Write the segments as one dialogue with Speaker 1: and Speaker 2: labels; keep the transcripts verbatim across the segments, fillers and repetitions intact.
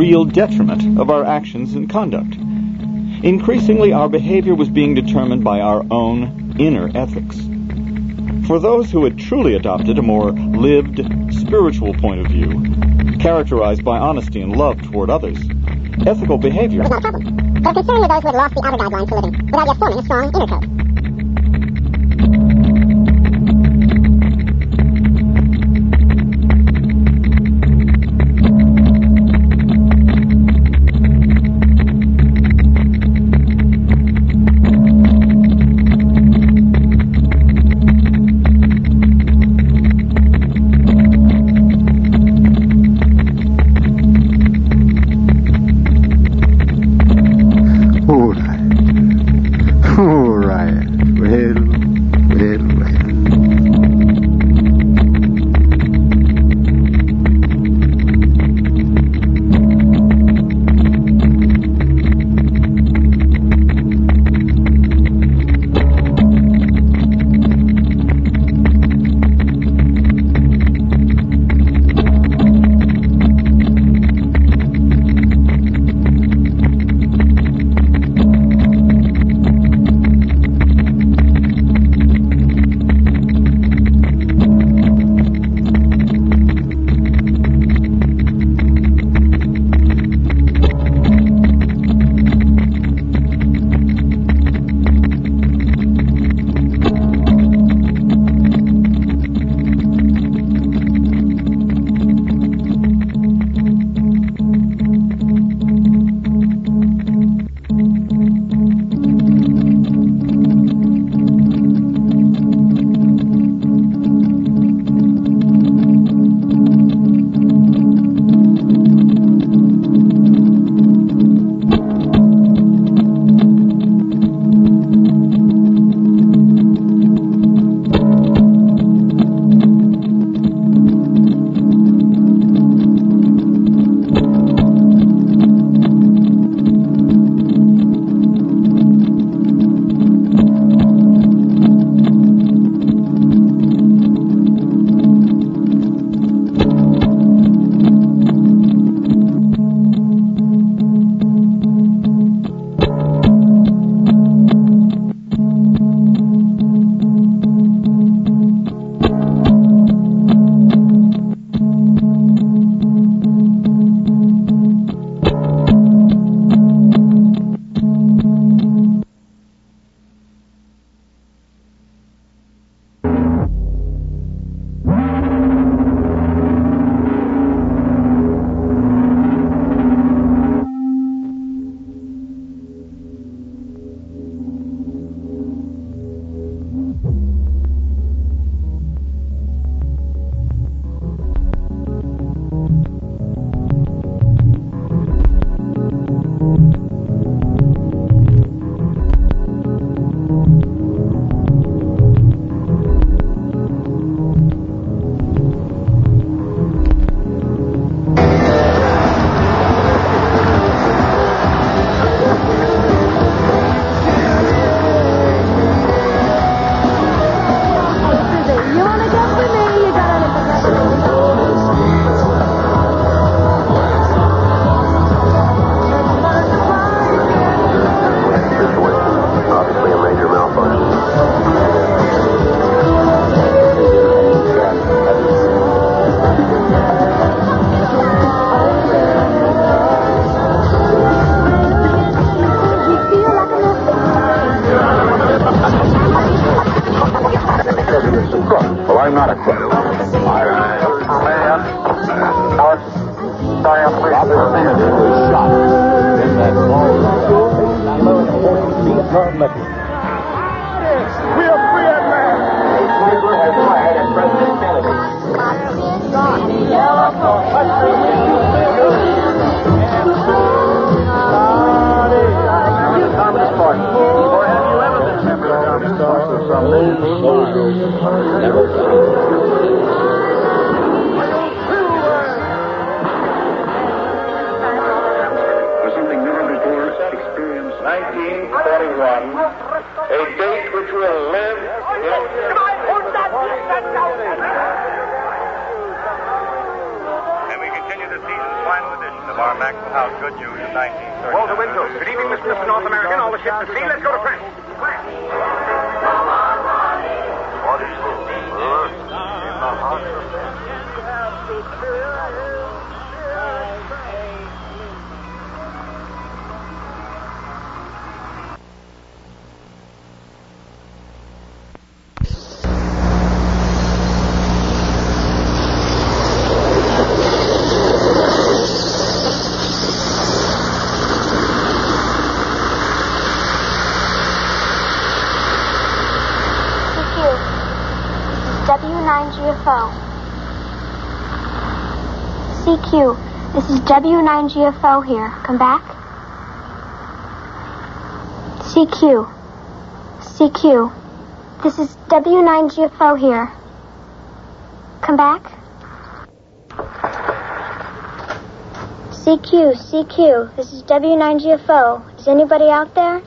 Speaker 1: real detriment of our actions and conduct. Increasingly, our behavior was being determined by our own inner ethics. For those who had truly adopted a more lived, spiritual point of view, characterized by honesty and love toward others, ethical behavior
Speaker 2: was not a problem. But concerning those who had lost the outer guidelines for living without yet forming a strong inner code.
Speaker 3: I'm not a crook. All right. Sorry, I'm please. Robert Sanders was shot in that small We are free at last. A sniper has fired at President Kennedy. Communist Party. Or have you ever been a member of the Communist Party? From this Never For something never before experienced. nineteen forty-one, a date which will live in... And we continue the season's final edition.
Speaker 4: of our Maxwell House Good News of nineteen thirty.
Speaker 5: Walter Winchell. Good evening, Mister Mister North American. All the ships at sea. Let's go to press.
Speaker 3: What is this bird in the heart of the
Speaker 6: C Q, this is W nine G F O here. Come back. C Q. C Q. This is W nine G F O here. Come back. C Q, C Q. This is W nine G F O. Is anybody out there?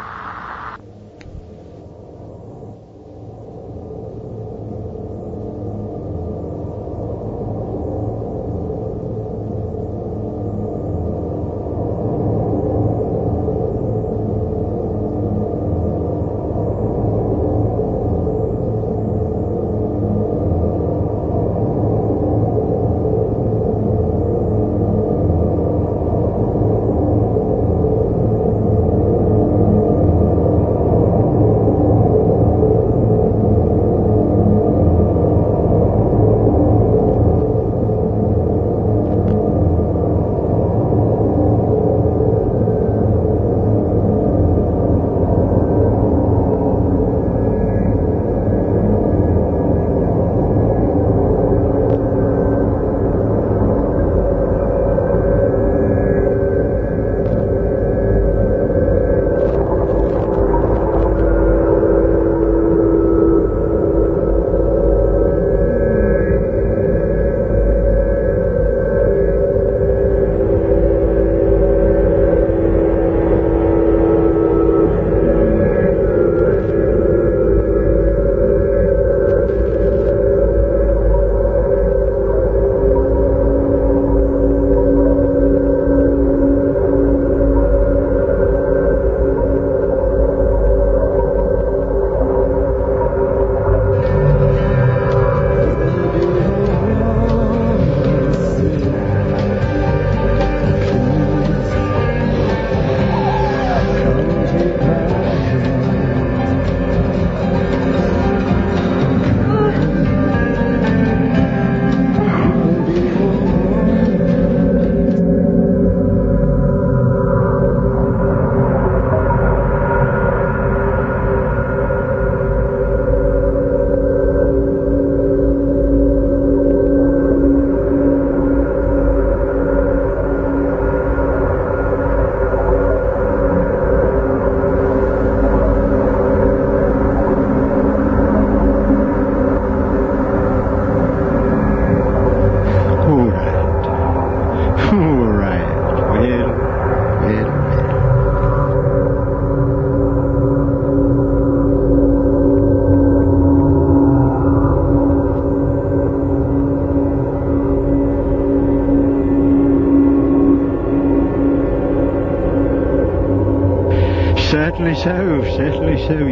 Speaker 7: Certainly so, certainly so,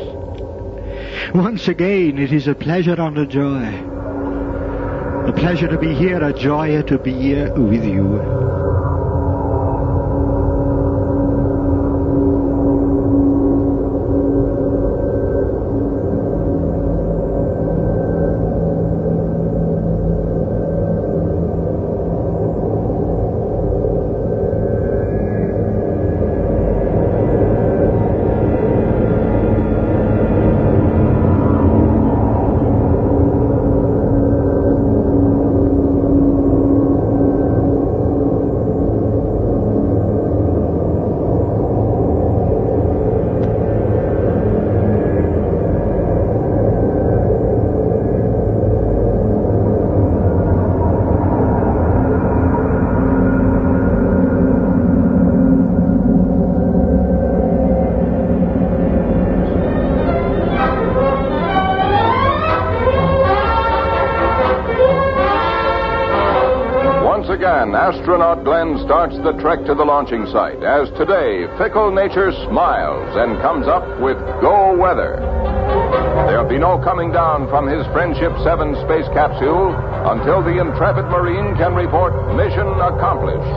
Speaker 7: yes. Once again, it is a pleasure and a joy. A pleasure to be here, a joy to be here with you.
Speaker 8: again, astronaut Glenn starts the trek to the launching site, as today, fickle nature smiles and comes up with go weather. There'll be no coming down from his Friendship seven space capsule until the intrepid Marine can report mission accomplished.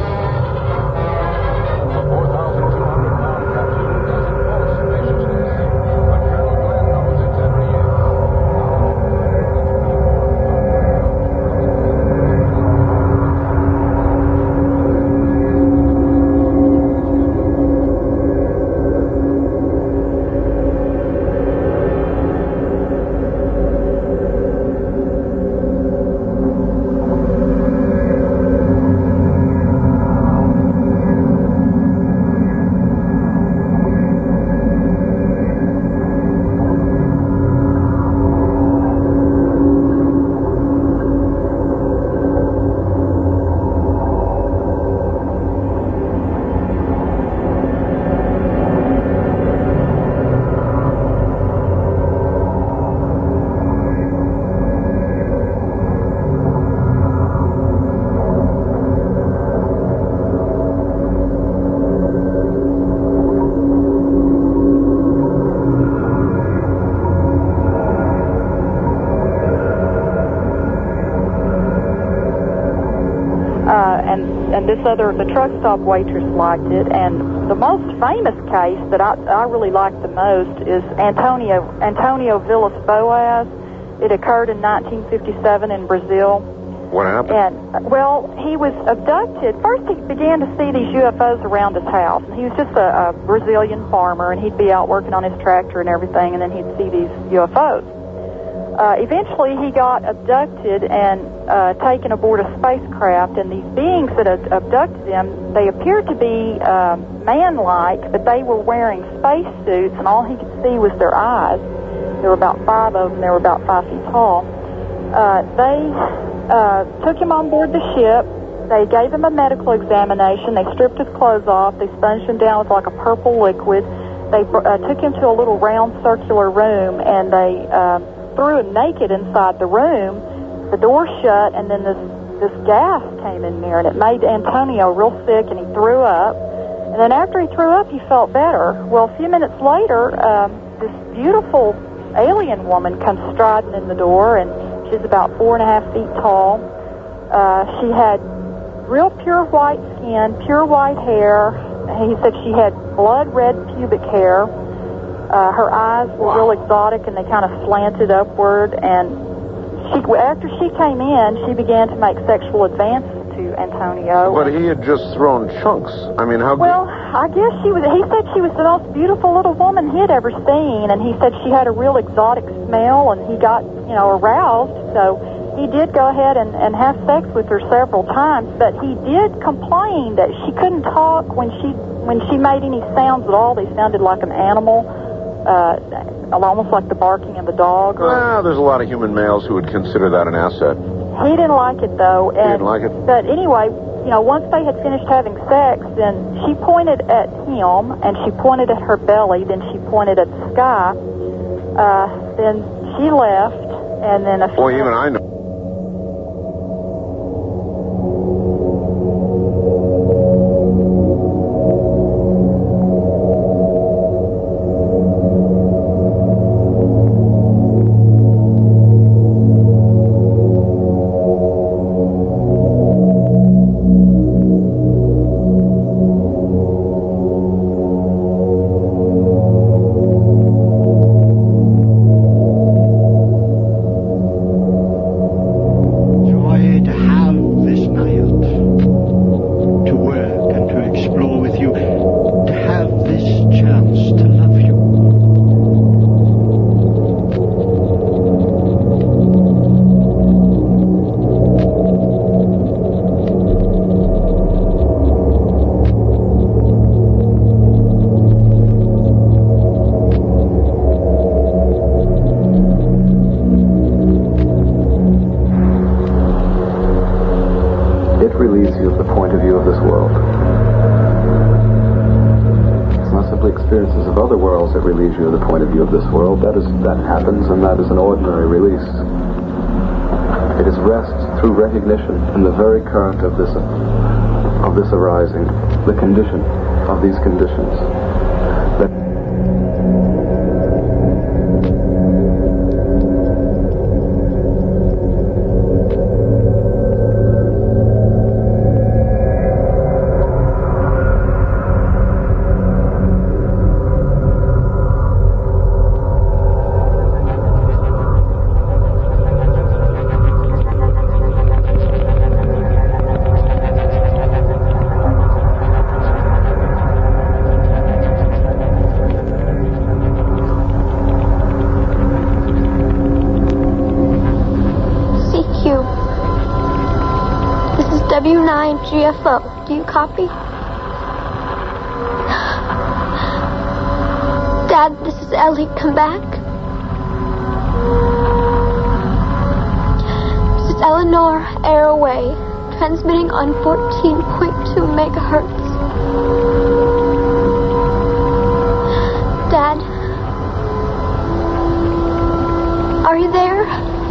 Speaker 8: The four thousand two hundred pound capsule doesn't boast spaciousness, but Colonel Glenn knows it's every inch.
Speaker 9: and this other, the truck stop waitress liked it. And the most famous case that I, I really liked the most is Antonio Antonio Villas Boas. It occurred in nineteen fifty-seven in Brazil.
Speaker 10: What happened?
Speaker 9: And, well, he was abducted. First, he began to see these U F Os around his house. And he was just a, a Brazilian farmer, and he'd be out working on his tractor and everything, and then he'd see these U F Os. Uh, eventually, he got abducted and uh, taken aboard a spacecraft, and these beings that had abducted him, they appeared to be uh, man-like, but they were wearing spacesuits, and all he could see was their eyes. There were about five of them. They were about five feet tall. Uh, they... Uh, took him on board the ship. They gave him a medical examination. They stripped his clothes off. They sponged him down with like a purple liquid. They uh, took him to a little round circular room, and they uh, threw him naked inside the room. The door shut, and then this this gas came in there, and it made Antonio real sick, and he threw up. And then after he threw up, he felt better. Well, a few minutes later, um, this beautiful alien woman comes striding in the door, and she's about four and a half feet tall. Uh, she had real pure white skin, pure white hair. He said she had blood red pubic hair. Uh, her eyes were real exotic, and they kind of slanted upward. And she, after she came in, she began to make sexual advances to Antonio.
Speaker 10: But he had just thrown chunks. I mean, how...
Speaker 9: Well, I guess she was... He said she was the most beautiful little woman he had ever seen, and he said she had a real exotic smell, and he got, you know, aroused. So he did go ahead and, and have sex with her several times, but he did complain that she couldn't talk when she when she made any sounds at all. They sounded like an animal, uh, almost like the barking of a dog. Or...
Speaker 10: Well, there's a lot of human males who would consider that an asset.
Speaker 9: He didn't like it, though. And,
Speaker 10: he didn't like it?
Speaker 9: But anyway, you know, once they had finished having sex, then she pointed at him, and she pointed at her belly, then she pointed at the sky. Uh, then she left, and then a few...
Speaker 10: Boy, even I know.
Speaker 11: through recognition in the very current of this of this arising, the condition of these conditions. That
Speaker 6: W nine G F O. Do you copy? Dad, this is Ellie. Come back. This is Eleanor Airway, transmitting on fourteen point two megahertz. Dad, are you there?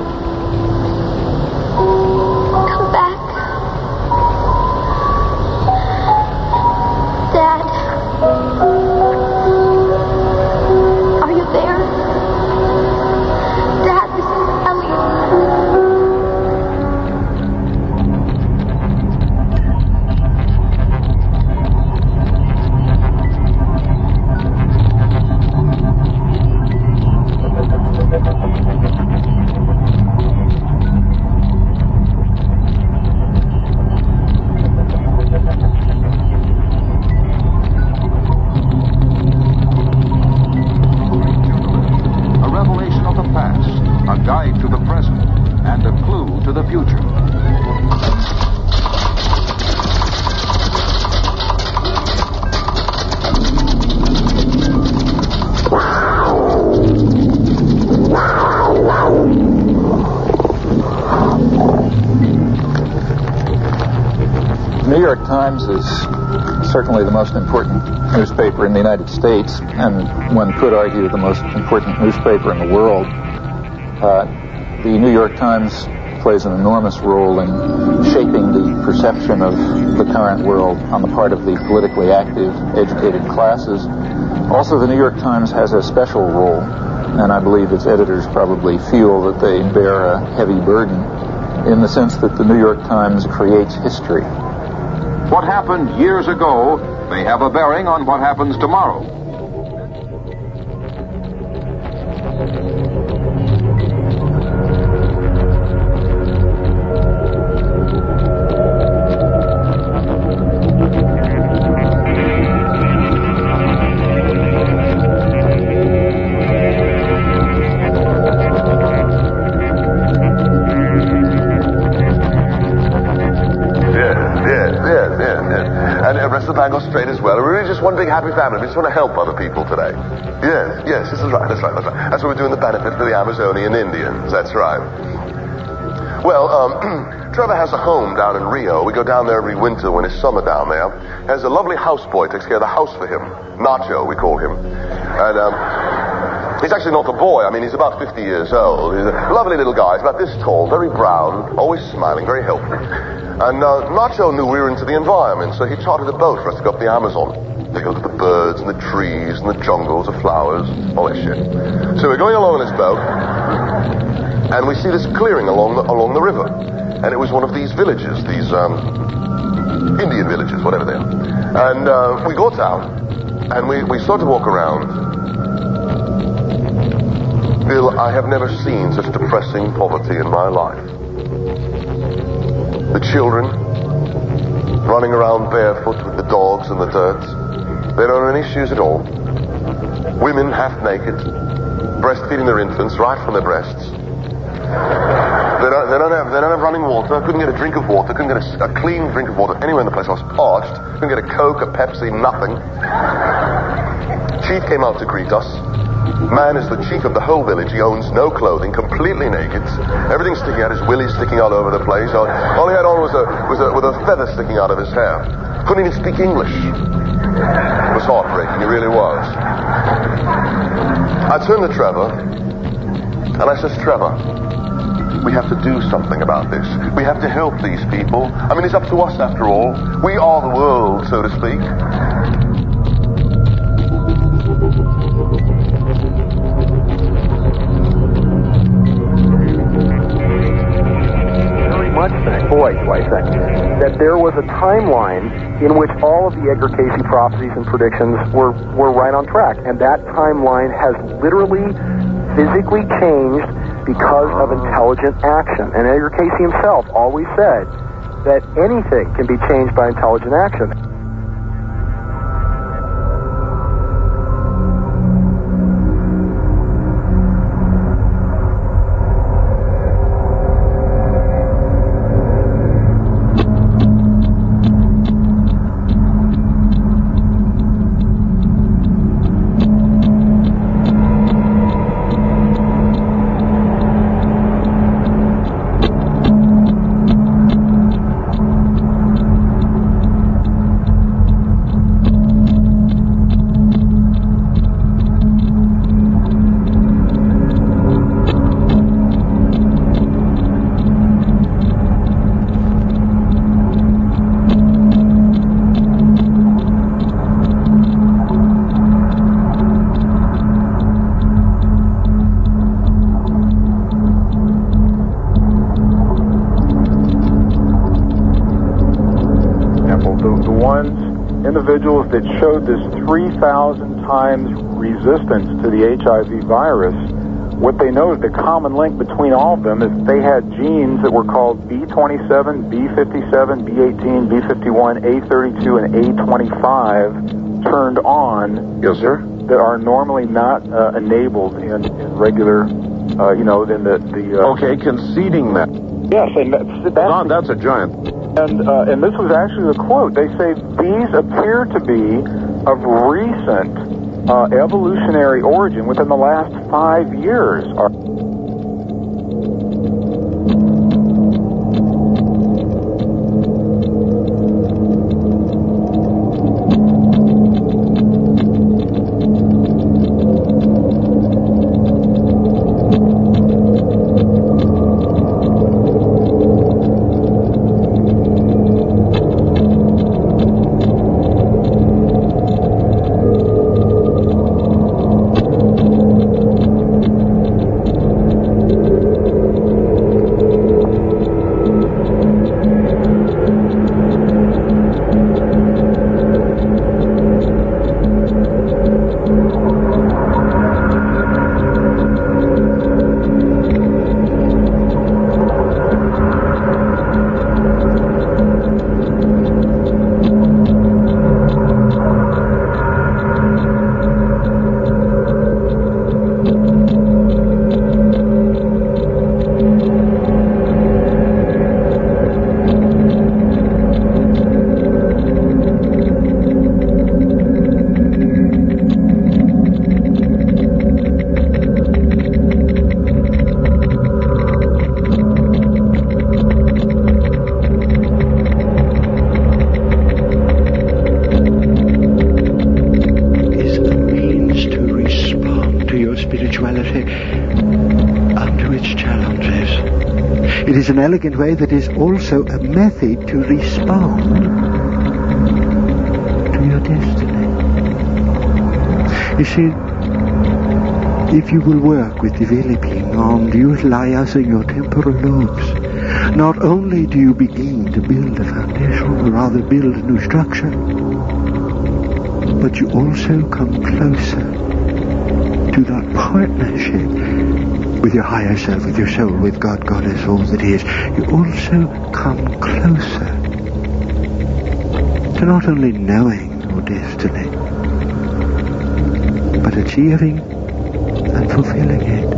Speaker 6: Come back. Dad, are you there? Dad, this is Ellie.
Speaker 12: The New York Times is certainly the most important newspaper in the United States, and one could argue the most important newspaper in the world. Uh, the New York Times plays an enormous role in shaping the perception of the current world on the part of the politically active, educated classes. Also, the New York Times has a special role, and I believe its editors probably feel that they bear a heavy burden, in the sense that the New York Times creates history.
Speaker 8: What happened years ago may have a bearing on what happens tomorrow.
Speaker 13: Straight as well. We're really just one big happy family. We just want to help other people today. Yes, yes, this is right, that's right, that's right. That's what we're doing, the benefit for the Amazonian Indians. That's right. Well, um, Trevor has a home down in Rio. We go down there every winter when it's summer down there. Has a lovely houseboy, takes care of the house for him. Nacho, we call him. And, um, he's actually not a boy. I mean, he's about fifty years old. He's a lovely little guy. He's about this tall, very brown, always smiling, very helpful. And uh, Nacho knew we were into the environment, so he chartered a boat for us to go up the Amazon. Take a look at the birds and the trees and the jungles, the flowers, all that shit. So we're going along in this boat, and we see this clearing along the, along the river. And it was one of these villages, these um, Indian villages, whatever they are. And uh, we got out, and we, we started to walk around. Bill, I have never seen such depressing poverty in my life. The children running around barefoot with the dogs in the dirt. They don't have any shoes at all. Women half naked, breastfeeding their infants right from their breasts. They don't, they don't have they don't have running water. Couldn't get a drink of water. Couldn't get a, a clean drink of water anywhere in the place. I was parched. Couldn't get a Coke, a Pepsi, nothing. Chief came out to greet us. Man is the chief of the whole village. He owns no clothing, completely naked. Everything sticking out, his willy sticking all over the place. All, all he had on was a was a with a feather sticking out of his hair. Couldn't even speak English. It was heartbreaking. It really was. I turned to Trevor, and I says, Trevor, We have to do something about this. We have to help these people. I mean, it's up to us after all. We are the world, so to speak.
Speaker 14: Very much think, boy, do I think, that there was a timeline in which all of the Edgar Cayce prophecies and predictions were, were right on track. And that timeline has literally physically changed because of intelligent action. And Edgar Cayce himself always said that anything can be changed by intelligent action.
Speaker 15: Individuals that showed this three thousand times resistance to the H I V virus, what they know is the common link between all of them is they had genes that were called B twenty-seven, B fifty-seven, B eighteen, B fifty-one, A thirty-two, and A twenty-five turned on.
Speaker 10: Yes, sir.
Speaker 15: That are normally not uh, enabled in, in regular, uh, you know, in the... the uh,
Speaker 10: okay, conceding that.
Speaker 15: Yes, and that's... that's
Speaker 10: God, that's a giant...
Speaker 15: And uh, and this was actually the quote. They say these appear to be of recent uh, evolutionary origin within the last five years.
Speaker 7: An elegant way that is also a method to respond to your destiny. You see, if you will work with developing and utilizing your temporal lobes, not only do you begin to build a foundation, or rather build a new structure, but you also come closer to that partnership with your higher self, with your soul, with God, Goddess, all that is. You also come closer to not only knowing your destiny, but achieving and fulfilling it.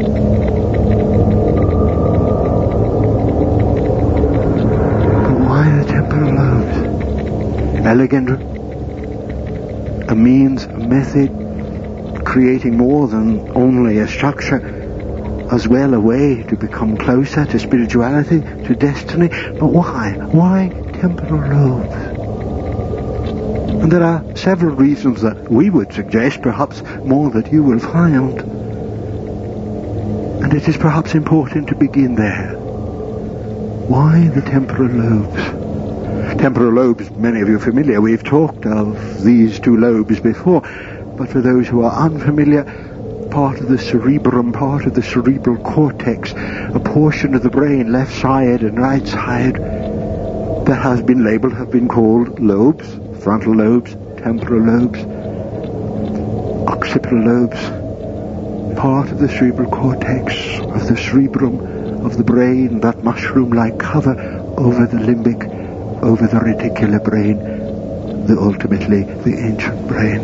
Speaker 7: But why the temporal lobes? Elegant, a means, a method, creating more than only a structure, as well a way to become closer to spirituality, to destiny. But why? Why temporal lobes? And there are several reasons that we would suggest, perhaps more that you will find. And it is perhaps important to begin there. Why the temporal lobes? Temporal lobes, many of you are familiar. We've talked of these two lobes before. But for those who are unfamiliar, part of the cerebrum, part of the cerebral cortex, a portion of the brain, left side and right side, that has been labeled, have been called lobes, frontal lobes, temporal lobes, occipital lobes, part of the cerebral cortex, of the cerebrum, of the brain, that mushroom-like cover over the limbic, over the reticular brain, the ultimately the ancient brain.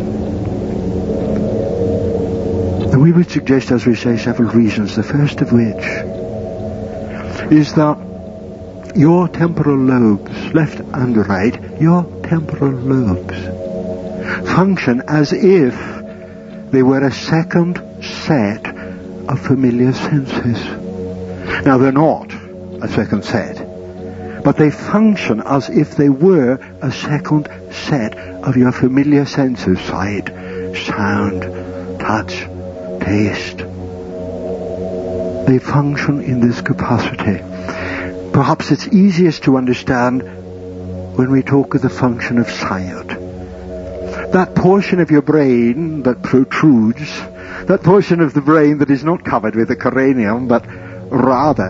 Speaker 7: And we would suggest, as we say, several reasons, the first of which is that your temporal lobes, left and right, your temporal lobes function as if they were a second set of familiar senses. Now, they're not a second set, but they function as if they were a second set of your familiar senses: sight, sound, touch, taste. They function in this capacity. Perhaps it's easiest to understand when we talk of the function of sight. That portion of your brain that protrudes, that portion of the brain that is not covered with the cranium, but rather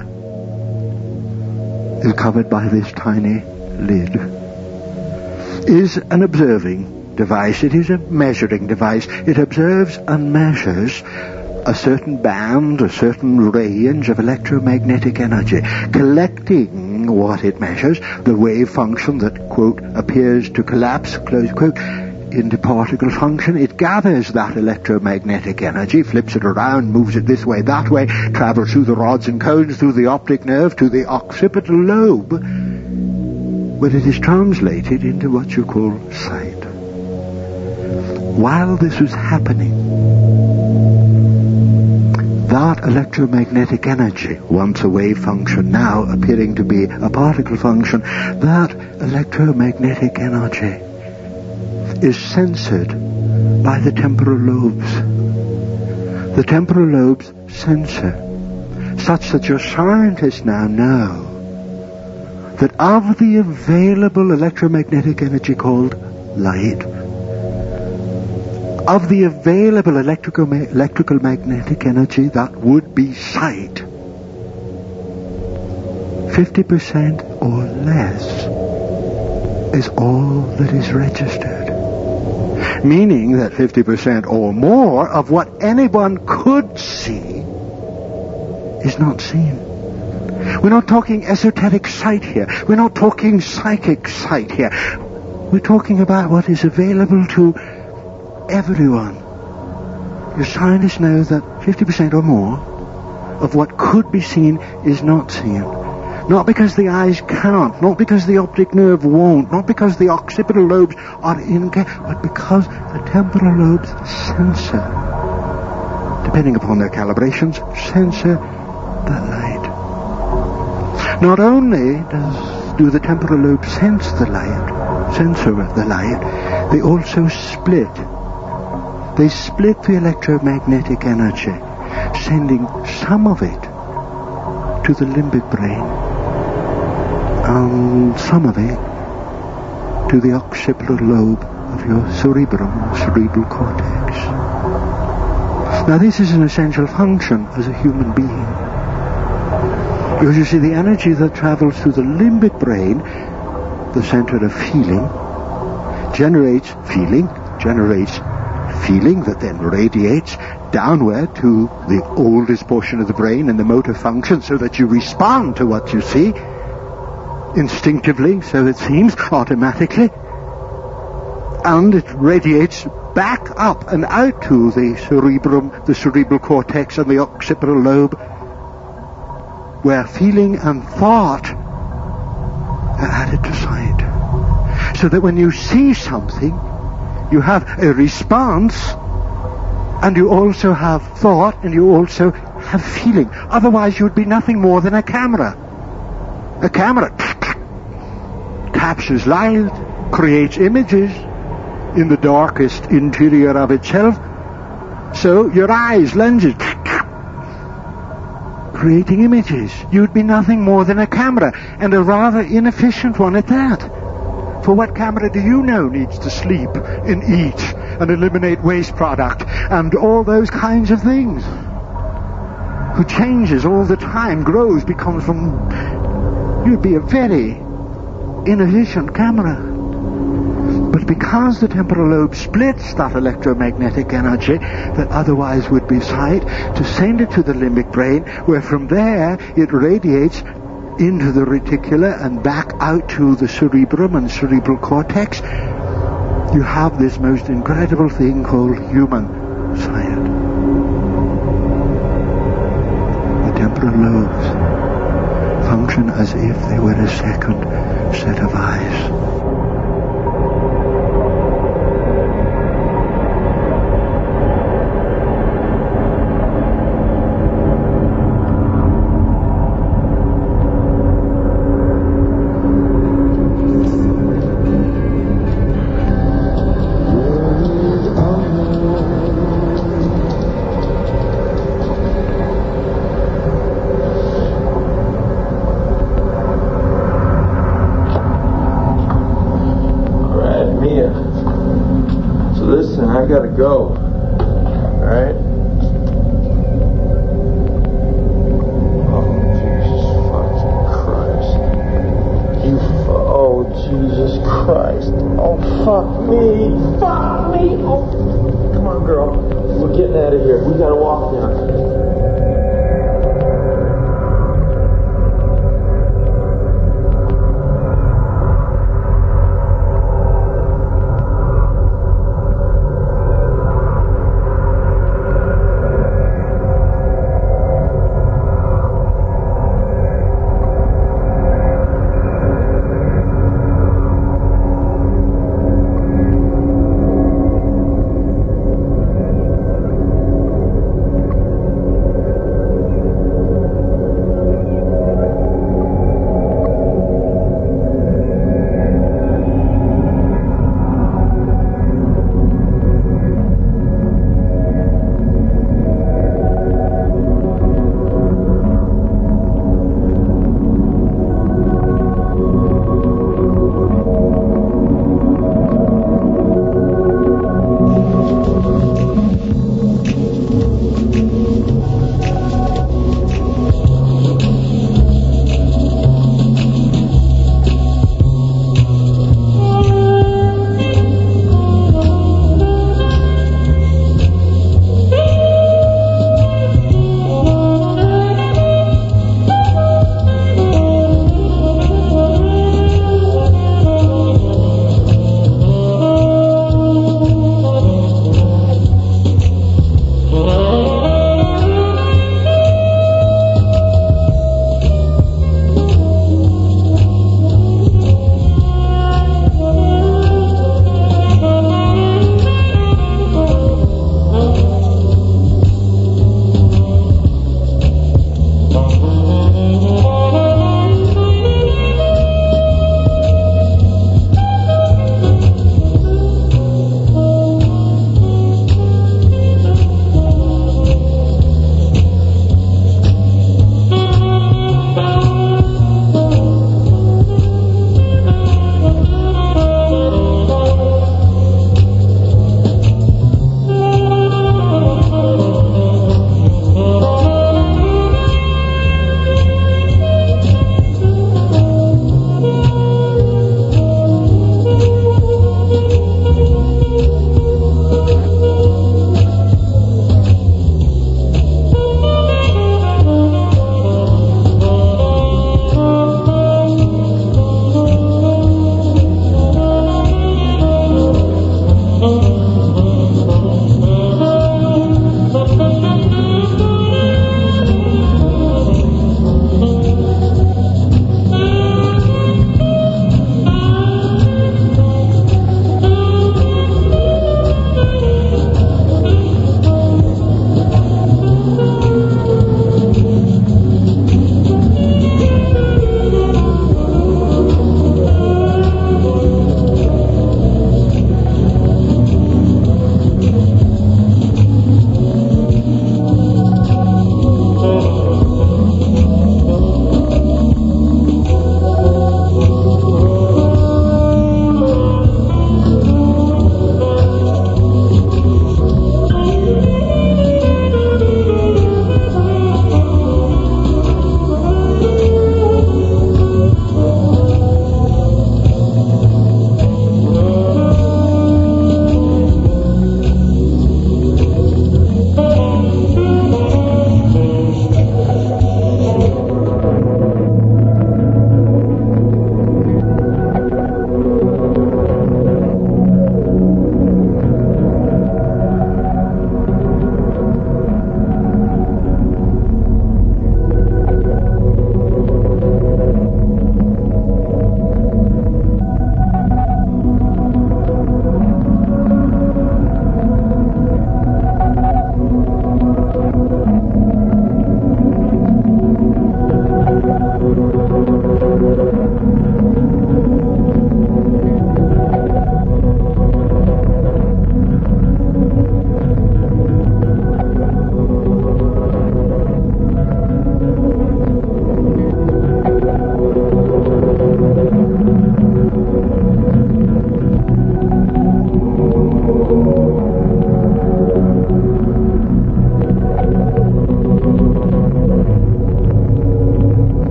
Speaker 7: is covered by this tiny lid, is an observing device. It is a measuring device. It observes and measures a certain band, a certain range of electromagnetic energy, collecting what it measures, the wave function that, quote, appears to collapse, close quote, into particle function. It gathers that electromagnetic energy, flips it around, moves it this way, that way, travels through the rods and cones, through the optic nerve, to the occipital lobe, where it is translated into what you call sight. While this was happening, that electromagnetic energy, once a wave function, now appearing to be a particle function, that electromagnetic energy is censored by the temporal lobes. The temporal lobes censor, such that your scientists now know that of the available electromagnetic energy called light, of the available electrical, ma- electrical magnetic energy that would be sight, fifty percent or less is all that is registered. Meaning that fifty percent or more of what anyone could see is not seen. We're not talking esoteric sight here. We're not talking psychic sight here. We're talking about what is available to everyone. Your scientists know that fifty percent or more of what could be seen is not seen. Not because the eyes can't, not because the optic nerve won't, not because the occipital lobes are incapable, but because the temporal lobes censor, depending upon their calibrations, censor the light. Not only does do the temporal lobes sense the light, censor the light, they also split. They split the electromagnetic energy, sending some of it to the limbic brain, and some of it to the occipital lobe of your cerebrum, cerebral cortex. Now, this is an essential function as a human being, because you see, the energy that travels through the limbic brain, the center of feeling, generates feeling, generates feeling that then radiates downward to the oldest portion of the brain and the motor function, so that you respond to what you see instinctively, so it seems, automatically, and it radiates back up and out to the cerebrum, the cerebral cortex and the occipital lobe, where feeling and thought are added to sight, so that when you see something, you have a response, and you also have thought, and you also have feeling. Otherwise, you'd be nothing more than a camera. A camera captures light, creates images in the darkest interior of itself. So your eyes, lenses, creating images. You'd be nothing more than a camera, and a rather inefficient one at that. For what camera do you know needs to sleep and eat and eliminate waste product and all those kinds of things? Who changes all the time, grows, becomes from... You'd be a very inefficient camera. But because the temporal lobe splits that electromagnetic energy that otherwise would be sight to send it to the limbic brain, where from there it radiates into the reticular and back out to the cerebrum and cerebral cortex, you have this most incredible thing called human sight. The temporal lobes function as if they were a second set of eyes.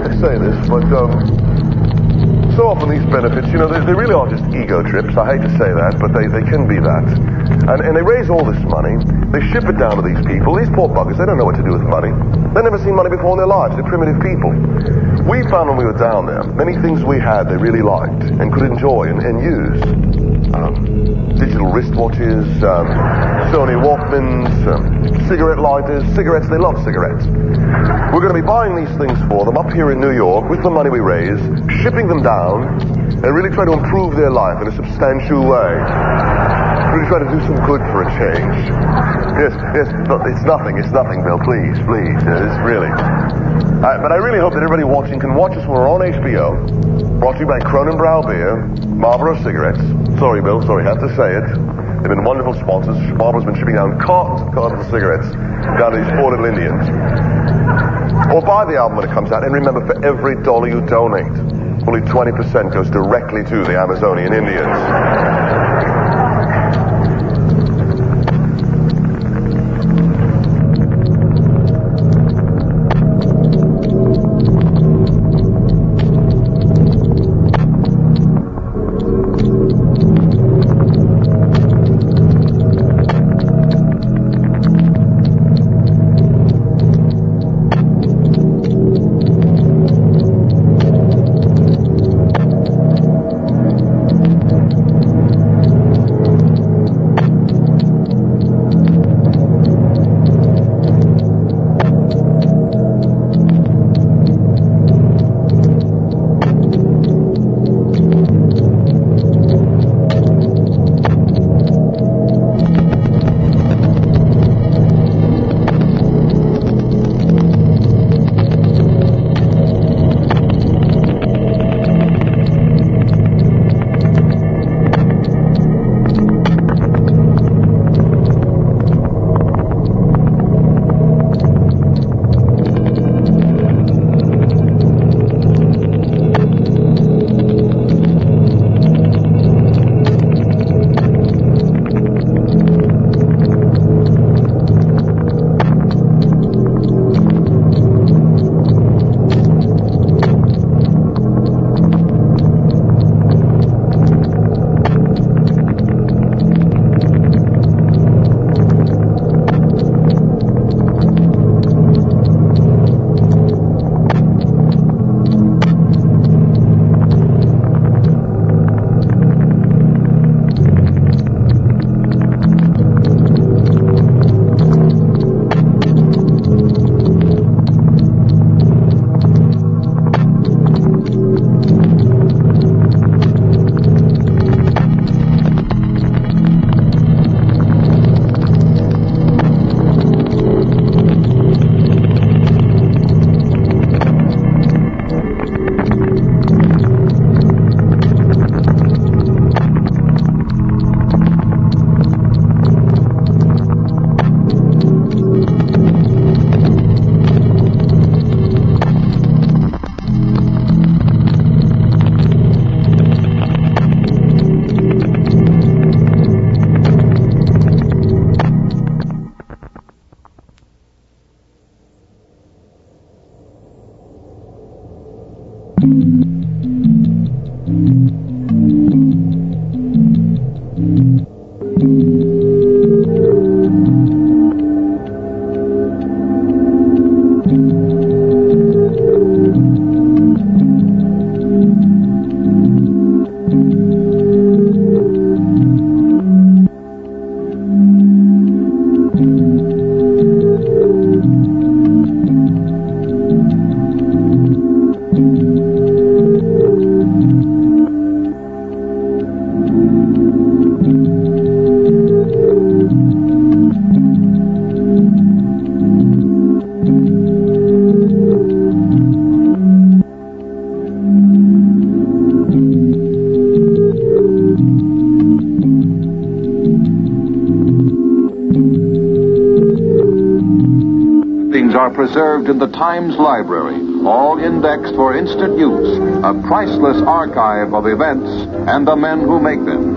Speaker 13: to say this, but um, so often these benefits, you know, they, they really are just ego trips. I hate to say that, but they, they can be that. And, and they raise all this money. They ship it down to these people. These poor buggers, they don't know what to do with money. They've never seen money before in their lives. They're primitive people. We found when we were down there, many things we had they really liked and could enjoy and, and use. Um, digital wristwatches, um, Sony Walkmans, um, cigarette lighters, cigarettes. They love cigarettes. We're going to be buying these things for them up here in New York with the money we raise, shipping them down, and really try to improve their life in a substantial way. Really try to do some good for a change. Yes, yes, no, it's nothing, it's nothing, Bill. Please, please, uh, it's really. Uh, but I really hope that everybody watching can watch us when we're on H B O. Brought to you by Kronenbrau Beer, Marlboro Cigarettes. Sorry, Bill, sorry, have to say it. They've been wonderful sponsors. Marlboro's been shipping down cartons and cartons of cigarettes down to these poor little Indians. Or buy the album when it comes out, and remember, for every dollar you donate, only twenty percent goes directly to the Amazonian Indians.
Speaker 8: Are preserved in the Times Library, all indexed for instant use, a priceless archive of events and the men who make them.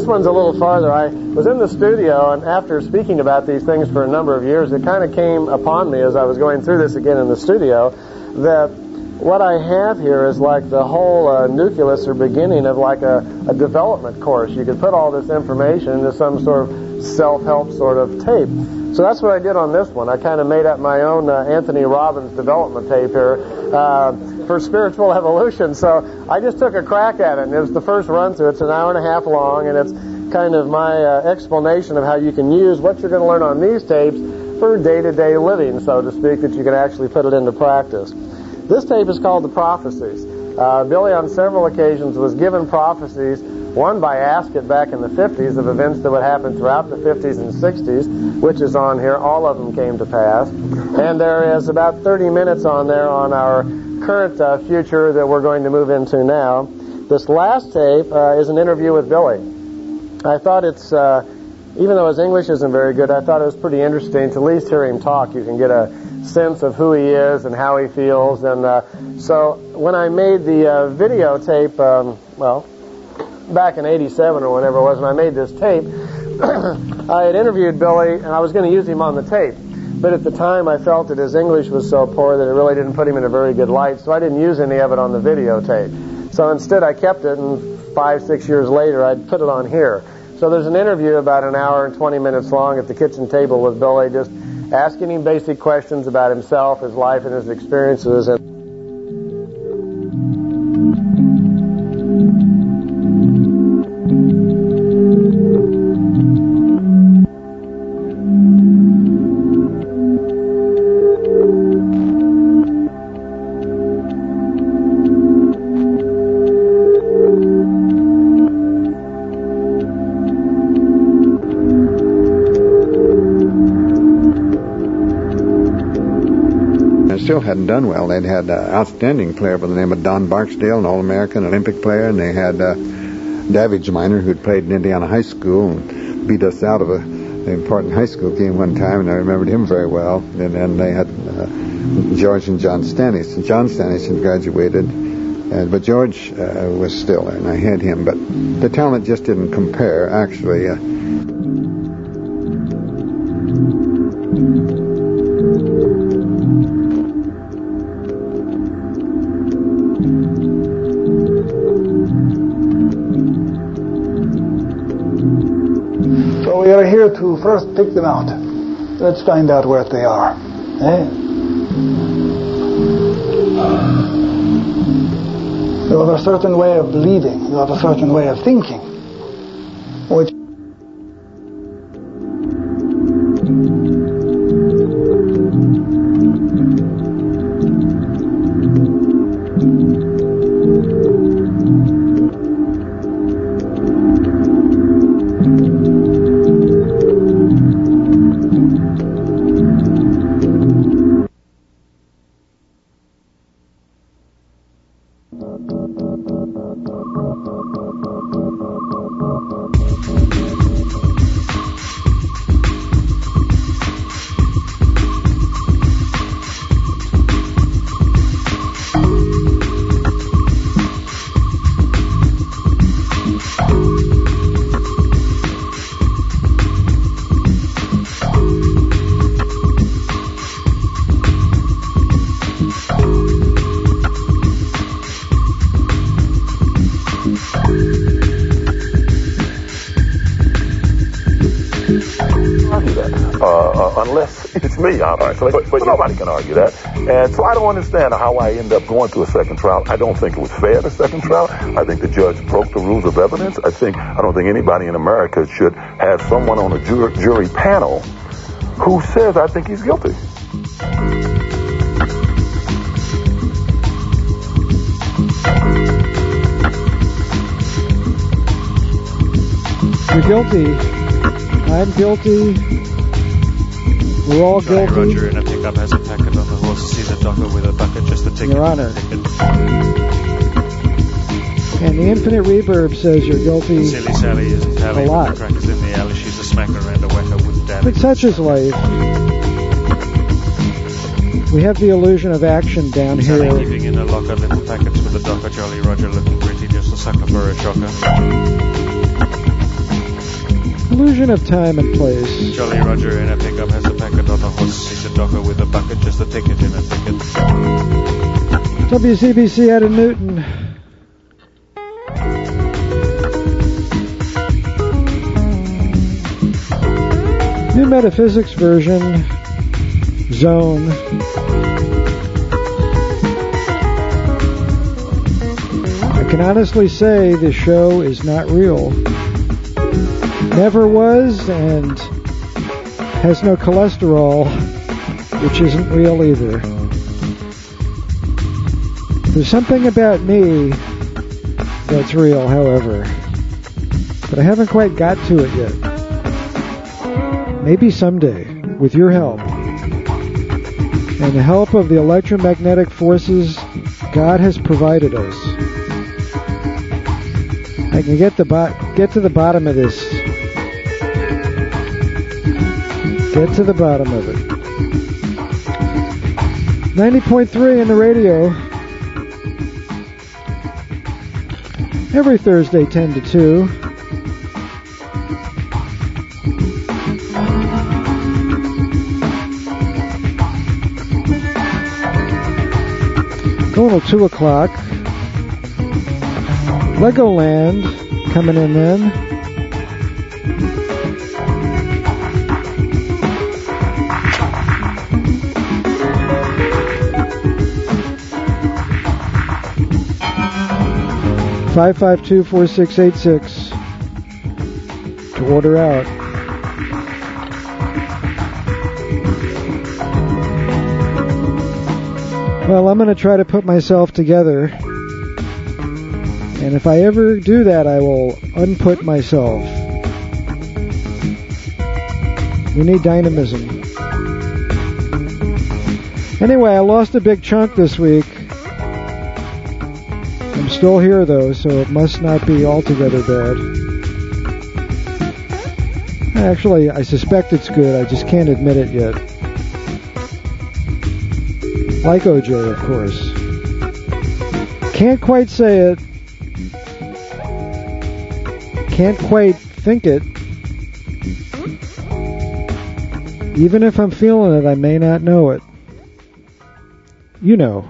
Speaker 16: one's a little farther. I was in the studio, and after speaking about these things for a number of years, it kind of came upon me as I was going through this again in the studio that what I have here is like the whole uh, nucleus or beginning of like a, a development course. You could put all this information into some sort of self-help sort of tape. So that's what I did on this one. I kind of made up my own uh, Anthony Robbins development tape here uh, for spiritual evolution. So I just took a crack at it, and it was the first run through. It's an hour and a half long, and it's kind of my uh, explanation of how you can use what you're going to learn on these tapes for day-to-day living, so to speak, that you can actually put it into practice. This tape is called The Prophecies. Uh, Billy on several occasions was given prophecies, one by Ascot back in the fifties of events that would happen throughout the fifties and sixties, which is on here. All of them came to pass. And there is about thirty minutes on there on our current uh, future that we're going to move into now. This last tape uh, is an interview with Billy. I thought it's, uh, even though his English isn't very good, I thought it was pretty interesting to at least hear him talk. You can get a sense of who he is and how he feels. And uh, so when I made the uh, videotape, um, well, back in eighty-seven or whenever it was, when I made this tape, I had interviewed Billy, and I was going to use him on the tape. But at the time, I felt that his English was so poor that it really didn't put him in a very good light, so I didn't use any of it on the videotape. So instead, I kept it, and five, six years later, I'd put it on here. So there's an interview about an hour and twenty minutes long at the kitchen table with Billy, just asking him basic questions about himself, his life, and his experiences. And
Speaker 17: still hadn't done well. They'd had an uh, outstanding player by the name of Don Barksdale, an All-American Olympic player, and they had uh, Davidge Minor, who'd played in Indiana High School and beat us out of a, an important high school game one time, and I remembered him very well. And then they had uh, George and John Stannis. And John Stannis had graduated, and, but George uh, was still there, and I had him. But the talent just didn't compare, actually. Uh,
Speaker 18: We are here to first pick them out. Let's find out where they are. Eh? You have a certain way of believing. You have a certain way of thinking, which
Speaker 19: But, but, but nobody can argue that. And so I don't understand how I end up going to a second trial. I don't think it was fair, the second trial. I think the judge broke the rules of evidence. I think I don't think anybody in America should have someone on a jury, jury panel who says, I think he's guilty.
Speaker 20: You're guilty. I'm guilty. We're all guilty.
Speaker 21: Roger in a pickup has a packet on the horse. Sees a docker with a bucket, just a ticket.
Speaker 20: Your Honor. And the infinite reverb says you're guilty.
Speaker 21: Silly Sally isn't Tally.
Speaker 20: A lot.
Speaker 21: The crackers in the alley. She's a smacker and a whacker with daddy.
Speaker 20: But such is life. We have the illusion of action down
Speaker 21: Sally
Speaker 20: here.
Speaker 21: keeping in a locker little packets with a docker. Jolly Roger looking pretty, just a sucker for a shocker.
Speaker 20: Illusion of time and place.
Speaker 21: Jolly Roger in a pickup has a packet on a horse. He's a docker with a bucket, just a ticket in a ticket.
Speaker 20: W C B C out of Newton. New Metaphysics version, Zone. I can honestly say this show is not real. Never was, and has no cholesterol, which isn't real either. There's something about me that's real, however, but I haven't quite got to it yet. Maybe someday, with your help, and the help of the electromagnetic forces God has provided us, I can get the bo- get to the bottom of this. Get to the bottom of it. ninety point three in the radio. Every Thursday, ten to two. Going till two o'clock. Legoland coming in then. five five two, four six eight six to order out. Well, I'm going to try to put myself together, and if I ever do that, I will unput myself. We need dynamism. Anyway, I lost a big chunk this week. I'm still here, though, so it must not be altogether bad. Actually, I suspect it's good. I just can't admit it yet. Like O J, of course. Can't quite say it. Can't quite think it. Even if I'm feeling it, I may not know it. You know.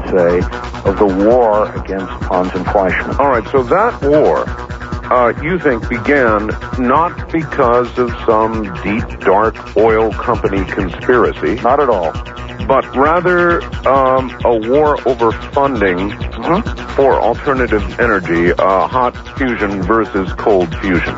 Speaker 15: say, of the war against Hans and Fleischmann.
Speaker 10: All right, so that war, uh, you think, began not because of some deep, dark oil company conspiracy.
Speaker 15: Not at all.
Speaker 10: But rather um, a war over funding mm-hmm. for alternative energy, uh, hot fusion versus cold fusion.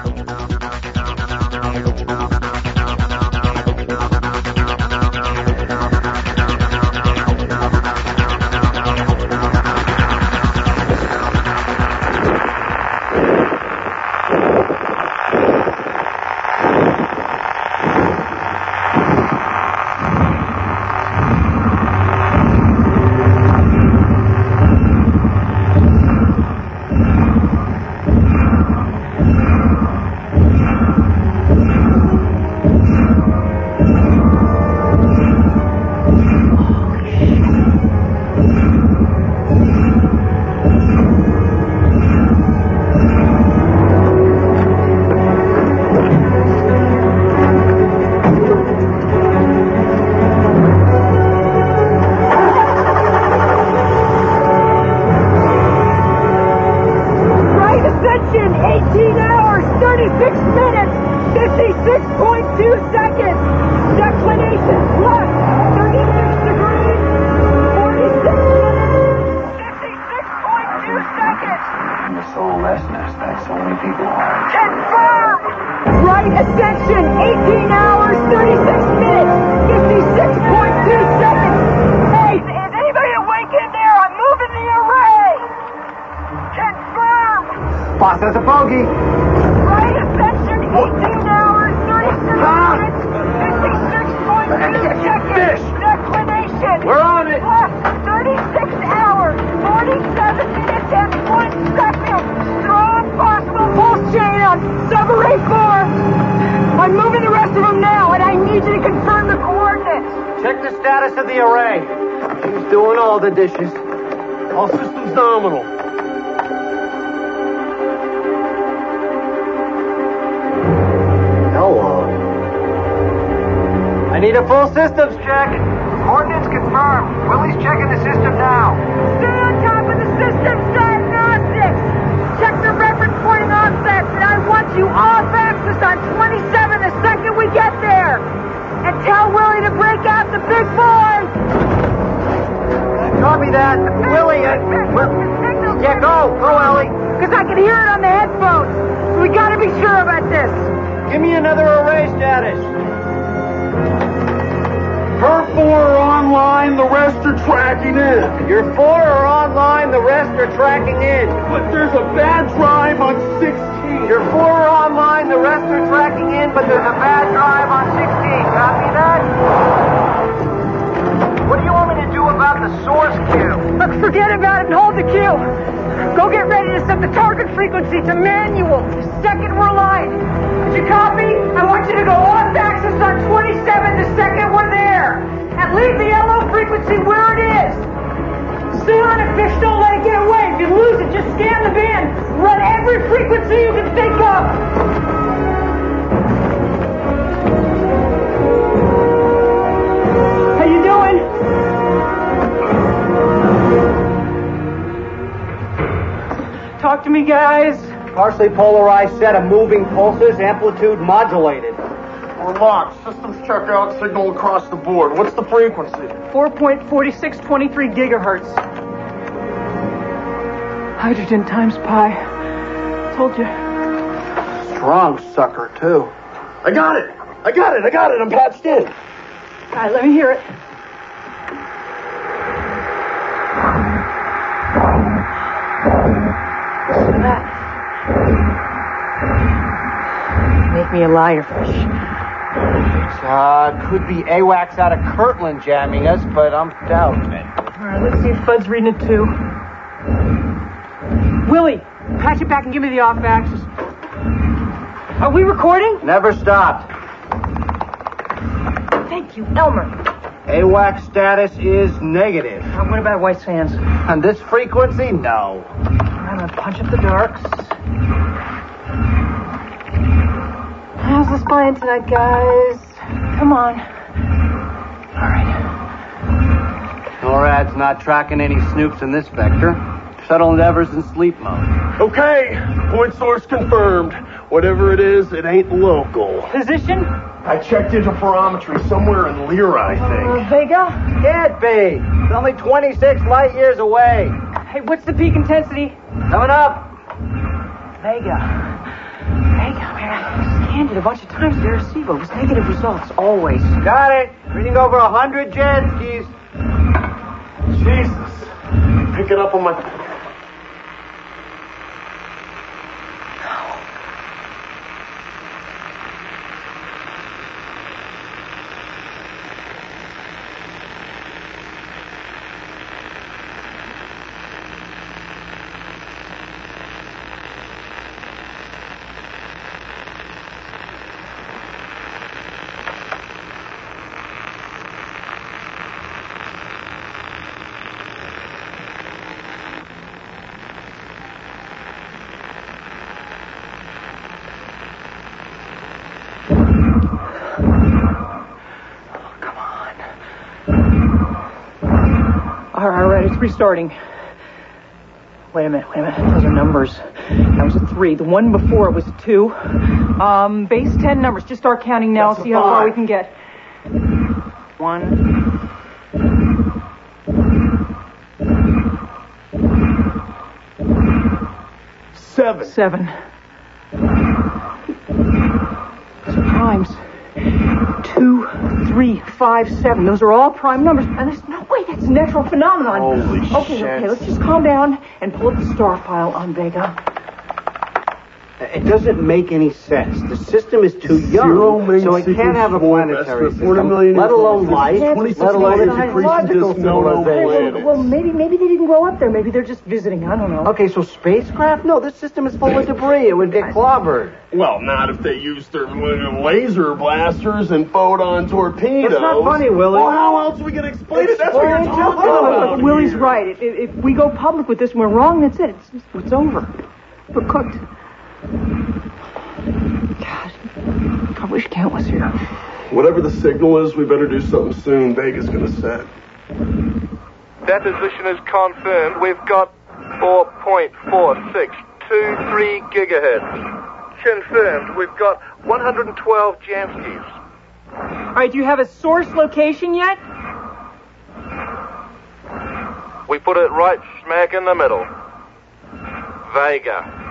Speaker 1: Partially polarized set of moving pulses, amplitude modulated.
Speaker 5: We're locked. Systems check out, signal across the board. What's the frequency?
Speaker 22: four point four six two three gigahertz. Hydrogen times pi. Told you.
Speaker 1: Strong sucker, too.
Speaker 5: I got it! I got it! I got it! I'm patched in!
Speaker 22: All right, let me hear it. Listen to that. Make me a liar, fish.
Speaker 1: It uh, could be AWACS out of Kirtland jamming us, but I'm doubting it.
Speaker 22: All right, let's see if Bud's reading it too. Willie, patch it back and give me the off axis. Are we recording?
Speaker 1: Never stopped.
Speaker 22: Thank you, Elmer.
Speaker 1: AWACS status is negative.
Speaker 22: Uh, what about White Sands?
Speaker 1: On this frequency, no.
Speaker 22: I'm gonna punch up the darks. How's the spine tonight, guys? Come on.
Speaker 1: All right. NORAD's not tracking any snoops in this vector. Shuttle Endeavor's in sleep mode.
Speaker 5: Okay, point source confirmed. Whatever it is, it ain't local.
Speaker 22: Position?
Speaker 5: I checked interferometry somewhere in Lyra, I think.
Speaker 22: Uh, Vega?
Speaker 1: Can't be. It's only twenty-six light years away.
Speaker 22: Hey, what's the peak intensity?
Speaker 1: Coming up.
Speaker 22: Vega. Vega, man, I scanned it a bunch of times. The Arecibo was negative results, always.
Speaker 1: Got it. Reading over a hundred Janskis.
Speaker 5: Jesus. Pick it up on my...
Speaker 22: Restarting. Wait a minute, wait a minute. Those are numbers. That was a three. The one before it was a two. Um, base ten numbers. Just start counting now.
Speaker 5: That's
Speaker 22: See
Speaker 5: a
Speaker 22: how far
Speaker 5: five.
Speaker 22: we can get. One.
Speaker 5: Seven.
Speaker 22: Seven. Those are primes. Two, three, five, seven. Those are all prime numbers. And there's no way that's a natural phenomenon.
Speaker 5: Holy
Speaker 22: okay,
Speaker 5: shit.
Speaker 22: Okay, let's just calm down and pull up the star file on Vega.
Speaker 1: It doesn't make any sense. The system is too young,
Speaker 5: Zero main
Speaker 1: so it can't have a
Speaker 5: sequence
Speaker 1: planetary
Speaker 5: forward, forty
Speaker 1: system,
Speaker 5: million
Speaker 1: let alone life,
Speaker 5: twenty-six
Speaker 1: let alone a
Speaker 5: million
Speaker 1: biological
Speaker 5: decreases no, no,
Speaker 1: civilization.
Speaker 22: Well, maybe maybe they didn't grow up there. Maybe they're just visiting. I don't know.
Speaker 1: Okay, so spacecraft? No, this system is full of debris. It would get clobbered.
Speaker 5: Well, not if they use their laser blasters and photon torpedoes.
Speaker 1: It's not funny, Willie.
Speaker 5: Well, how else are we going to explain it? That's what you're
Speaker 1: Explain
Speaker 5: talking
Speaker 1: it.
Speaker 5: about.
Speaker 22: Willie's
Speaker 5: here.
Speaker 22: right. If, if if we go public with this and we're wrong, that's it. It's, it's over. We're cooked. God, I wish Kent was here.
Speaker 5: Whatever the signal is, we better do something soon. Vega's going to set.
Speaker 3: Deposition is confirmed. We've got four point four six two three gigahertz. Confirmed. We've got one hundred twelve Janskis.
Speaker 22: All right, do you have a source location yet?
Speaker 3: We put it right smack in the middle. Vega.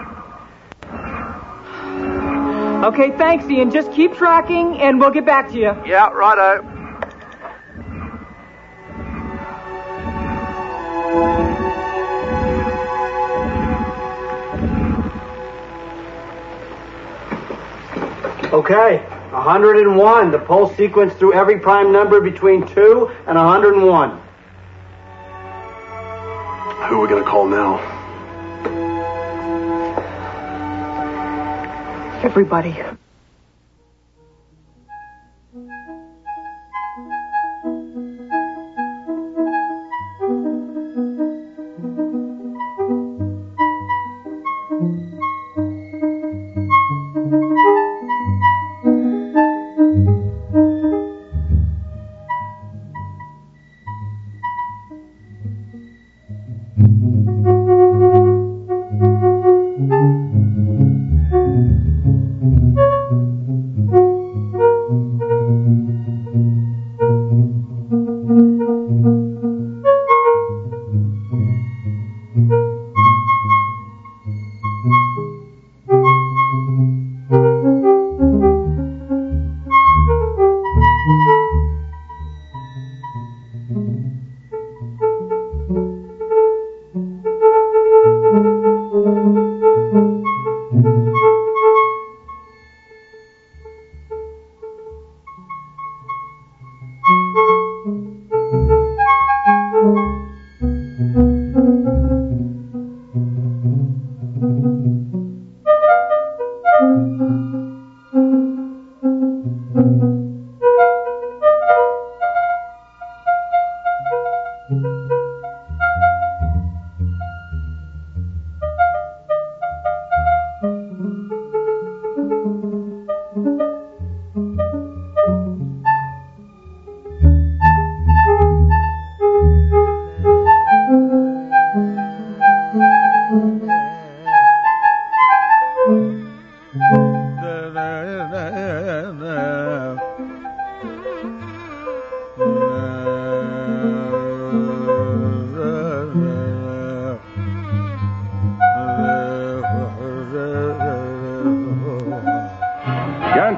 Speaker 22: Okay, thanks, Ian. Just keep tracking, and we'll get back to you.
Speaker 3: Yeah, righto.
Speaker 1: Okay, one hundred one. The pulse sequence through every prime number between two and one hundred one.
Speaker 5: Who are we going to call now?
Speaker 22: Everybody.
Speaker 6: Thank you.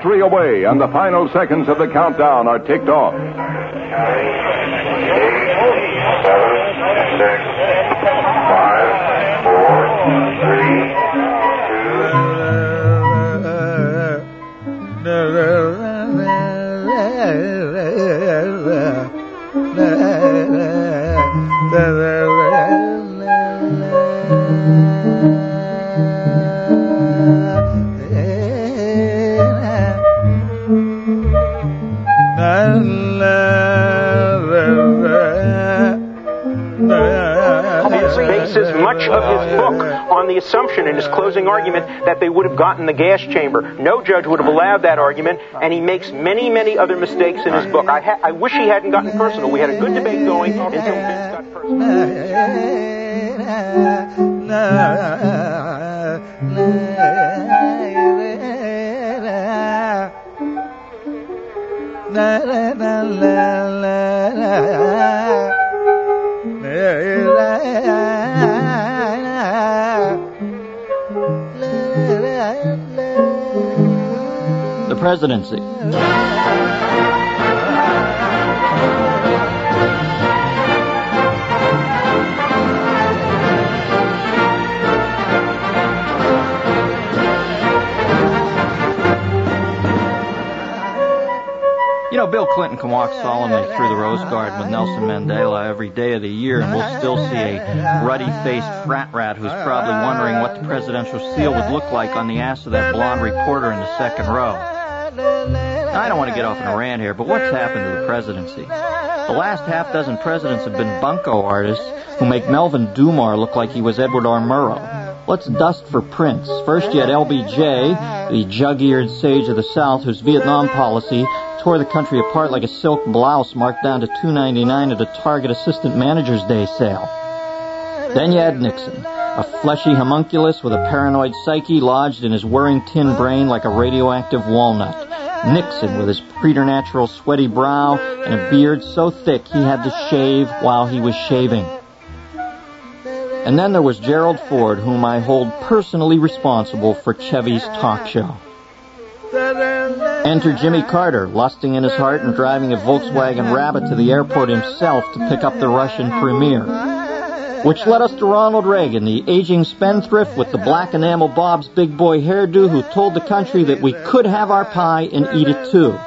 Speaker 8: three away, and the final seconds of the countdown are ticked off.
Speaker 2: Bases much of his book on the assumption in his closing argument that they would have gotten the gas chamber. No judge would have allowed that argument, and he makes many, many other mistakes in his book. I, ha- I wish he hadn't gotten personal. We had a good debate going until Vince got
Speaker 4: The presidency. You know, Bill Clinton can walk solemnly through the Rose Garden with Nelson Mandela every day of the year, and we'll still see a ruddy-faced frat rat who's probably wondering what the presidential seal would look like on the ass of that blonde reporter in the second row. Now, I don't want to get off on a rant here, but what's happened to the presidency? The last half dozen presidents have been bunco artists who make Melvin Dumar look like he was Edward R. Murrow. Let's dust for Prince. First you had L B J, the jug-eared sage of the South, whose Vietnam policy tore the country apart like a silk blouse marked down to two ninety-nine at a Target Assistant Manager's Day sale. Then you had Nixon, a fleshy homunculus with a paranoid psyche lodged in his whirring tin brain like a radioactive walnut. Nixon, with his preternatural sweaty brow and a beard so thick he had to shave while he was shaving. And then there was Gerald Ford, whom I hold personally responsible for Chevy's talk show. Enter Jimmy Carter, lusting in his heart and driving a Volkswagen Rabbit to the airport himself to pick up the Russian premier. Which led us to Ronald Reagan, the aging spendthrift with the black enamel Bob's big boy hairdo, who told the country that we could have our pie and eat it too.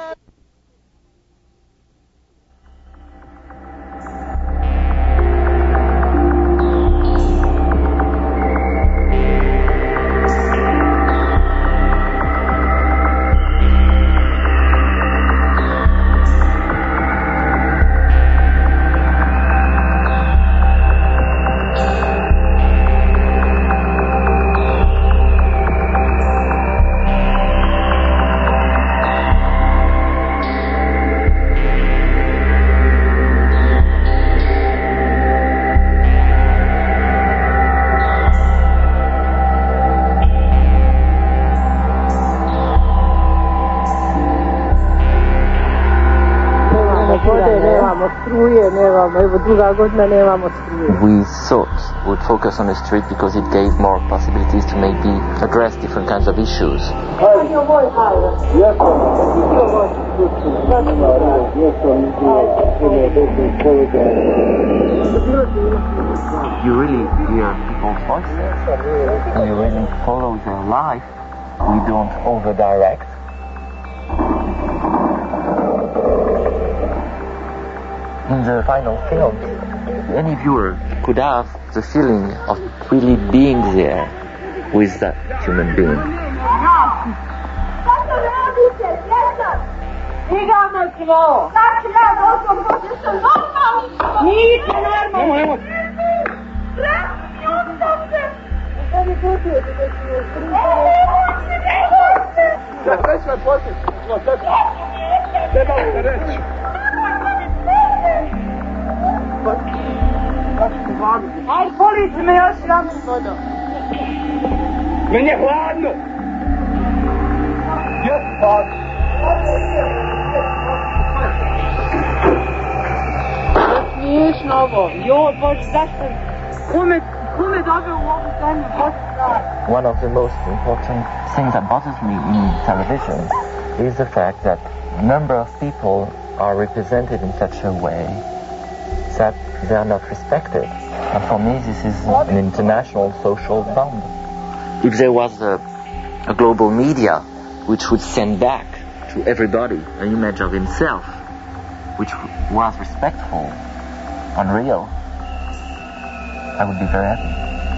Speaker 23: We thought would focus on the street because it gave more possibilities to maybe address different kinds of issues. You really hear people's voices and you really follow their life. We don't over-direct. In the final film, any viewer could have the feeling of really being there with that human being.
Speaker 24: Aj polite me još jedan vodo. Meni je hladno. Jes, sad. Smiješno ovo. Joj, Bože, zašto? Kome, kome dobio u ovu zemlju, Bože, sad.
Speaker 23: One of the most important things that bothers me in television is the fact that a number of people are represented in such a way that they are not respected. And for me, this is an international social bond. If there was a, a global media which would send back to everybody an image of himself which was respectful and real, I would be very happy.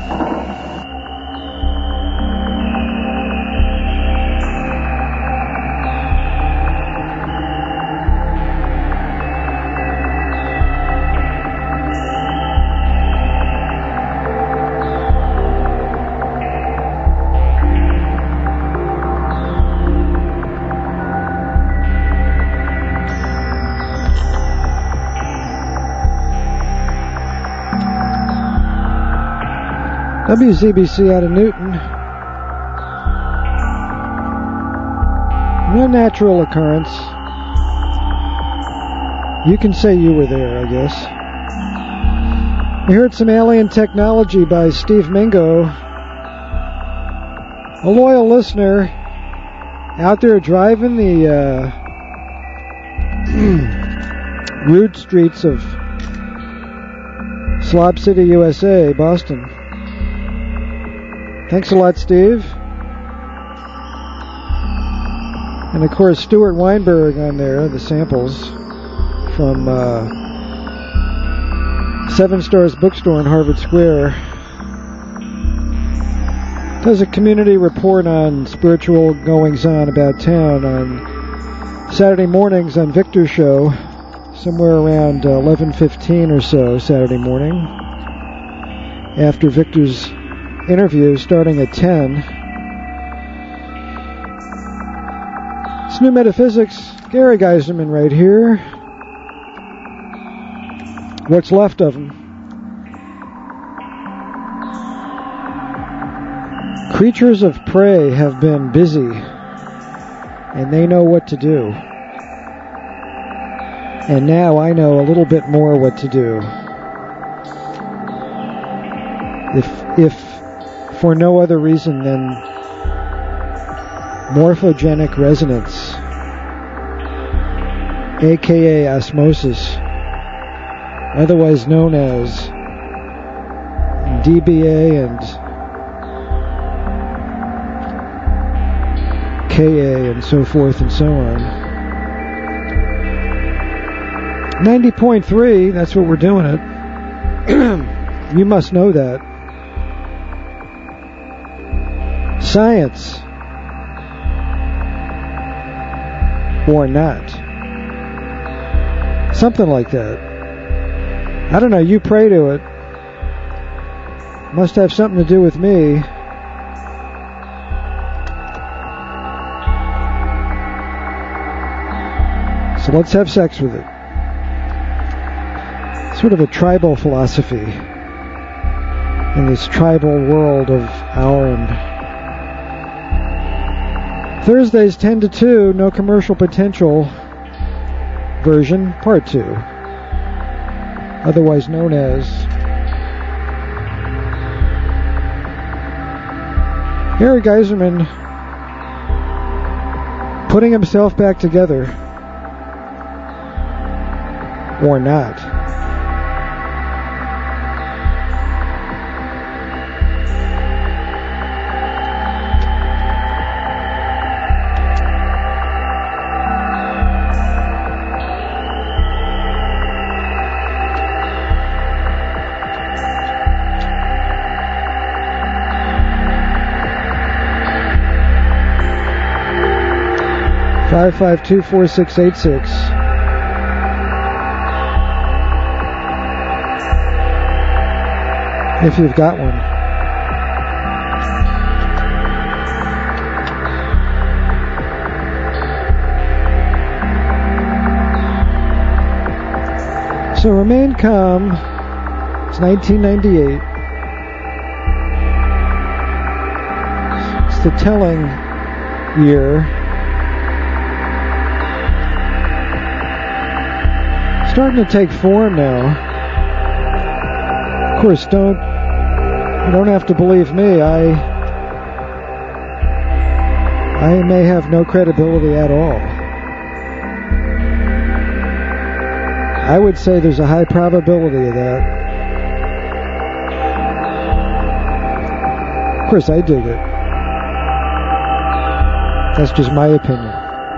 Speaker 20: W Z B C out of Newton. No natural occurrence. You can say you were there, I guess. We heard some alien technology by Steve Mingo, a loyal listener out there driving the uh, rude streets of Slob City, U S A, Boston. Thanks a lot, Steve. And of course, Stuart Weinberg on there, the samples from uh, Seven Stars Bookstore in Harvard Square. Does a community report on spiritual goings-on about town on Saturday mornings on Victor's show, somewhere around eleven fifteen or so Saturday morning, after Victor's interview starting at ten. It's New Metaphysics. Gary Geiserman right here. What's left of him. Creatures of prey have been busy, and they know what to do. And now I know a little bit more what to do. If, if for no other reason than morphogenic resonance, aka osmosis, otherwise known as D B A and K A and so forth and so on. ninety point three, that's what we're doing it. You must know that. Science or not. Something like that. I don't know, you pray to it. Must have something to do with me. So let's have sex with it. Sort of a tribal philosophy in this tribal world of our and Thursdays ten to two, No Commercial Potential version, part two. Otherwise known as Gary Geiserman putting himself back together. Or not. five five two, four six eight six. If you've got one. So Remain Calm. It's nineteen ninety-eight. It's the telling year. Starting to take form now. Of course, don't you don't have to believe me. I I may have no credibility at all. I would say there's a high probability of that. Of course, I dig it. That's just my opinion.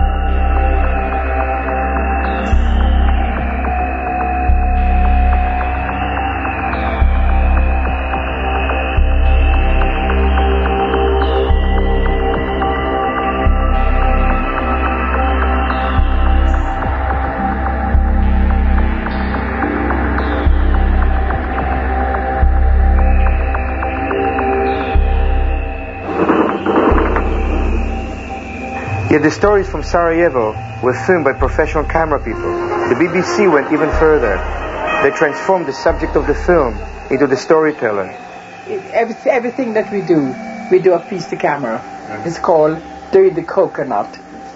Speaker 1: Yet the stories from Sarajevo were filmed by professional camera people. The B B C went even further. They transformed the subject of the film into the storyteller.
Speaker 9: Every, everything that we do, we do a piece to camera. It's called Dirty the Coconut.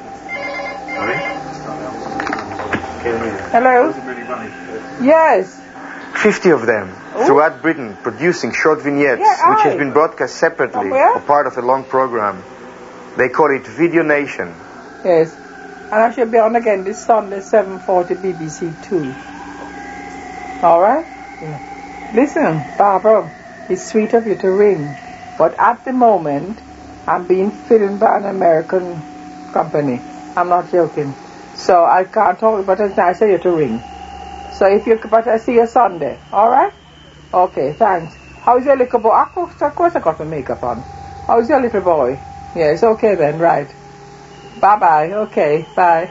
Speaker 9: Hello? Yes.
Speaker 1: Fifty of them throughout Britain, producing short vignettes,
Speaker 9: Yeah,
Speaker 1: which
Speaker 9: aye.
Speaker 1: has been broadcast separately,
Speaker 9: Somewhere?
Speaker 1: or part of a long program. They call it Video Nation.
Speaker 9: Yes. And I shall be on again this Sunday, seven forty B B C two. All right? Yeah. Listen, Barbara, it's sweet of you to ring, but at the moment, I'm being filmed by an American company. I'm not joking. So I can't talk, but it's nice of you to ring. So if you, but I see you Sunday. All right? Okay, thanks. How's your little boy? Of course, of course I got my makeup on. How's your little boy? Yes, okay then, right. Bye-bye, okay, bye.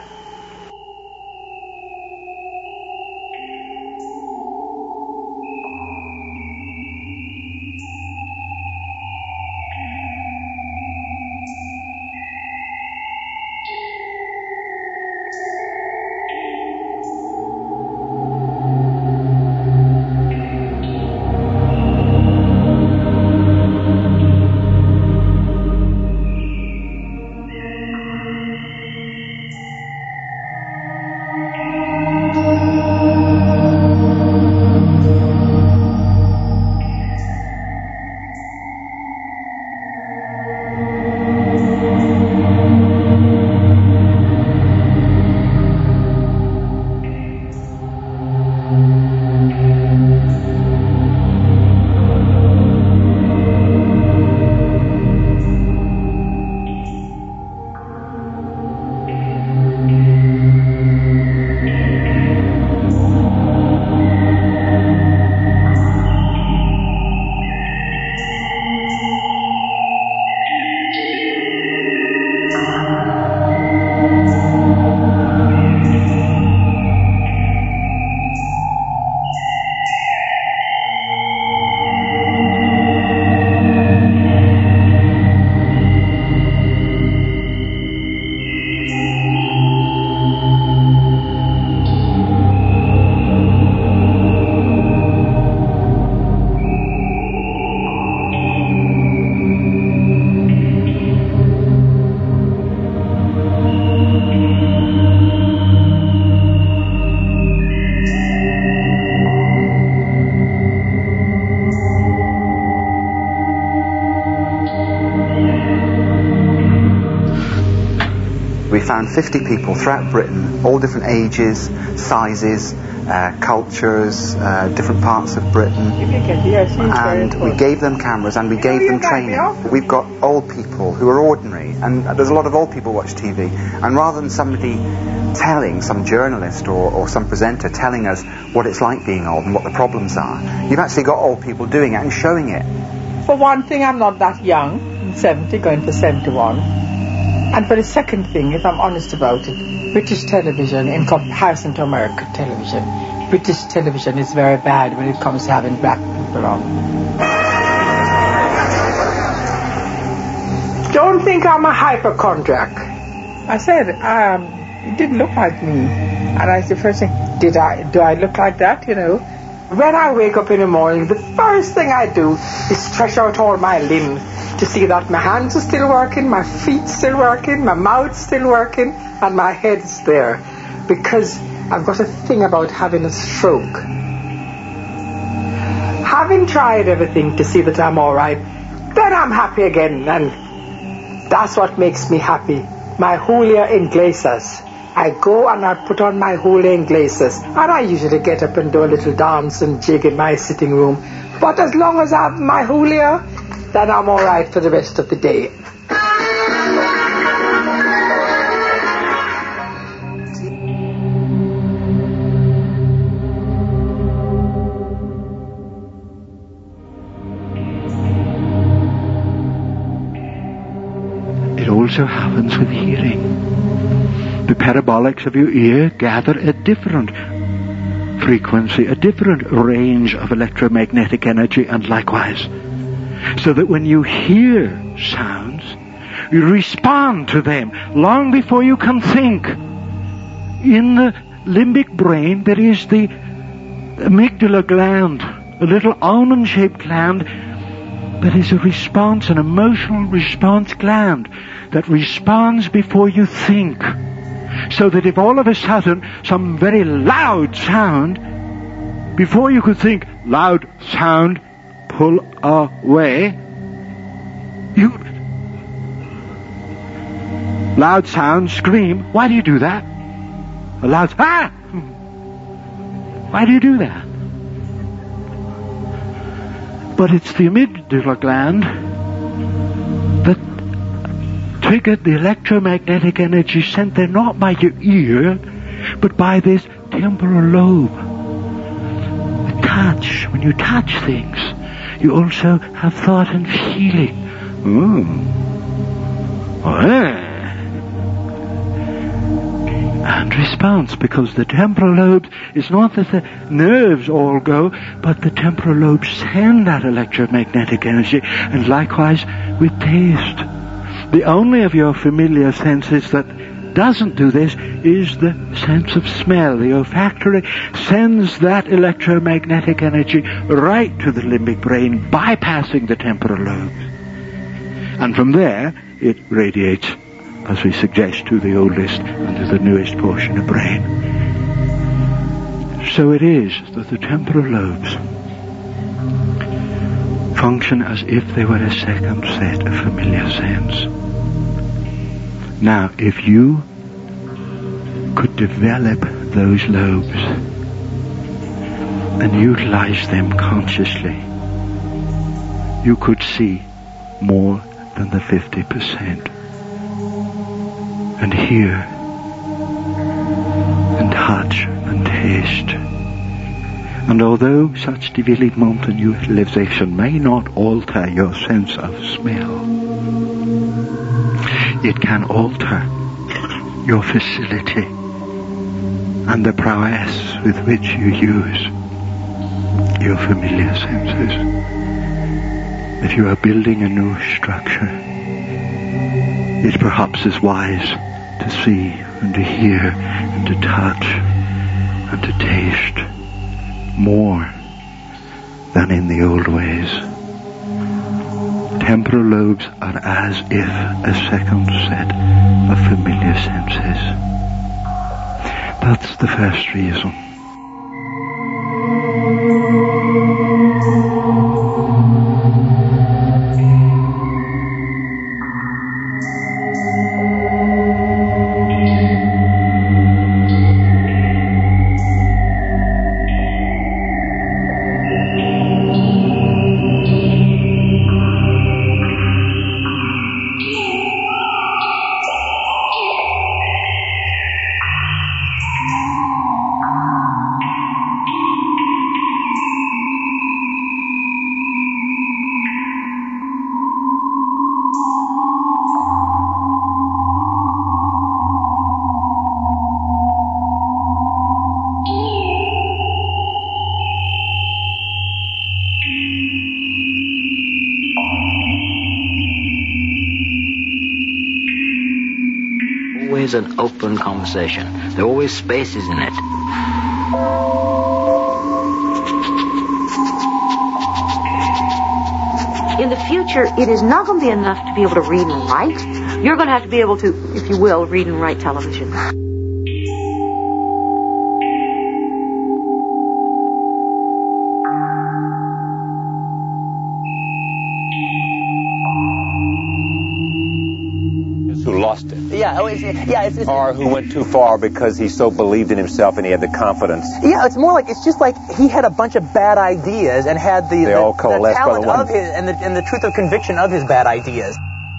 Speaker 11: We found fifty people throughout Britain, all different ages, sizes, uh, cultures, uh, different parts of Britain. And we gave them cameras and we gave them training. We've got old people who are ordinary, and there's a lot of old people watch T V. And rather than somebody telling, some journalist or, or some presenter telling us what it's like being old and what the problems are, you've actually got old people doing it and showing it.
Speaker 9: For one thing, I'm not that young. I'm seventy, going for seventy-one. And for the second thing, if I'm honest about it, British television in comparison to American television, British television is very bad when it comes to having black people on. Don't think I'm a hypochondriac. I said, um, it didn't look like me. And I said, first thing, did I, do I look like that, you know? When I wake up in the morning, the first thing I do is stretch out all my limbs to see that my hands are still working, my feet still working, my mouth's still working, and my head's there. Because I've got a thing about having a stroke. Having tried everything to see that I'm all right, then I'm happy again. And That's what makes me happy. My Julia Iglesias. I go and I put on my Julia Iglesias, and I usually get up and do a little dance and jig in my sitting room. But as long as I have my Julia, then I'm all right for the rest of the day.
Speaker 7: It also happens with hearing. The parabolics of your ear gather a different frequency, a different range of electromagnetic energy, and likewise. So that when you hear sounds, you respond to them long before you can think. In the limbic brain, there is the amygdala gland, a little almond-shaped gland that is a response, an emotional response gland that responds before you think. So that if all of a sudden some very loud sound, before you could think, loud sound, pull away, you... Loud sound, scream. Why do you do that? A loud... Ah! Why do you do that? But it's the amygdala gland that triggered the electromagnetic energy sent there not by your ear, but by this temporal lobe. The touch. When you touch things, you also have thought and feeling. Mm. Ah. And response, because the temporal lobes, it's not that the nerves all go, but the temporal lobes send that electromagnetic energy, and likewise with taste. The only of your familiar senses that doesn't do this is the sense of smell. The olfactory sends that electromagnetic energy right to the limbic brain, bypassing the temporal lobes. And from there, it radiates, as we suggest, to the oldest and to the newest portion of brain. So it is that the temporal lobes function as if they were a second set of familiar sense. Now, if you could develop those lobes and utilize them consciously, you could see more than the fifty percent. And hear, and touch, and taste. And although such development and utilization may not alter your sense of smell, it can alter your facility and the prowess with which you use your familiar senses. If you are building a new structure, it perhaps is wise to see and to hear and to touch and to taste more than in the old ways. Temporal lobes are as if a second set of familiar senses. That's the first reason.
Speaker 12: An open conversation. There are always spaces in it.
Speaker 13: In the future, it is not going to be enough to be able to read and write. You're going to have to be able to, if you will, read and write television.
Speaker 14: yeah, it's, yeah. It's, it's,
Speaker 16: or who went too far because he so believed in himself and he had the confidence.
Speaker 14: Yeah, it's more like it's just like he had a bunch of bad ideas and had the,
Speaker 16: they
Speaker 14: the,
Speaker 16: all
Speaker 14: the
Speaker 16: by
Speaker 14: talent
Speaker 16: the one.
Speaker 14: of his and the and the truth of conviction of his bad ideas.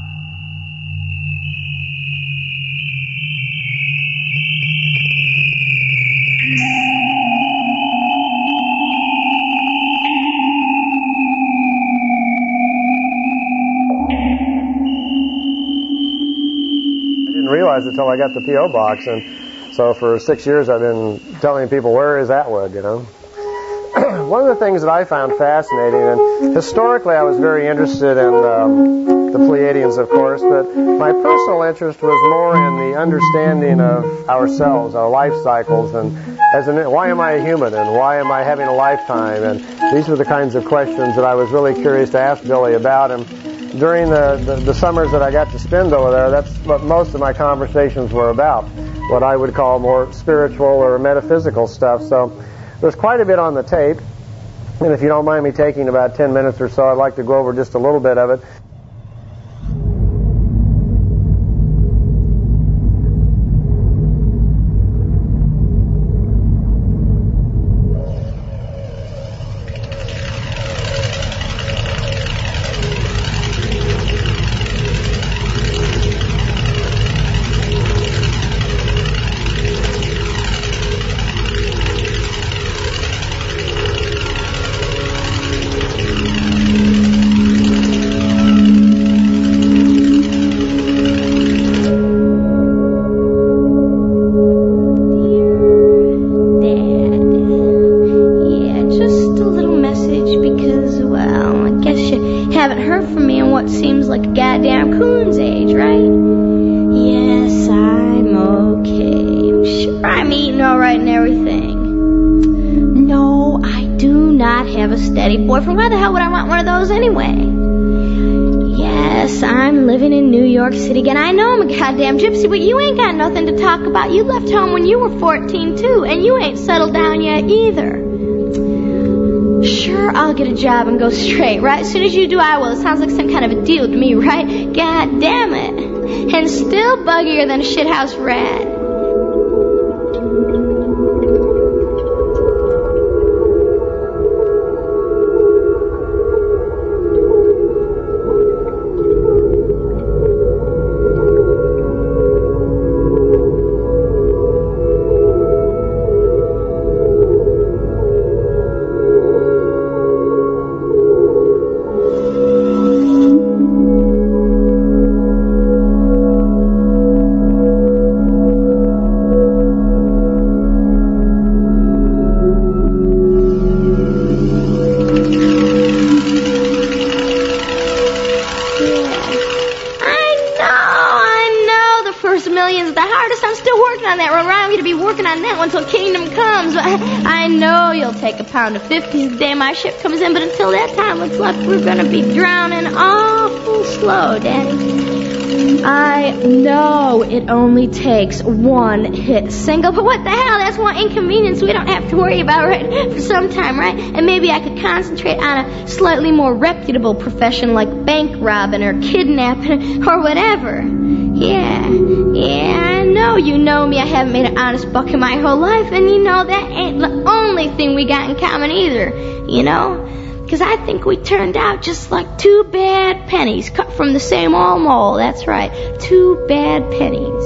Speaker 17: Realized until I got the P O box, and so for six years I've been telling people, where is Atwood, you know. One of the things that I found fascinating, and historically I was very interested in um, the Pleiadians, of course, but my personal interest was more in the understanding of ourselves, our life cycles, and as an, why am I a human, and why am I having a lifetime, and these were the kinds of questions that I was really curious to ask Billy about. And during the, the, the summers that I got to spend over there, that's what most of my conversations were about, what I would call more spiritual or metaphysical stuff. So there's quite a bit on the tape, and if you don't mind me taking about ten minutes or so, I'd like to go over just a little bit of it.
Speaker 6: Boyfriend, why the hell would I want one of those anyway? Yes, I'm living in New York City again. I know I'm a goddamn gypsy, but you ain't got nothing to talk about. You left home when you were fourteen, too, and you ain't settled down yet either. Sure, I'll get a job and go straight, right? As soon as you do, I will. It sounds like some kind of a deal to me, right? God damn it. And still buggier than a shithouse rat. Until kingdom comes. I know you'll take a pound of fifties the day my ship comes in, but until that time, looks like we're gonna be drowning awful slow, Daddy. I know it only takes one hit single, but what the hell? That's one inconvenience we don't have to worry about right for some time, right? And maybe I could concentrate on a slightly more reputable profession like bank robbing or kidnapping or whatever. Yeah, yeah, I know you know me. I haven't made an honest buck in my whole life, and you know that ain't the only thing we got in common either, you know? Because I think we turned out just like two bad pennies cut from the same old mold. That's right, two bad pennies.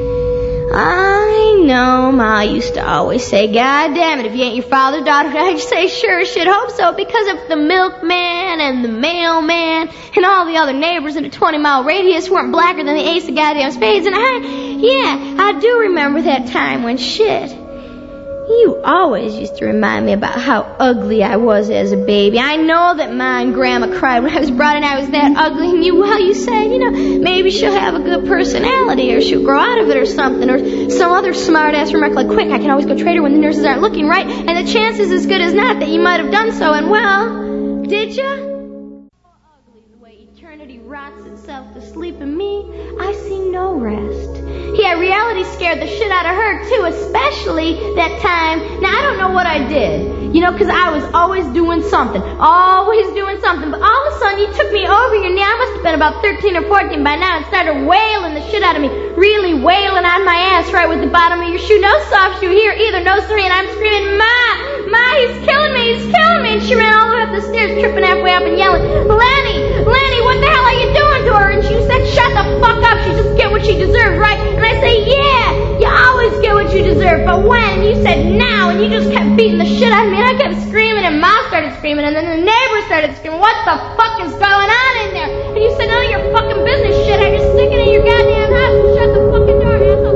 Speaker 6: I know Ma used to always say, God damn it, if you ain't your father's daughter, I'd say sure should hope so, because of the milkman and the mailman and all the other neighbors in a twenty mile radius weren't blacker than the ace of goddamn spades. And I, yeah, I do remember that time when shit. You always used to remind me about how ugly I was as a baby. I know that Ma and Grandma cried when I was brought in I was that ugly, and you, well, you said, you know, maybe she'll have a good personality, or she'll grow out of it or something, or some other smart-ass remark like, quick, I can always go trade her when the nurses aren't looking, right? And the chances as good as not that you might have done so, and well, did ya? Ugly the way eternity rots itself to sleep in me, I see no rest. Yeah, reality scared the shit out of her, too, especially that time. Now, I don't know what I did, you know, because I was always doing something, always doing something. But all of a sudden, you took me over here. Now I must have been about thirteen or fourteen by now and started wailing the shit out of me. Really wailing on my ass right with the bottom of your shoe. No soft shoe here either, no siree. And I'm screaming, Ma! Ma, he's killing me, he's killing me. And she ran all the way up the stairs, tripping halfway up and yelling, Lanny, Lanny, what the hell are you doing to her? And she said, shut the fuck up, she just get what she deserves, right? And I say, yeah, you always get what you deserve, but when? And you said now, and you just kept beating the shit out of me, and I kept screaming, and Ma started screaming, and then the neighbors started screaming, what the fuck is going on in there? And you said, none of your fucking business, shit, I just stick it in your goddamn house and shut the fucking door, asshole.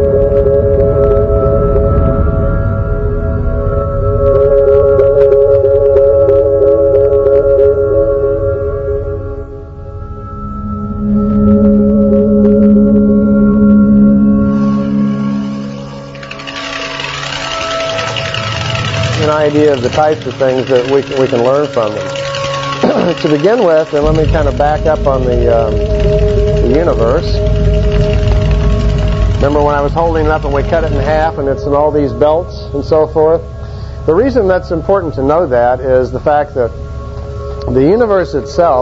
Speaker 17: Idea of the types of things that we we can learn from them. To begin with, and let me kind of back up on the, um, the universe. Remember when I was holding it up and we cut it in half and it's in all these belts and so forth? The reason that's important to know that is the fact that the universe itself,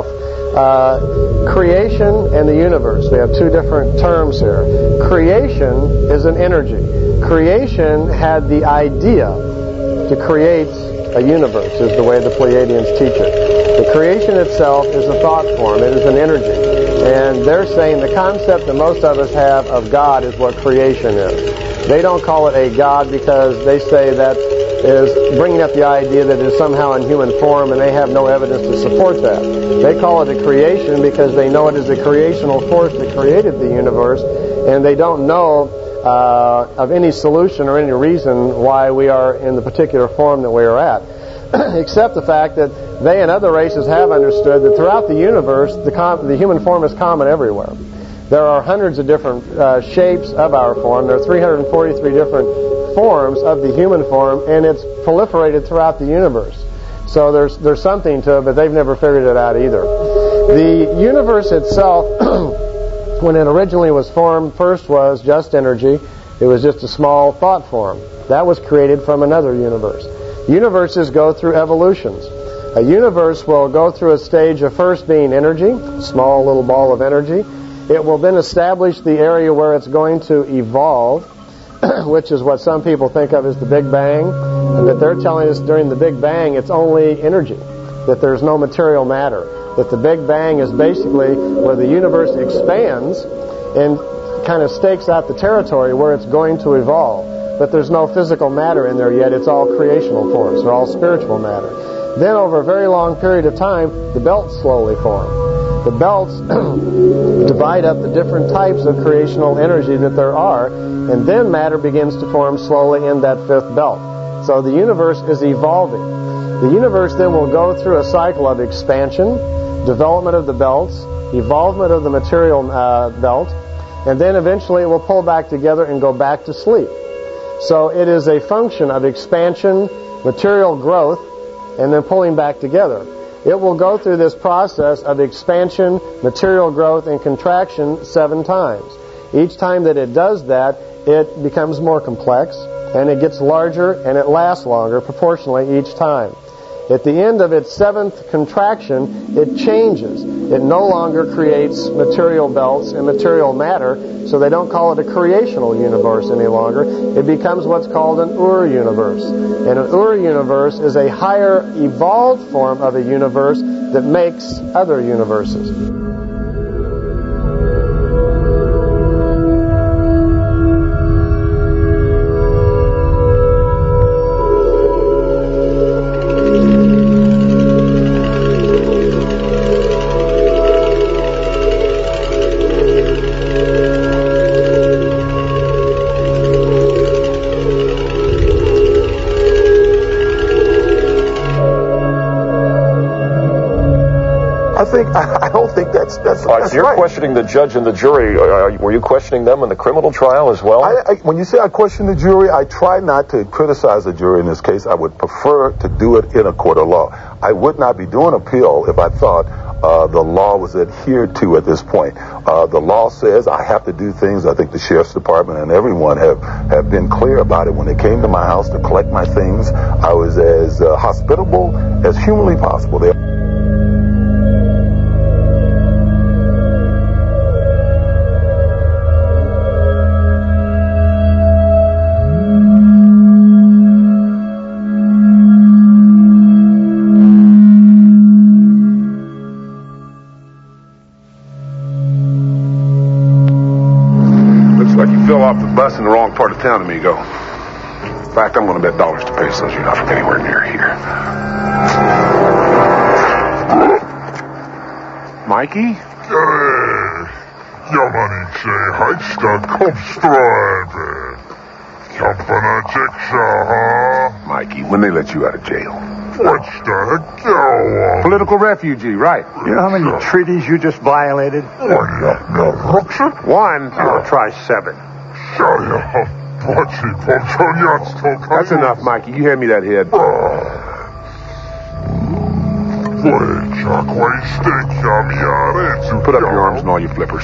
Speaker 17: uh, creation and the universe, we have two different terms here. Creation is an energy. Creation had the idea to create a universe, is the way the Pleiadians teach it. The creation itself is a thought form. It is an energy. And they're saying the concept that most of us have of God is what creation is. They don't call it a God because they say that is bringing up the idea that it is somehow in human form, and they have no evidence to support that. They call it a creation because they know it is a creational force that created the universe, and they don't know Uh, of any solution or any reason why we are in the particular form that we are at, except the fact that they and other races have understood that throughout the universe, the, com- the human form is common everywhere. There are hundreds of different uh, shapes of our form. There are three hundred forty-three different forms of the human form, and it's proliferated throughout the universe. So there's there's something to it, but they've never figured it out either. The universe itself, when it originally was formed, first was just energy. It was just a small thought form. That was created from another universe. Universes go through evolutions. A universe will go through a stage of first being energy, a small little ball of energy. It will then establish the area where it's going to evolve, which is what some people think of as the Big Bang, and that they're telling us during the Big Bang it's only energy, that there's no material matter. That the Big Bang is basically where the universe expands and kind of stakes out the territory where it's going to evolve. But there's no physical matter in there yet. It's all creational forms. They're all spiritual matter. Then over a very long period of time, the belts slowly form. The belts divide up the different types of creational energy that there are, and then matter begins to form slowly in that fifth belt. So the universe is evolving. The universe then will go through a cycle of expansion, development of the belts, evolvement of the material uh, belt, and then eventually it will pull back together and go back to sleep. So it is a function of expansion, material growth, and then pulling back together. It will go through this process of expansion, material growth, and contraction seven times. Each time that it does that, it becomes more complex, and it gets larger, and it lasts longer proportionally each time. At the end of its seventh contraction, it changes. It no longer creates material belts and material matter, so they don't call it a creational universe any longer. It becomes what's called an Ur universe. And an Ur universe is a higher evolved form of a universe that makes other universes.
Speaker 15: I don't think that's that's,
Speaker 18: All right,
Speaker 15: that's
Speaker 18: so you're
Speaker 15: right.
Speaker 18: questioning the judge and the jury. Uh, were you questioning them in the criminal trial as well?
Speaker 15: I, I, when you say I question the jury, I try not to criticize the jury in this case. I would prefer to do it in a court of law. I would not be doing appeal if I thought uh, the law was adhered to at this point. Uh, the law says I have to do things. I think the Sheriff's Department and everyone have, have been clear about it. When they came to my house to collect my things, I was as uh, hospitable as humanly possible. They fell off the bus in the wrong part of town, amigo. In fact, I'm going to bet dollars to pesos you're not from anywhere near here. Mikey?
Speaker 3: Hey, Yamanichay Heitsta Kopstrave. Kampana Jeksha,
Speaker 15: Mikey, when they let you out of jail?
Speaker 3: What's the hell?
Speaker 15: Political refugee, right.
Speaker 10: You know how many treaties you just violated?
Speaker 3: One.
Speaker 15: I'll try seven. That's enough, Mikey. You hand me that head. Put up your arms and all your flippers.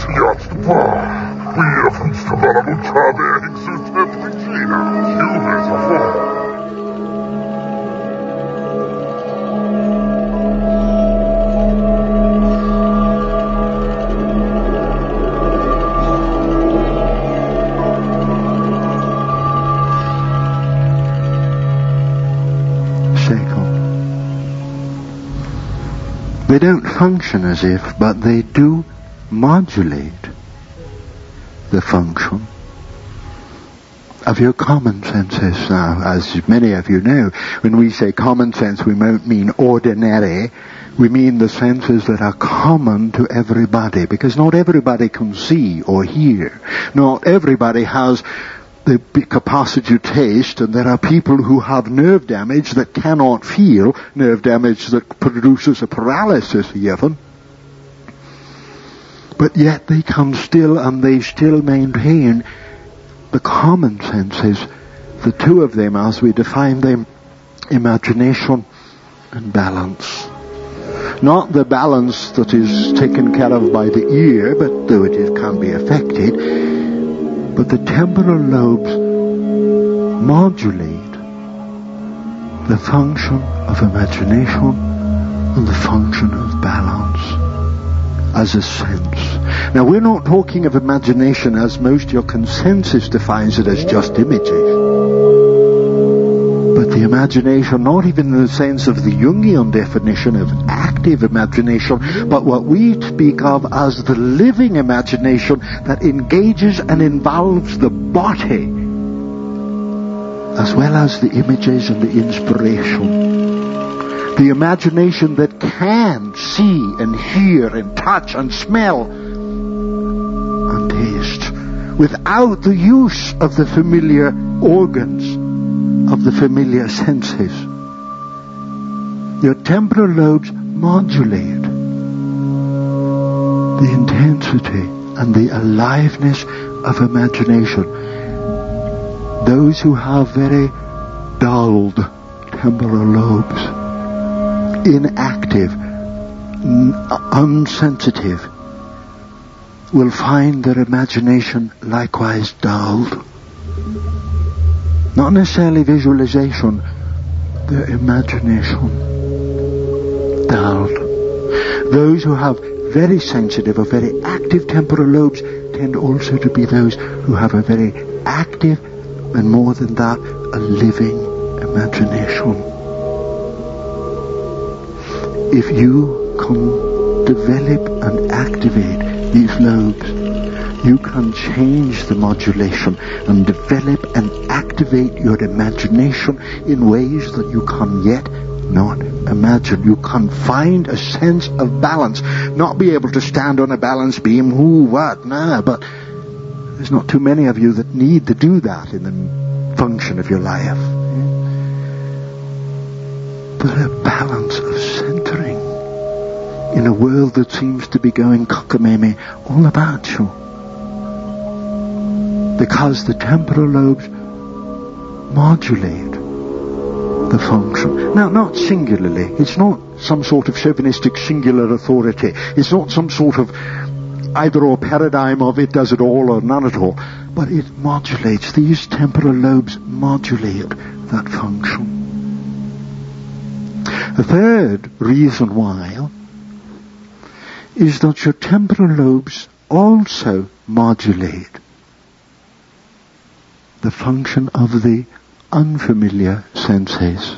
Speaker 7: They don't function as if, but they do modulate the function of your common senses. Now, as many of you know, when we say common sense, we don't mean ordinary. We mean the senses that are common to everybody, because not everybody can see or hear. Not everybody has the capacity to taste, and there are people who have nerve damage that cannot feel, nerve damage that produces a paralysis even. But yet they can still, and they still maintain the common senses, the two of them as we define them, imagination and balance. Not the balance that is taken care of by the ear, but though it is, can be affected, but the temporal lobes modulate the function of imagination and the function of balance as a sense. Now, we're not talking of imagination as most your consensus defines it as just images. But the imagination, not even in the sense of the Jungian definition of active imagination, but what we speak of as the living imagination that engages and involves the body, as well as the images and the inspiration. The imagination that can see and hear and touch and smell and taste without the use of the familiar organs, of the familiar senses. Your temporal lobes modulate the intensity and the aliveness of imagination. Those who have very dulled temporal lobes, inactive, n- unsensitive, will find their imagination likewise dulled. Not necessarily visualization, their imagination dulled. Those who have very sensitive or very active temporal lobes tend also to be those who have a very active, and more than that, a living imagination. If you can develop and activate these lobes, you can change the modulation and develop and activate your imagination in ways that you can yet not imagine. You can find a sense of balance, not be able to stand on a balance beam, who, what, nah, but there's not too many of you that need to do that in the function of your life. But a balance of centering in a world that seems to be going cockamamie all about you. Because the temporal lobes modulate the function. Now, not singularly. It's not some sort of chauvinistic singular authority. It's not some sort of either or paradigm of it does it all or none at all. But it modulates. These temporal lobes modulate that function. The third reason why is that your temporal lobes also modulate the function of the unfamiliar senses.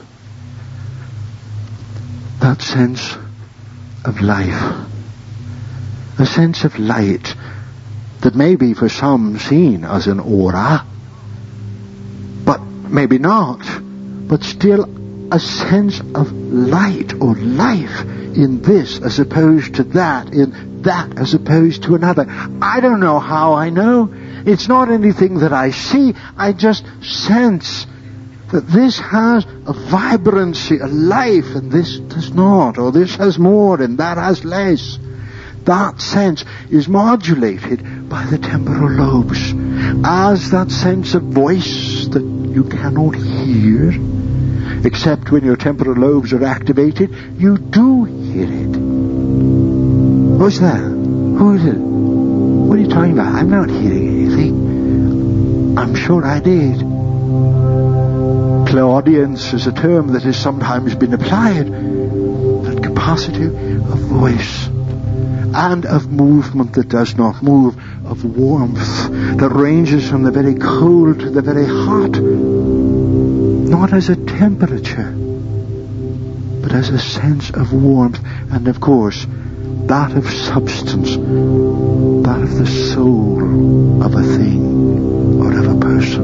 Speaker 7: That sense of life, a sense of light that may be for some seen as an aura, but maybe not, but still a sense of light or life in this as opposed to that, in that as opposed to another. I don't know how I know. It's not anything that I see. I just sense that this has a vibrancy, a life, and this does not, or this has more and that has less. That sense is modulated by the temporal lobes as that sense of voice that you cannot hear, except when your temporal lobes are activated. You do hear it. Who's that? Who is it? What are you talking about? I'm not hearing anything. I'm sure I did. Clairaudience is a term that has sometimes been applied. That capacity of voice and of movement that does not move, of warmth that ranges from the very cold to the very hot, not as a temperature, but as a sense of warmth, and of course, that of substance, that of the soul of a thing or of a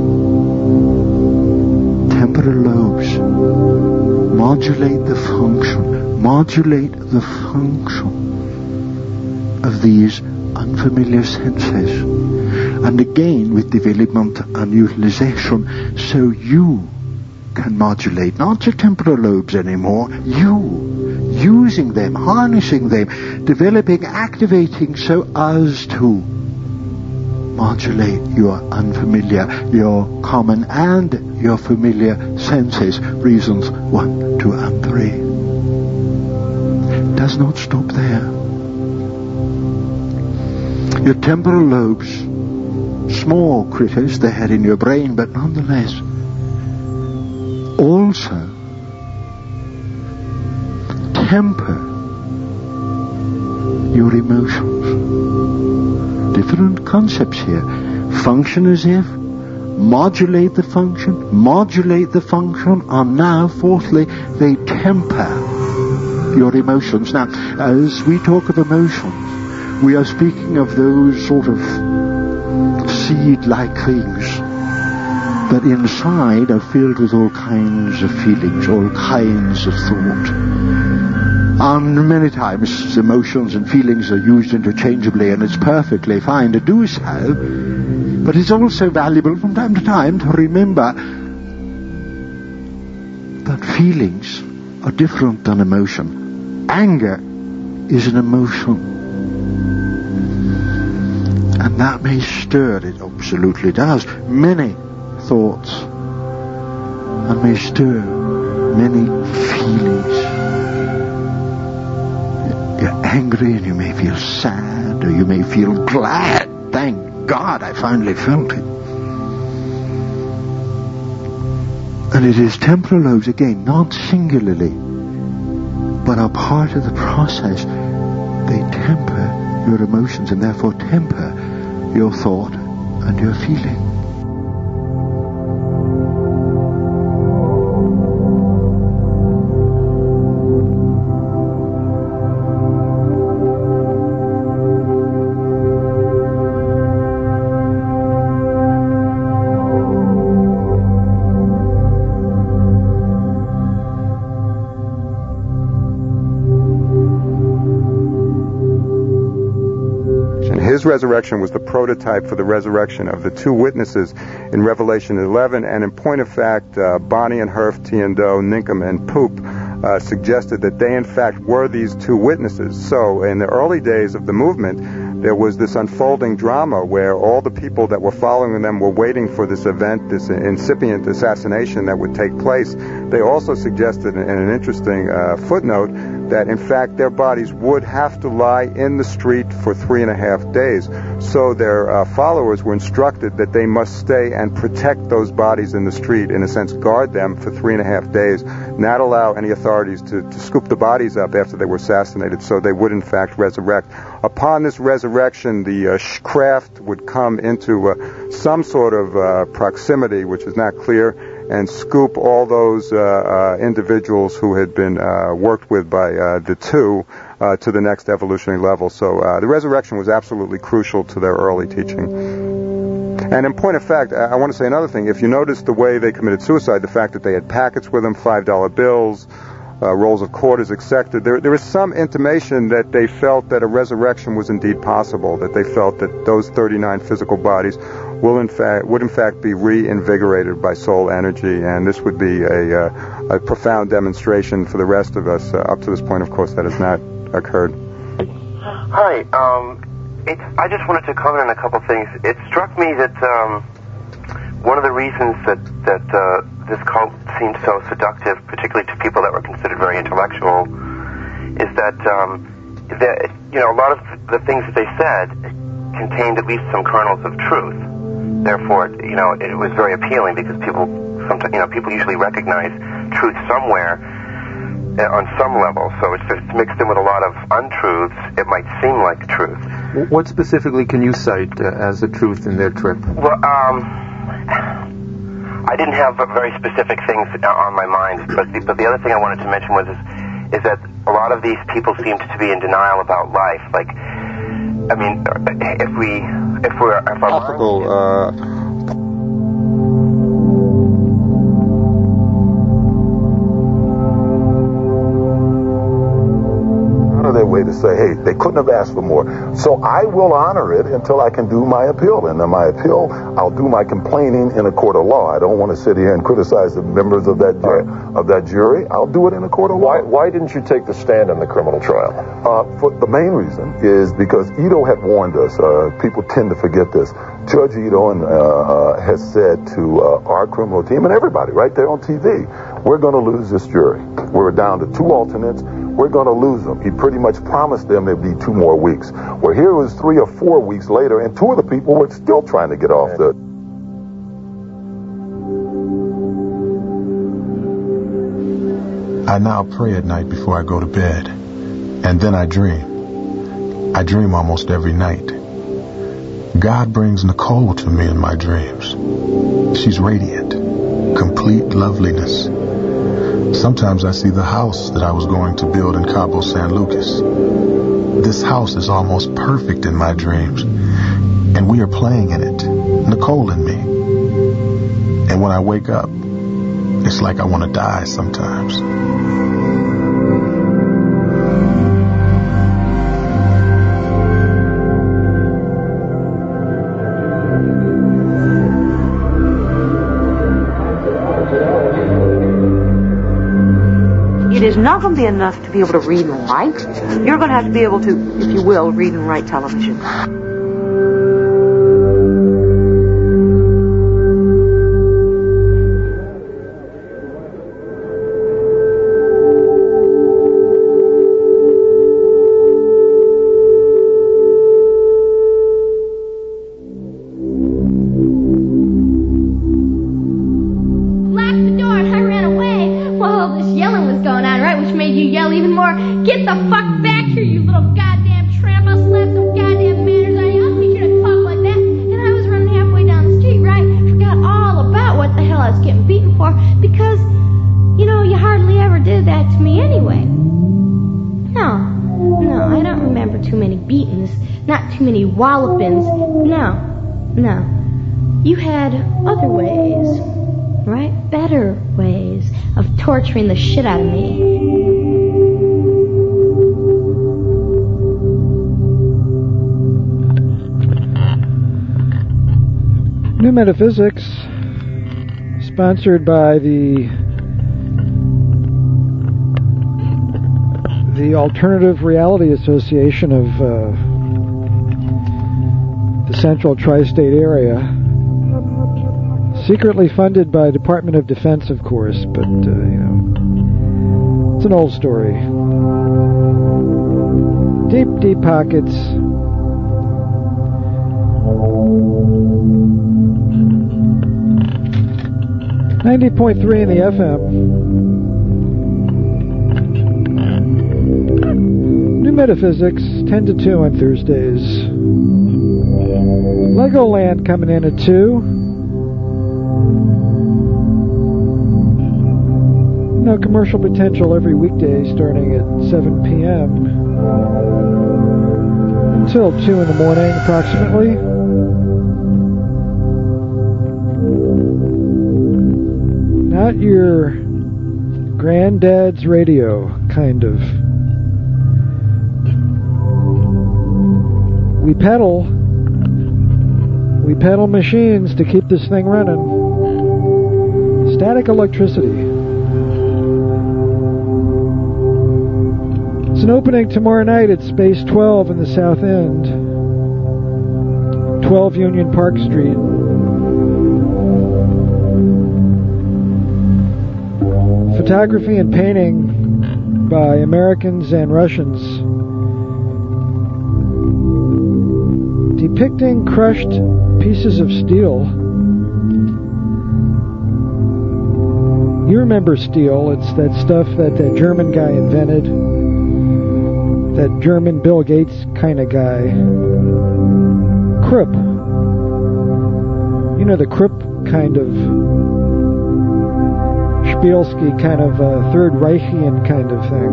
Speaker 7: person. Temporal lobes modulate the function, modulate the function of these unfamiliar senses. And again, with development and utilization, so you can modulate not your temporal lobes anymore, you, using them, harnessing them, developing, activating so as to modulate your unfamiliar, your common and your familiar senses, reasons one, two, and three. It does not stop there. Your temporal lobes, small critters, they had in your brain, but nonetheless, also temper your emotions. Different concepts here. Function as if, modulate the function, modulate the function, and now, fourthly, they temper your emotions. Now, as we talk of emotions, we are speaking of those sort of seed-like things that inside are filled with all kinds of feelings, all kinds of thought. And many times emotions and feelings are used interchangeably, and it's perfectly fine to do so. But it's also valuable from time to time to remember that feelings are different than emotion. Anger is an emotion. And that may stir, it absolutely does, many thoughts, and may stir many feelings. You're angry and you may feel sad, or you may feel glad. Thank God I finally felt it. And it is temporal lobes, again, not singularly, but are part of the process. They temper your emotions and therefore temper your thought and your feeling.
Speaker 5: His resurrection was the prototype for the resurrection of the two witnesses in Revelation eleven, and in point of fact, uh, Bonnie and Herf, Tiendo, Ninkum, and Poop uh, suggested that they in fact were these two witnesses. So in the early days of the movement, there was this unfolding drama where all the people that were following them were waiting for this event, this incipient assassination that would take place. They also suggested in an interesting uh, footnote that in fact their bodies would have to lie in the street for three and a half days. So their uh, followers were instructed that they must stay and protect those bodies in the street, in a sense guard them for three and a half days, not allow any authorities to, to scoop the bodies up after they were assassinated, so they would in fact resurrect. Upon this resurrection, the uh, craft would come into uh, some sort of uh, proximity, which is not clear, and scoop all those uh, uh, individuals who had been uh, worked with by uh, the two uh, to the next evolutionary level. So uh, the resurrection was absolutely crucial to their early teaching. And in point of fact, I, I want to say another thing. If you notice the way they committed suicide, the fact that they had packets with them, five dollar bills, uh, rolls of quarters, et cetera, there, there was some intimation that they felt that a resurrection was indeed possible, that they felt that those thirty-nine physical bodies will in fact would in fact be reinvigorated by soul energy, and this would be a, uh, a profound demonstration for the rest of us. Uh, up to this point, of course, that has not occurred.
Speaker 8: Hi, um, it's, I just wanted to comment on a couple things. It struck me that um, one of the reasons that that uh, this cult seemed so seductive, particularly to people that were considered very intellectual, is that um, that you know a lot of the things that they said contained at least some kernels of truth. Therefore, you know, it was very appealing because people, sometimes, you know, people usually recognize truth somewhere on some level. So if it's mixed in with a lot of untruths, it might seem like truth.
Speaker 2: What specifically can you cite uh, as a truth in their trip?
Speaker 8: Well, um, I didn't have very specific things on my mind, but the, but the other thing I wanted to mention was is, is that a lot of these people seemed to be in denial about life. Like, I mean, if we, if we're, if our
Speaker 5: Possible, uh,
Speaker 15: their way to say, hey, they couldn't have asked for more. So I will honor it until I can do my appeal. And in my appeal, I'll do my complaining in a court of law. I don't want to sit here and criticize the members of that jury. Right. Of that jury. I'll do it in a court of law.
Speaker 18: Why, why didn't you take the stand in the criminal trial?
Speaker 15: Uh, for the main reason is because Ito had warned us. Uh, people tend to forget this. Judge Ito and, uh, uh, has said to uh, our criminal team and everybody right there on T V, we're going to lose this jury. We're down to two alternates. We're going to lose them. He pretty much promised them there'd be two more weeks. Well, here it was three or four weeks later, and two of the people were still trying to get off the...
Speaker 19: I now pray at night before I go to bed, and then I dream. I dream almost every night. God brings Nicole to me in my dreams. She's radiant, complete loveliness. Sometimes I see the house that I was going to build in Cabo San Lucas. This house is almost perfect in my dreams, and we are playing in it, Nicole and me. And when I wake up, it's like I want to die sometimes.
Speaker 13: It is not going to be enough to be able to read and write. You're going to have to be able to, if you will, read and write television.
Speaker 6: Wallopings. No, no. You had other ways, right? Better ways of torturing the shit out of me.
Speaker 20: New Metaphysics, sponsored by the the Alternative Reality Association of uh, the Central Tri-State Area, secretly funded by Department of Defense, of course, but, uh, you know, it's an old story. Deep, deep pockets. ninety point three in the F M. New Metaphysics, ten to two on Thursdays. Legoland coming in at two. know, Commercial Potential every weekday starting at seven p.m. until two in the morning approximately. Not your granddad's radio, kind of. We pedal. We pedal machines to keep this thing running. Static electricity. It's an opening tomorrow night at Space twelve in the South End. twelve Union Park Street. Photography and painting by Americans and Russians, depicting crushed pieces of steel. You remember steel. It's that stuff that that German guy invented. That German Bill Gates kind of guy. Krupp. You know, the Krupp kind of Spielsky kind of uh, Third Reichian kind of thing.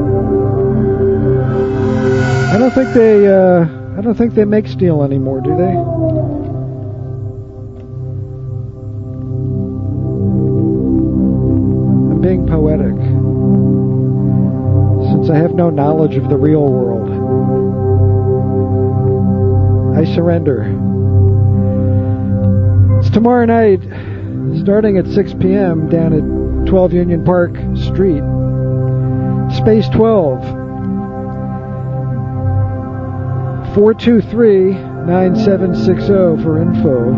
Speaker 20: I don't think they uh, I don't think they make steel anymore, do they? I'm being poetic, since I have no knowledge of the real world. I surrender. It's tomorrow night, starting at six p.m. down at twelve Union Park Street. Space twelve. four two three, nine seven six zero for info.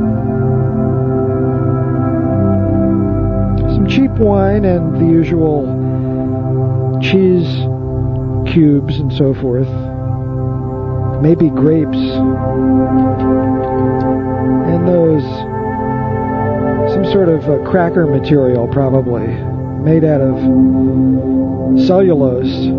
Speaker 20: Some cheap wine and the usual cheese cubes and so forth. Maybe grapes. And those, some sort of uh, cracker material probably, made out of cellulose.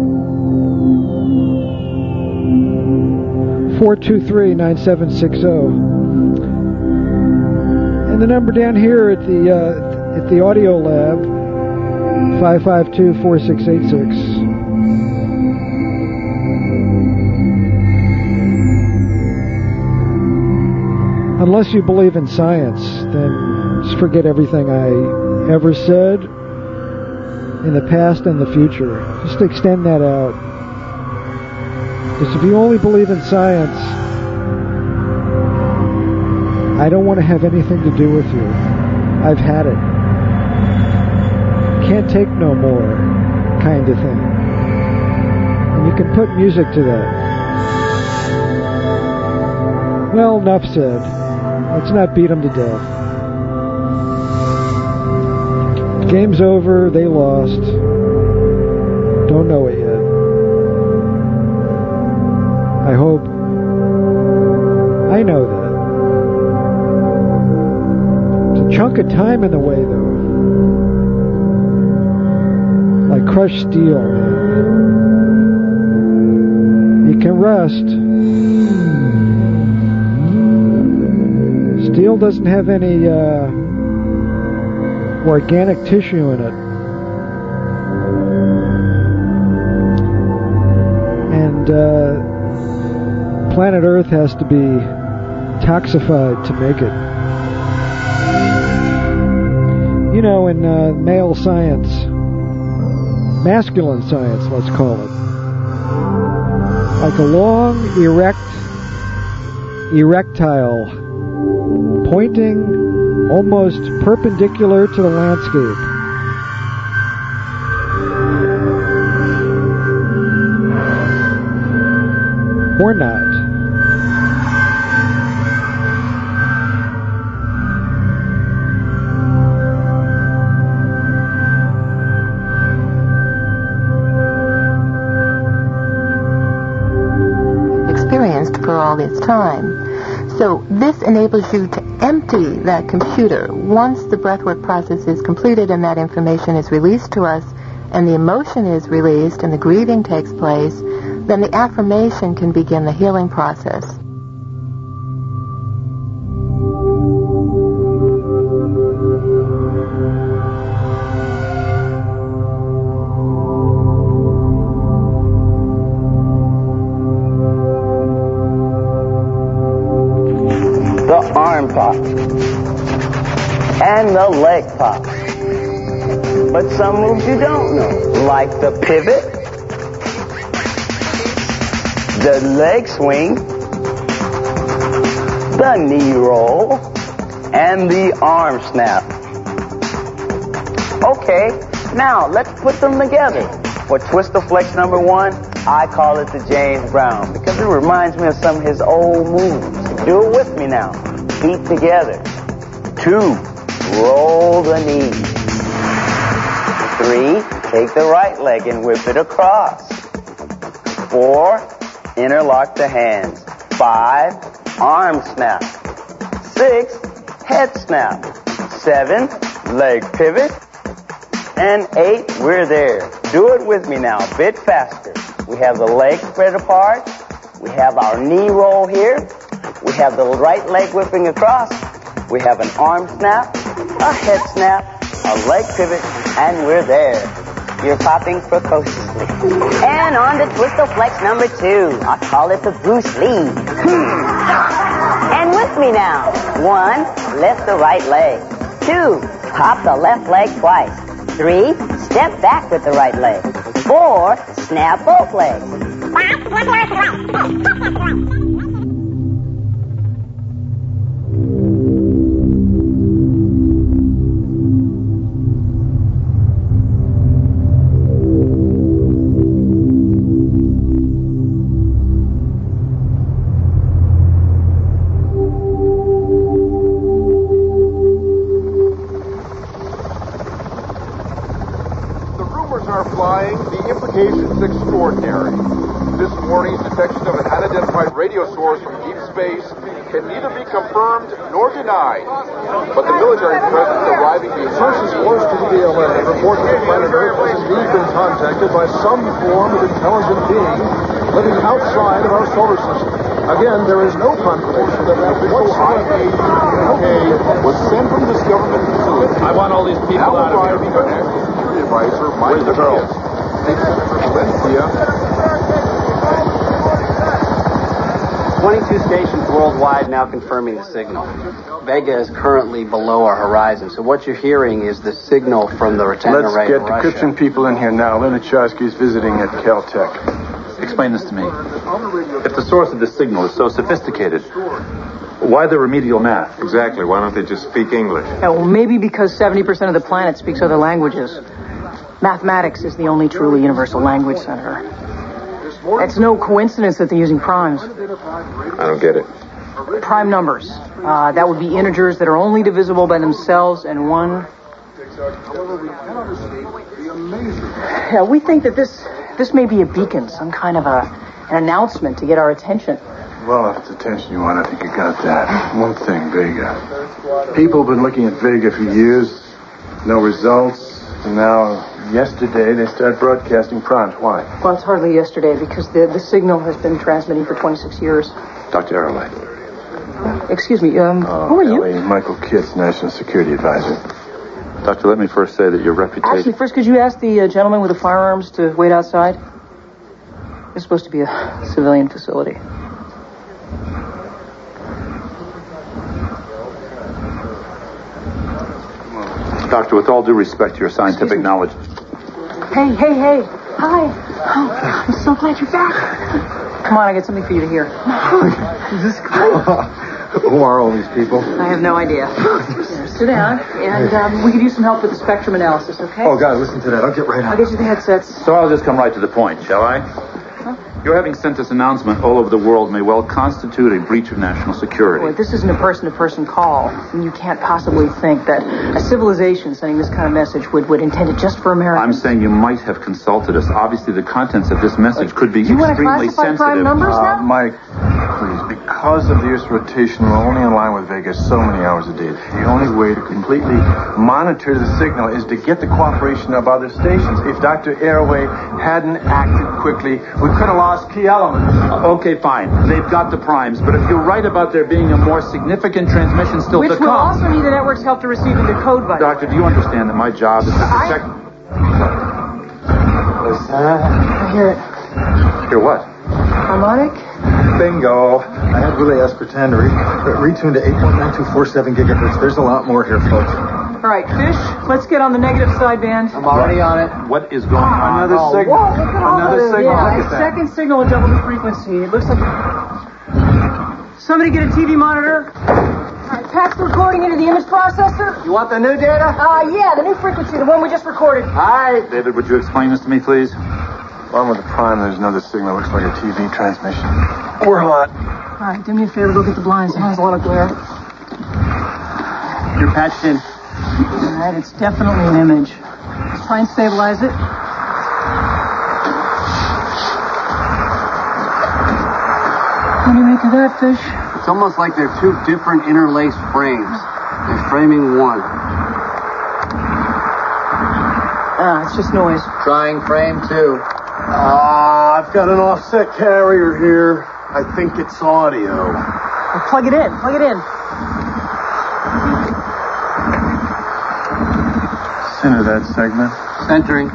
Speaker 20: four two three, nine seven six zero. And the number down here at the uh, at the audio lab, five five two, four six eight six. Unless you believe in science, then just forget everything I ever said in the past and the future. Just extend that out. Because if you only believe in science, I don't want to have anything to do with you. I've had it. Can't take no more, kind of thing. And you can put music to that. Well, enough said. Let's not beat them to death. Game's over. They lost. Don't know it yet. I hope. I know that. It's a chunk of time in the way, though. Like crushed steel. You can rest. Steel doesn't have any uh, organic tissue in it. And uh, planet Earth has to be toxified to make it. You know, in uh, male science, masculine science, let's call it, like a long, erect, erectile, pointing almost perpendicular to the landscape. Or not.
Speaker 4: Experienced for all its time. So this enables you to empty that computer. Once the breathwork process is completed and that information is released to us, and the emotion is released and the grieving takes place, then the affirmation can begin the healing process.
Speaker 21: the arm pop, and the leg pop. But some moves you don't know, like the pivot, the leg swing, the knee roll, and the arm snap. Okay, now let's put them together. For Twister Flex number one, I call it the James Brown because it reminds me of some of his old moves. Do it with me now. Feet together. Two, roll the knee. Three, take the right leg and whip it across. Four, interlock the hands. Five, arm snap. Six, head snap. Seven, leg pivot. And eight, we're there. Do it with me now, a bit faster. We have the legs spread apart. We have our knee roll here. We have the right leg whipping across. We have an arm snap, a head snap, a leg pivot, and we're there. You're popping precociously. And on to Twister Flex number two. I call it the Bruce Lee. And with me now. One, lift the right leg. Two, pop the left leg twice. Three, step back with the right leg. Four, snap both legs.
Speaker 22: It's extraordinary. This morning's detection of an unidentified radio source from deep space can neither be confirmed nor denied. But the military presence arriving the
Speaker 23: sources close to the D L A report that the planet Earth has indeed been contacted by some form of intelligent being living outside of our solar system. Again, there is no confirmation that that
Speaker 22: official I A U K was sent from this government facility.
Speaker 24: I want all these people
Speaker 22: now
Speaker 24: out of here.
Speaker 22: Arriving our National Security Advisor, Mike
Speaker 24: the girls?
Speaker 25: twenty-two stations worldwide now confirming the signal. Vega is currently below our horizon, so what you're hearing is the signal from the return
Speaker 23: Let's
Speaker 25: array
Speaker 23: get
Speaker 25: in Russia.
Speaker 23: decryption people in here now. Linichowski is visiting at Caltech.
Speaker 24: Explain this to me. If the source of this signal is so sophisticated, why the remedial math?
Speaker 26: Exactly. Why don't they just speak English?
Speaker 27: Yeah, well, maybe because seventy percent of the planet speaks other languages. Mathematics is the only truly universal language, Senator. It's no coincidence that they're using primes.
Speaker 26: I don't get it.
Speaker 27: Prime numbers. Uh, that would be integers that are only divisible by themselves and one. Yeah, we think that this this may be a beacon, some kind of a an announcement to get our attention.
Speaker 23: Well, if it's attention you want, I think you got that. One thing, Vega. People have been looking at Vega for years. No results. And now, yesterday, they start broadcasting primes. Why?
Speaker 27: Well, it's hardly yesterday because the, the signal has been transmitting for twenty-six years.
Speaker 24: Doctor Arrowlight.
Speaker 27: Excuse me, um,
Speaker 23: oh,
Speaker 27: who are you?
Speaker 23: L A Michael Kitts, National Security Advisor.
Speaker 24: Doctor, let me first say that your reputation...
Speaker 27: Actually, first, could you ask the uh, gentleman with the firearms to wait outside? It's supposed to be a civilian facility.
Speaker 24: Doctor, with all due respect to your scientific knowledge...
Speaker 27: Hey, hey, hey. Hi. Oh, I'm so glad you're back. Come on, I got something for you to hear.
Speaker 23: Is this cool? Who are all these people?
Speaker 27: I have no idea. Here, sit down, and um, we could use some help with the spectrum analysis, okay?
Speaker 23: Oh, God, listen to that. I'll get right on.
Speaker 27: I'll get you the headsets.
Speaker 24: So I'll just come right to the point, shall I?
Speaker 27: Huh?
Speaker 24: Your having sent this announcement all over the world may well constitute a breach of national security.
Speaker 27: Boy, this isn't a person-to-person call, and you can't possibly think that a civilization sending this kind of message would, would intend it just for Americans.
Speaker 24: I'm saying you might have consulted us. Obviously, the contents of this message could be
Speaker 27: you
Speaker 24: extremely sensitive.
Speaker 27: Prime numbers
Speaker 23: uh,
Speaker 27: now?
Speaker 23: Mike, please, because of the Earth's rotation, we're only in line with Vega so many hours a day. The only way to completely monitor the signal is to get the cooperation of other stations. If Doctor Arroway hadn't acted quickly, we could have lost key elements.
Speaker 24: Uh, okay, fine. They've got the primes, but if you're right about there being a more significant transmission still
Speaker 27: Which
Speaker 24: to come...
Speaker 27: will also need the network's help to receive and decode, by
Speaker 24: Doctor, do you understand that my job is to protect...
Speaker 27: I... I hear it.
Speaker 24: Hear what?
Speaker 27: Harmonic?
Speaker 23: Bingo. I had Willie ask pretend to re- retune to eight point nine two four seven gigahertz. There's a lot more here, folks.
Speaker 27: All right, Fish, let's get on the negative sideband.
Speaker 25: I'm already on it.
Speaker 24: What is going on?
Speaker 23: Another
Speaker 27: Oh,
Speaker 23: signal.
Speaker 27: whoa, look at all
Speaker 23: Another
Speaker 27: that.
Speaker 23: signal.
Speaker 27: Yeah,
Speaker 23: Look
Speaker 27: a
Speaker 23: at that.
Speaker 27: second signal with double the frequency. It looks like... Somebody get a T V monitor. All right, patch the recording into the image processor.
Speaker 23: You want the new data?
Speaker 27: Uh, yeah, the new frequency, the one we just recorded.
Speaker 23: Hi.
Speaker 24: David, would you explain this to me, please?
Speaker 23: On with the prime, there's another signal. Looks like a T V transmission. We're hot.
Speaker 27: All right, do me a favor, go get the blinds. There's a lot of glare.
Speaker 25: You're patched in.
Speaker 27: All right, it's definitely an image. Let's try and stabilize it. What do you make of that, Fish?
Speaker 25: It's almost like they're two different interlaced frames. They're framing one.
Speaker 27: Ah, it's just noise.
Speaker 25: Trying frame two.
Speaker 23: Ah, I've got an offset carrier here. I think it's audio.
Speaker 27: Well, plug it in. Plug it in.
Speaker 23: Center that segment.
Speaker 25: Centering.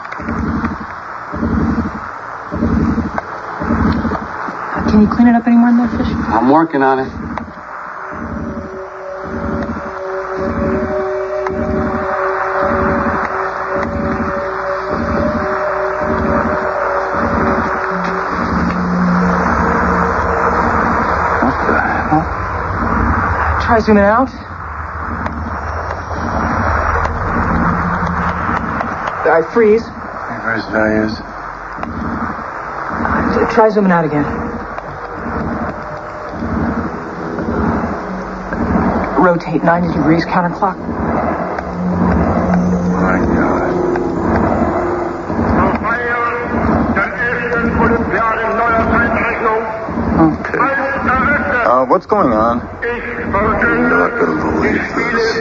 Speaker 27: Can you clean it up any more than that, Fish?
Speaker 25: I'm working on it.
Speaker 27: Try zooming out. All right, freeze.
Speaker 23: Reverse values.
Speaker 27: Try zooming out again. Rotate ninety degrees counterclock.
Speaker 23: My God. Okay. Uh, what's going on?
Speaker 3: You're not going to believe this.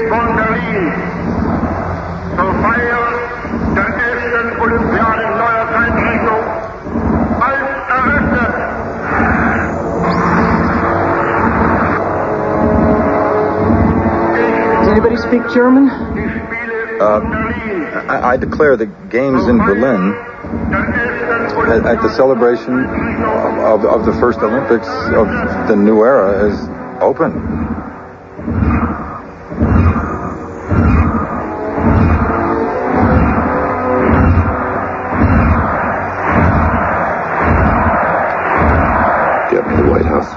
Speaker 27: Does anybody speak German?
Speaker 23: Uh, I, I declare the games in Berlin at, at the celebration of, of the first Olympics of the new era is open.
Speaker 3: Get to the White House.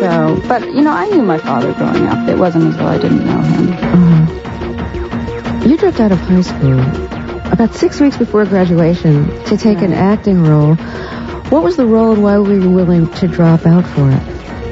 Speaker 1: So, but, you know, I knew my father growing up. It wasn't as though I didn't know him.
Speaker 9: Uh-huh. You dropped out of high school about six weeks before graduation to take an acting role. What was the role and why were you willing to drop out for it?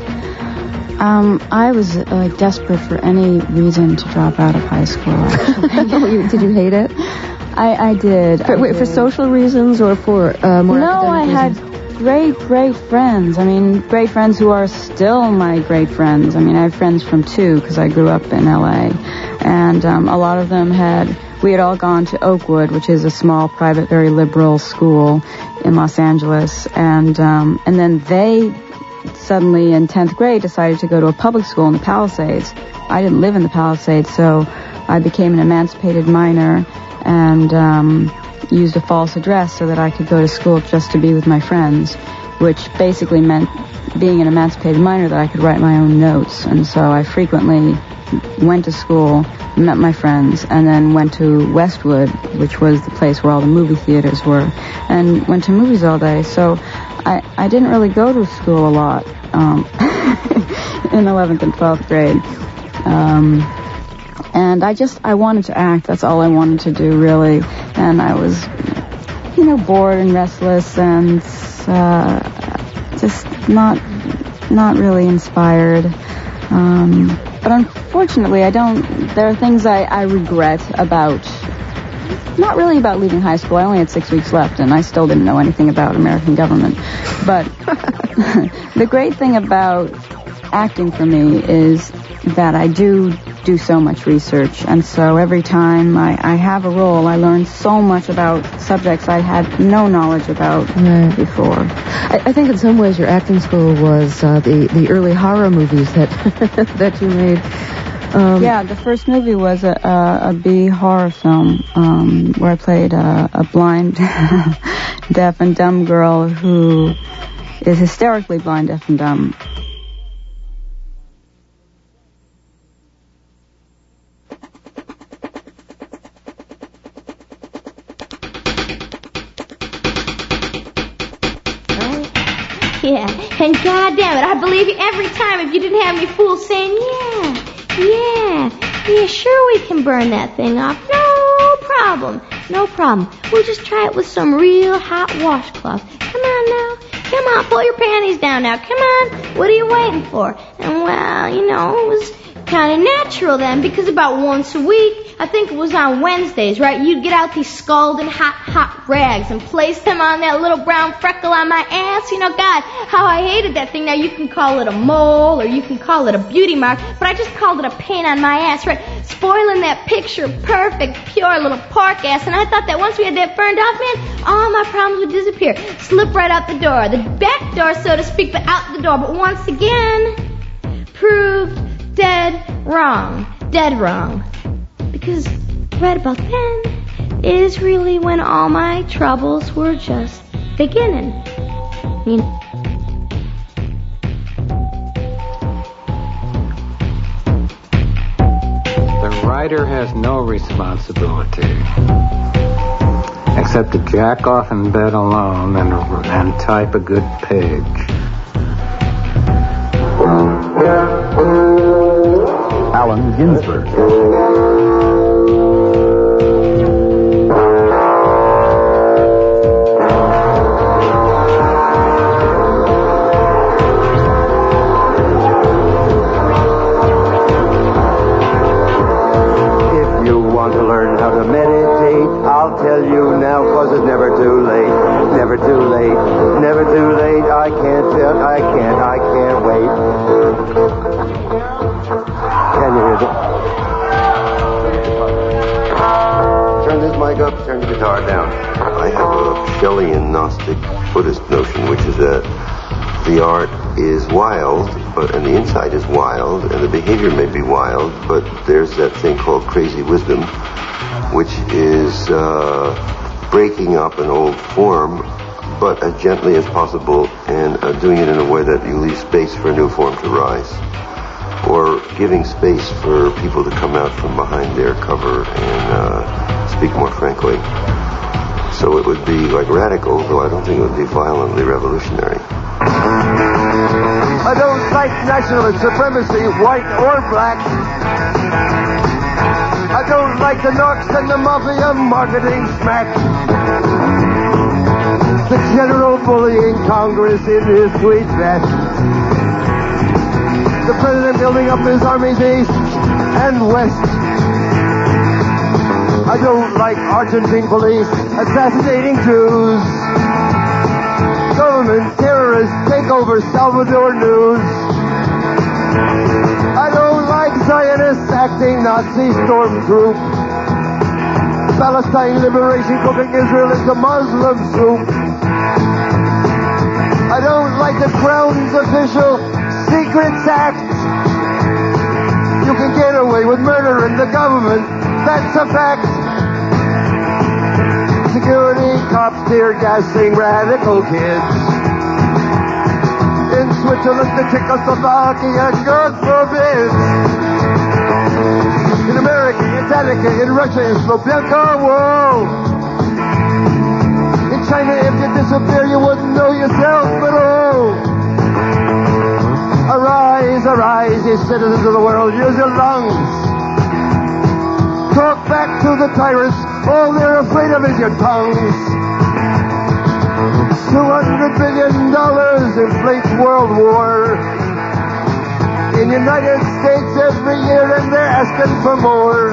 Speaker 1: Um, I was uh, desperate for any reason to drop out of high school, actually.
Speaker 9: Did you hate it?
Speaker 1: I, I did.
Speaker 9: For,
Speaker 1: I
Speaker 9: wait,
Speaker 1: did.
Speaker 9: for social reasons or for uh, more
Speaker 1: No, I
Speaker 9: academic
Speaker 1: had
Speaker 9: reasons?
Speaker 1: great, great friends. I mean, great friends who are still my great friends. I mean, I have friends from two because I grew up in L A And um, a lot of them had, we had all gone to Oakwood, which is a small, private, very liberal school in Los Angeles. And, um, and then they suddenly in tenth grade decided to go to a public school in the Palisades. I didn't live in the Palisades, so I became an emancipated minor and um, used a false address so that I could go to school just to be with my friends, which basically meant being an emancipated minor that I could write my own notes. And so I frequently went to school, met my friends, and then went to Westwood, which was the place where all the movie theaters were, and went to movies all day. So I, I didn't really go to school a lot um, in eleventh and twelfth grade. Um, and I just, I wanted to act. That's all I wanted to do, really. And I was, you know, bored and restless and uh, just not, not really inspired. Um, but unfortunately, I don't, there are things I, I regret about, not really about leaving high school. I only had six weeks left, and I still didn't know anything about American government. But the great thing about acting for me is that I do do so much research, and so every time I, I have a role, I learn so much about subjects I had no knowledge about
Speaker 9: right.
Speaker 1: before.
Speaker 9: I, I think in some ways your acting school was uh, the, the early horror movies that that you made. Um,
Speaker 1: yeah, the first movie was a, a, a B horror film um, where I played a, a blind, deaf and dumb girl who is hysterically blind, deaf and dumb.
Speaker 6: Yeah, and goddamn it, I believe you every time if you didn't have me fooled saying, yeah, yeah, yeah, sure we can burn that thing off. No problem, no problem. We'll just try it with some real hot washcloth. Come on now, come on, pull your panties down now, come on. What are you waiting for? And well, you know, it was kind of natural then, because about once a week, I think it was on Wednesdays, right, you'd get out these scalding hot, hot rags and place them on that little brown freckle on my ass. You know, God, how I hated that thing. Now, you can call it a mole or you can call it a beauty mark, but I just called it a pain on my ass, right, spoiling that picture perfect, pure little pork ass. And I thought that once we had that burned off, man, all my problems would disappear. Slip right out the door, the back door, so to speak, but out the door. But once again, proved dead wrong. Dead wrong. Because right about then is really when all my troubles were just beginning. You know?
Speaker 11: The writer has no responsibility except to jack off in bed alone and, and type a good page.
Speaker 12: Allen Ginsberg.
Speaker 14: If you want to learn how to meditate, I'll tell you now, cause it's never too late. Never too late. Never too late. I can't tell. I can't. I can't wait. Can you hear that? Turn this mic up, turn the guitar down.
Speaker 16: I have a Shelleyan Gnostic Buddhist notion, which is that the art is wild, but and the inside is wild, and the behavior may be wild, but there's that thing called crazy wisdom, which is uh, breaking up an old form, but as gently as possible, and uh, doing it in a way that you leave space for a new form to rise, or giving space for people to come out from behind their cover and uh, speak more frankly. So it would be like radical, though I don't think it would be violently revolutionary.
Speaker 14: I don't like nationalist supremacy, white or black. I don't like the narcs and the mafia marketing smack. The general bullying Congress in his tweed vest. The president building up his armies east and west. I don't like Argentine police assassinating Jews. Government terrorists take over Salvador News. I don't like Zionists acting Nazi stormtroop. Palestine liberation cooking Israel into Muslim soup. I don't like the Crown's official Secrets Act. You can get away with murder in the government, that's a fact. Security cops tear gassing radical kids. In Switzerland, the Czechoslovakia, God forbid. In America, it's Attica. In Russia, it's Lubyanka. Whoa. In China, if you disappear, you wouldn't know yourself, but oh. Arise, arise, ye citizens of the world, use your lungs. Talk back to the tyrants, all they're afraid of is your tongues. Two hundred billion dollars inflates world war. In the United States every year, and they're asking for more.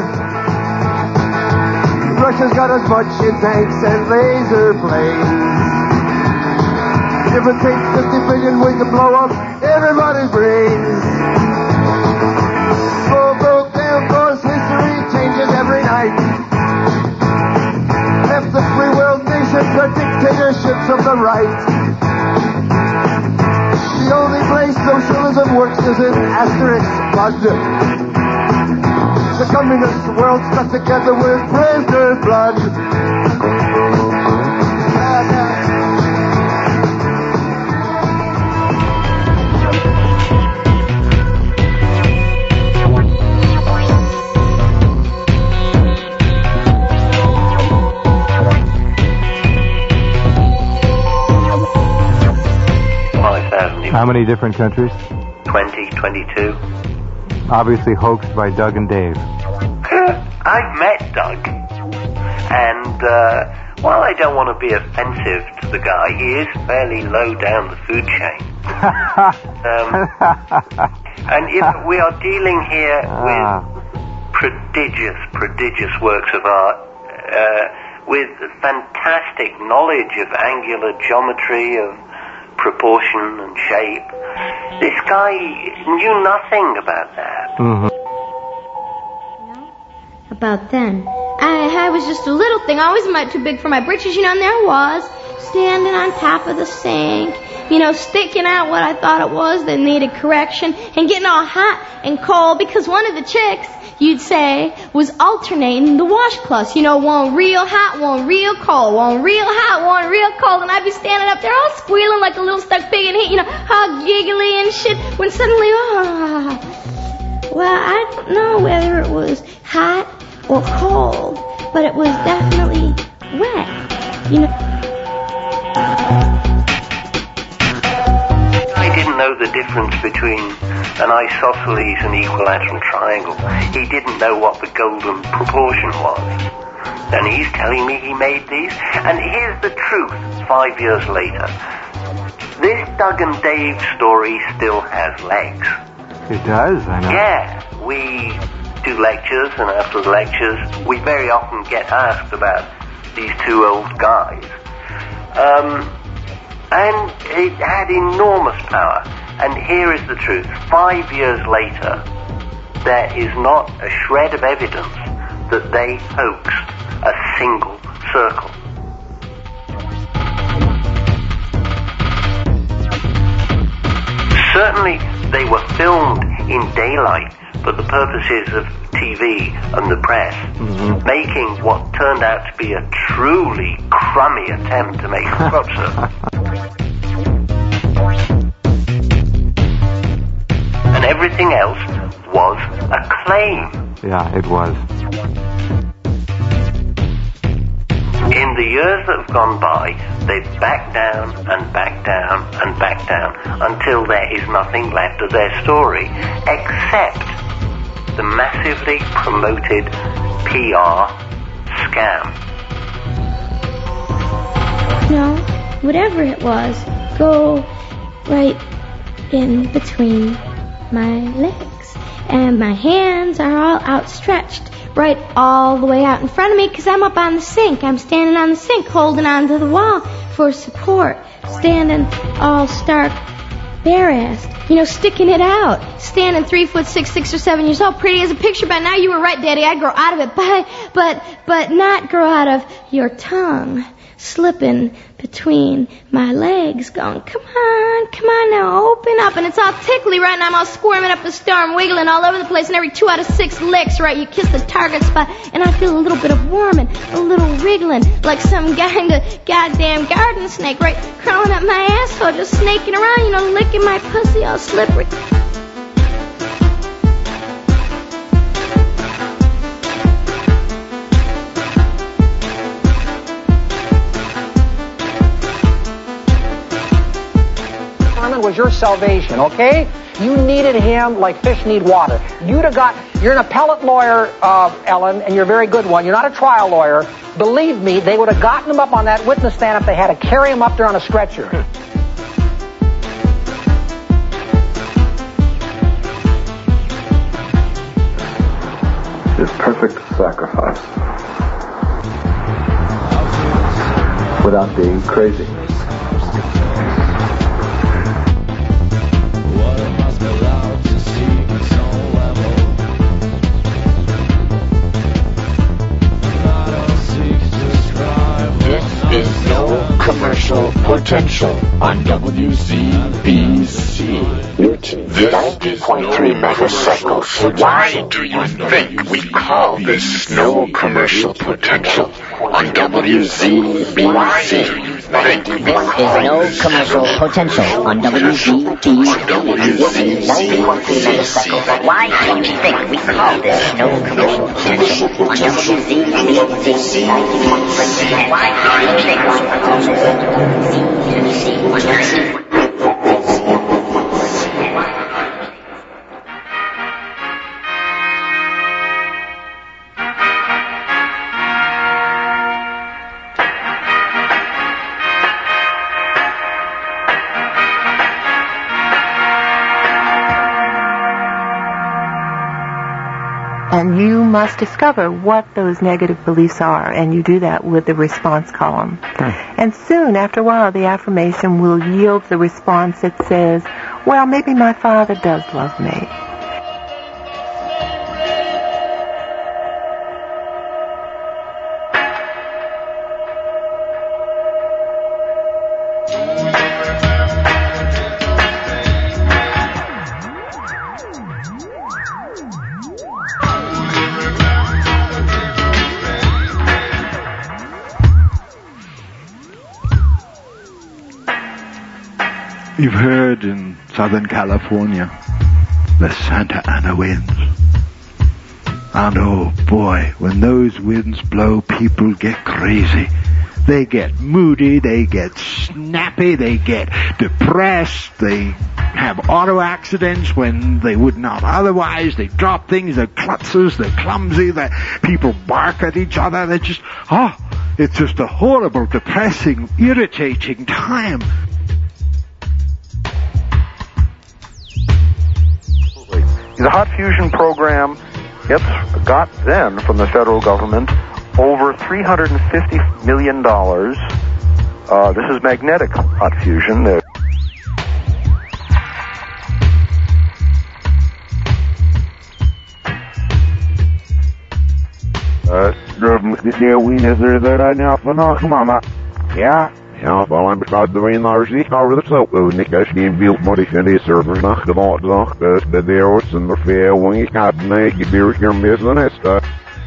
Speaker 14: Russia's got as much in tanks and laser planes. If it takes fifty billion we can blow up everybody's brains. Full broke down course history changes every night. Left the free world nations are dictatorships of the right. The only place socialism works is in Asterix blood. The communist world stuck together with prisoner's blood.
Speaker 11: How many different countries?
Speaker 2: twenty, twenty-two.
Speaker 11: Obviously hoaxed by Doug and Dave.
Speaker 2: I've met Doug. And, uh, while I don't want to be offensive to the guy, he is fairly low down the food chain. um, and if we are dealing here with prodigious, prodigious works of art, uh, with fantastic knowledge of angular geometry, of proportion and shape. This guy knew nothing about that.
Speaker 11: Mm-hmm.
Speaker 6: About then. I, I was just a little thing, always about too big for my britches, you know, and there I was, standing on top of the sink, you know, sticking out what I thought it was that needed correction, and getting all hot and cold, because one of the chicks, you'd say, was alternating the washcloths. You know, one real hot, one real cold, one real hot, one real cold, and I'd be standing up there all squealing like a little stuck pig in heat, you know, all giggly and shit, when suddenly, oh, well, I don't know whether it was hot or cold, but it was definitely wet, you know.
Speaker 2: I didn't know the difference between an isosceles and equilateral triangle. He didn't know what the golden proportion was. And he's telling me he made these. And here's the truth, five years later. This Doug and Dave story still has legs.
Speaker 11: It does, I know.
Speaker 2: Yeah, we do lectures, and after the lectures, we very often get asked about these two old guys. Um... And it had enormous power. And here is the truth. Five years later, there is not a shred of evidence that they hoaxed a single circle. Certainly, they were filmed in daylight for the purposes of T V and the press, mm-hmm. making what turned out to be a truly crummy attempt to make a crop circle. And everything else was a claim.
Speaker 11: Yeah, it was.
Speaker 2: In the years that have gone by, they've backed down and backed down and backed down until there is nothing left of their story, except the massively promoted P R scam.
Speaker 6: No, whatever it was, go right in between my legs. And my hands are all outstretched, right all the way out in front of me, because I'm up on the sink. I'm standing on the sink, holding onto the wall for support, standing all stark bare-assed, you know, sticking it out, standing three foot six, six or seven years old, pretty as a picture. But now you were right, Daddy, I'd grow out of it, but, but, but not grow out of your tongue, slipping between my legs, going, come on, come on now, open up. And it's all tickly right now. I'm all squirming up a storm, wiggling all over the place, and every two out of six licks, right, you kiss the target spot, and I feel a little bit of warming, a little wriggling, like some kind of goddamn garden snake, right, crawling up my asshole, just snaking around, you know, licking my pussy all slippery.
Speaker 5: Was your salvation, okay? You needed him like fish need water. You'd have got, you're an appellate lawyer, uh, Ellen, and you're a very good one. You're not a trial lawyer. Believe me, they would have gotten him up on that witness stand if they had to carry him up there on a stretcher.
Speaker 23: His perfect sacrifice. Without being crazy.
Speaker 3: Is no commercial potential on W Z B C. ninety point three megacycles. Why do you think we call this no commercial potential on W Z B C? This is no commercial potential on W Z B C. ninety point three megacycles. Why do you think we call this no commercial potential on W Z B C? ninety point three. Why do you think we call this W Z B C?
Speaker 4: And you must discover what those negative beliefs are, and you do that with the response column. Hmm. And soon, after a while, the affirmation will yield the response that says, well, maybe my father does love me.
Speaker 7: You've heard in Southern California, the Santa Ana winds. And oh boy, when those winds blow, people get crazy. They get moody, they get snappy, they get depressed, they have auto accidents when they would not otherwise, they drop things, they're klutzes, they're clumsy, they people bark at each other, they're just, oh, it's just a horrible, depressing, irritating time.
Speaker 22: The hot fusion program gets, got then from the federal government over three hundred fifty million dollars. Uh, this is magnetic hot fusion. They're
Speaker 8: Ja, ja, ballen bestaat er een naar zich over de zo. Ik als geen beeld moet ik in deze servers nog de laat dag. Dus de deur is er veel wanneer ik had nee, je beer hier missen is dat.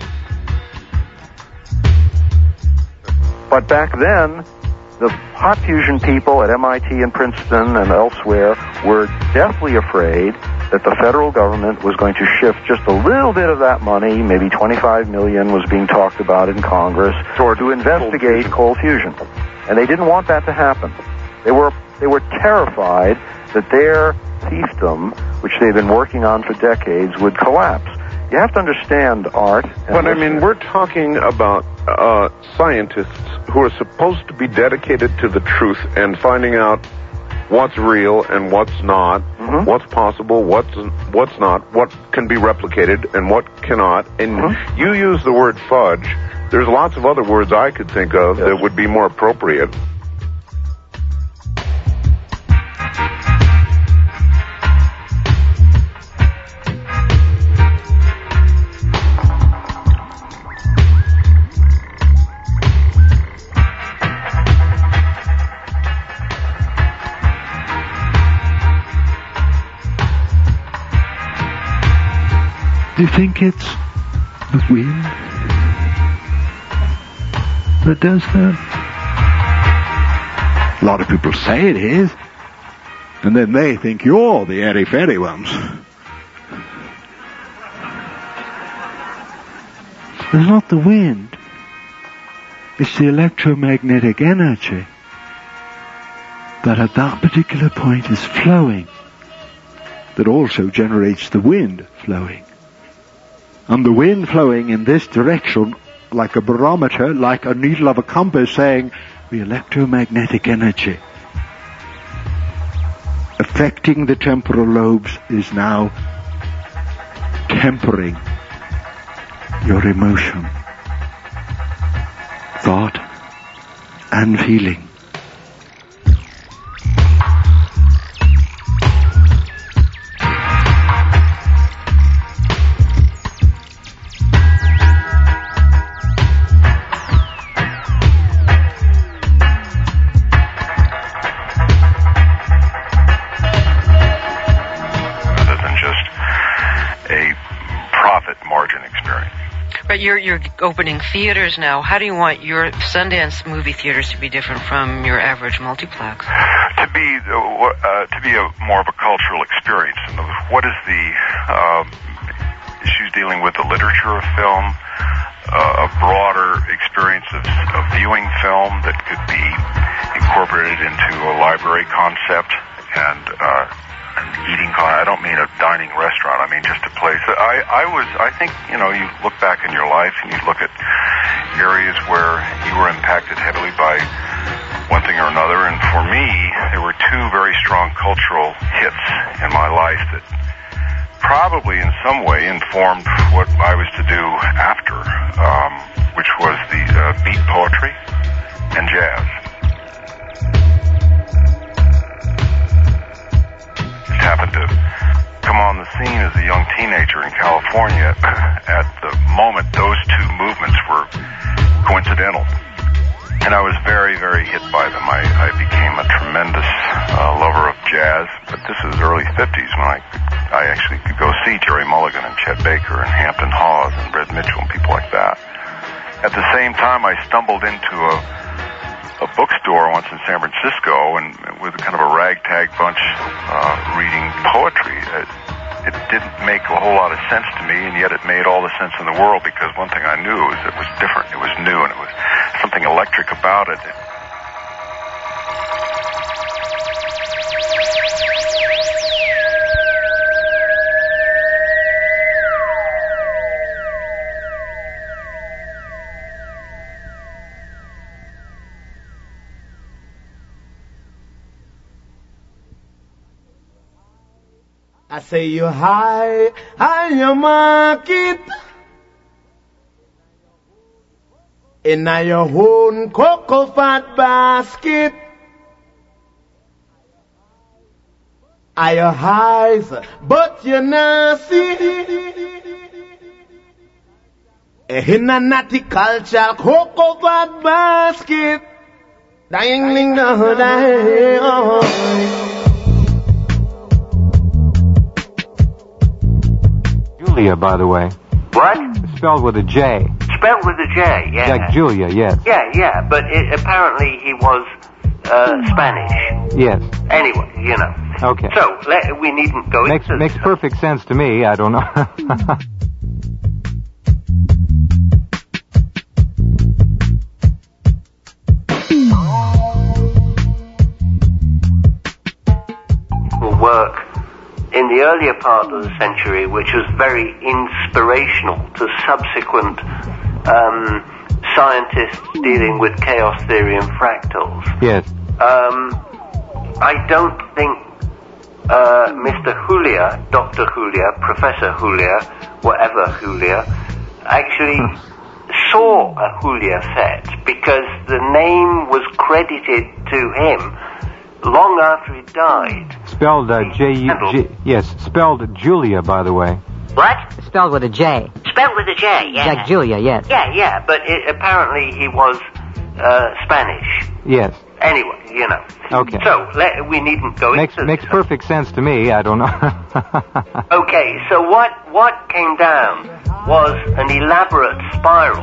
Speaker 22: But back then, the hot fusion people at M I T and Princeton and elsewhere were deathly afraid
Speaker 10: that the federal government was going to shift just a little bit of that money, maybe twenty-five million dollars was being talked about in Congress, to investigate cold fusion. And they didn't want that to happen. They were they were terrified that their fiefdom, which they've been working on for decades, would collapse. You have to understand, Art.
Speaker 8: But, I mean, we're talking about uh, scientists who are supposed to be dedicated to the truth and finding out what's real and what's not, mm-hmm. what's possible, what's what's not, what can be replicated and what cannot. And mm-hmm. you use the word fudge. There's lots of other words I could think of yes. that would be more appropriate.
Speaker 7: Do you think it's the wind that does that? A lot of people say it is, and then they think you're the airy-fairy ones. It's not the wind. It's the electromagnetic energy that at that particular point is flowing that also generates the wind flowing. And the wind flowing in this direction, like a barometer, like a needle of a compass, saying the electromagnetic energy affecting the temporal lobes is now tempering your emotion, thought, and feeling.
Speaker 13: But you're, you're opening theaters now. How do you want your Sundance movie theaters to be different from your average multiplex?
Speaker 15: To be uh, uh, to be a more of a cultural experience. What is the uh, issues dealing with the literature of film, uh, a broader experience of, of viewing film that could be incorporated into a library concept and uh, an eating con- I don't mean a dining restaurant. I mean just a place. I, I was, I think, you know, you look back in your life and you look at areas where you were impacted heavily by one thing or another. And for me, there were two very strong cultural hits in my life that probably in some way informed what I was to do after, um, which was the uh, beat poetry and jazz. Happened to come on the scene as a young teenager in California. At the moment, those two movements were coincidental. And I was very, very hit by them. I, I became a tremendous uh, lover of jazz. But this is early fifties when I I actually could go see Jerry Mulligan and Chet Baker and Hampton Hawes and Red Mitchell and people like that. At the same time, I stumbled into a a bookstore once in San Francisco, and with kind of a ragtag bunch uh, reading poetry. It, it didn't make a whole lot of sense to me, and yet it made all the sense in the world, because one thing I knew is it was different, it was new, and it was something electric about it.
Speaker 17: I say you high, high your market in your own cocoa fat basket. Are your highs, but you're not see in a natty culture cocoa fat basket. Dang, no, dang,
Speaker 11: Julia, by the way.
Speaker 2: What?
Speaker 11: Spelled with a J.
Speaker 2: Spelled with a J, yeah.
Speaker 11: Like Julia, yes.
Speaker 2: Yeah, yeah, but it, apparently he was uh, Spanish.
Speaker 11: Yes.
Speaker 2: Anyway, you know.
Speaker 18: Okay.
Speaker 2: So, let, we needn't go
Speaker 18: makes,
Speaker 2: into...
Speaker 18: Makes perfect sense to me. I don't know.
Speaker 2: work in the earlier part of the century, which was very inspirational to subsequent um, scientists dealing with chaos theory and fractals.
Speaker 18: Yes.
Speaker 2: Um, I don't think uh, Mister Julia, Doctor Julia, Professor Julia, whatever Julia, actually saw a Julia set, because the name was credited to him long after he died.
Speaker 18: Spelled uh, J U G. Yes, spelled Julia, by the way.
Speaker 2: What?
Speaker 19: Spelled with a J.
Speaker 2: Spelled with a J, yeah.
Speaker 19: Like Julia, yes.
Speaker 2: Yeah, yeah, but it, apparently he was uh, Spanish.
Speaker 18: Yes.
Speaker 2: Anyway, you know.
Speaker 18: Okay.
Speaker 2: So, let, we needn't go
Speaker 18: makes,
Speaker 2: into
Speaker 18: Makes perfect sense to me. I don't know.
Speaker 2: Okay, so what, what came down was an elaborate spiral,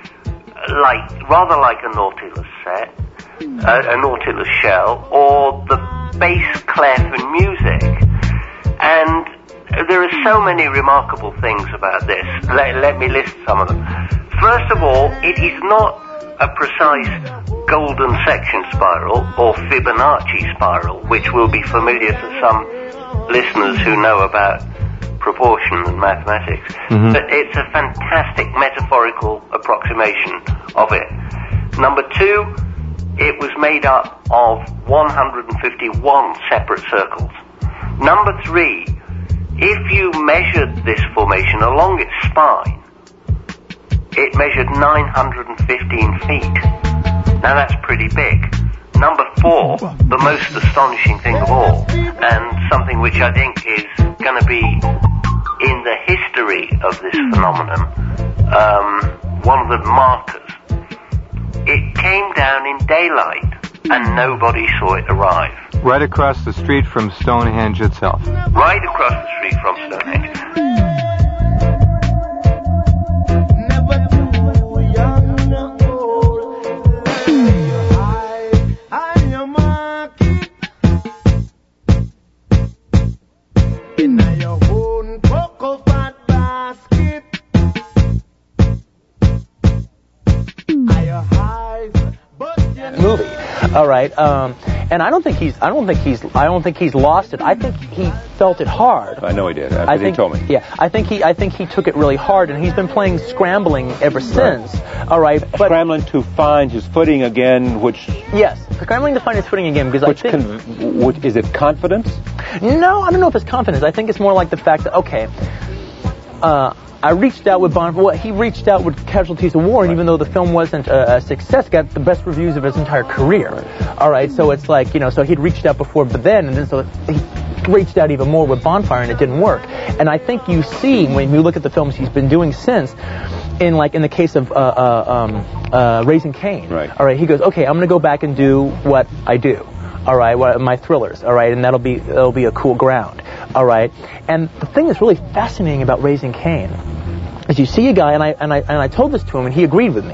Speaker 2: like rather like a Nautilus set, uh, a Nautilus shell, or the bass clef in music. And there are so many remarkable things about this. Let, let me list some of them. First of all, it is not a precise golden section spiral or Fibonacci spiral, which will be familiar to some listeners who know about proportion and mathematics. Mm-hmm. But it's a fantastic metaphorical approximation of it. Number two, it was made up of one hundred fifty-one separate circles. Number three, if you measured this formation along its spine, it measured nine hundred fifteen feet. Now that's pretty big. Number four, the most astonishing thing of all, and something which I think is going to be in the history of this phenomenon, um, one of the markers. It came down in daylight, and nobody saw it arrive.
Speaker 18: Right across the street from Stonehenge itself.
Speaker 2: Right across the street from Stonehenge.
Speaker 20: Movie, all right, um, and I don't think he's, I don't think he's, I don't think he's lost it. I think he felt it hard.
Speaker 8: I know he did. After
Speaker 20: I think
Speaker 8: he told me.
Speaker 20: Yeah, I think he, I think he took it really hard, and he's been playing scrambling ever since. Right. All right, but
Speaker 8: scrambling to find his footing again, which
Speaker 20: yes, scrambling to find his footing again because
Speaker 8: which
Speaker 20: I think
Speaker 8: con- which, is it confidence?
Speaker 20: No, I don't know if it's confidence. I think it's more like the fact that okay. Uh, I reached out with Bond. Well, he reached out with Casualties of War, and even though the film wasn't a, a success, got the best reviews of his entire career. Right. All right, so it's like, you know, so he'd reached out before, but then, and then so he reached out even more with Bonfire, and it didn't work. And I think you see, when you look at the films he's been doing since, in like in the case of uh, uh, um, uh, Raising Cain.
Speaker 8: Right.
Speaker 20: All right, he goes, okay, I'm going to go back and do what I do. All right, what, my thrillers. All right, and that'll be that'll be a cool ground. All right, and the thing that's really fascinating about Raising Cain is you see a guy, and I and I and I told this to him, and he agreed with me.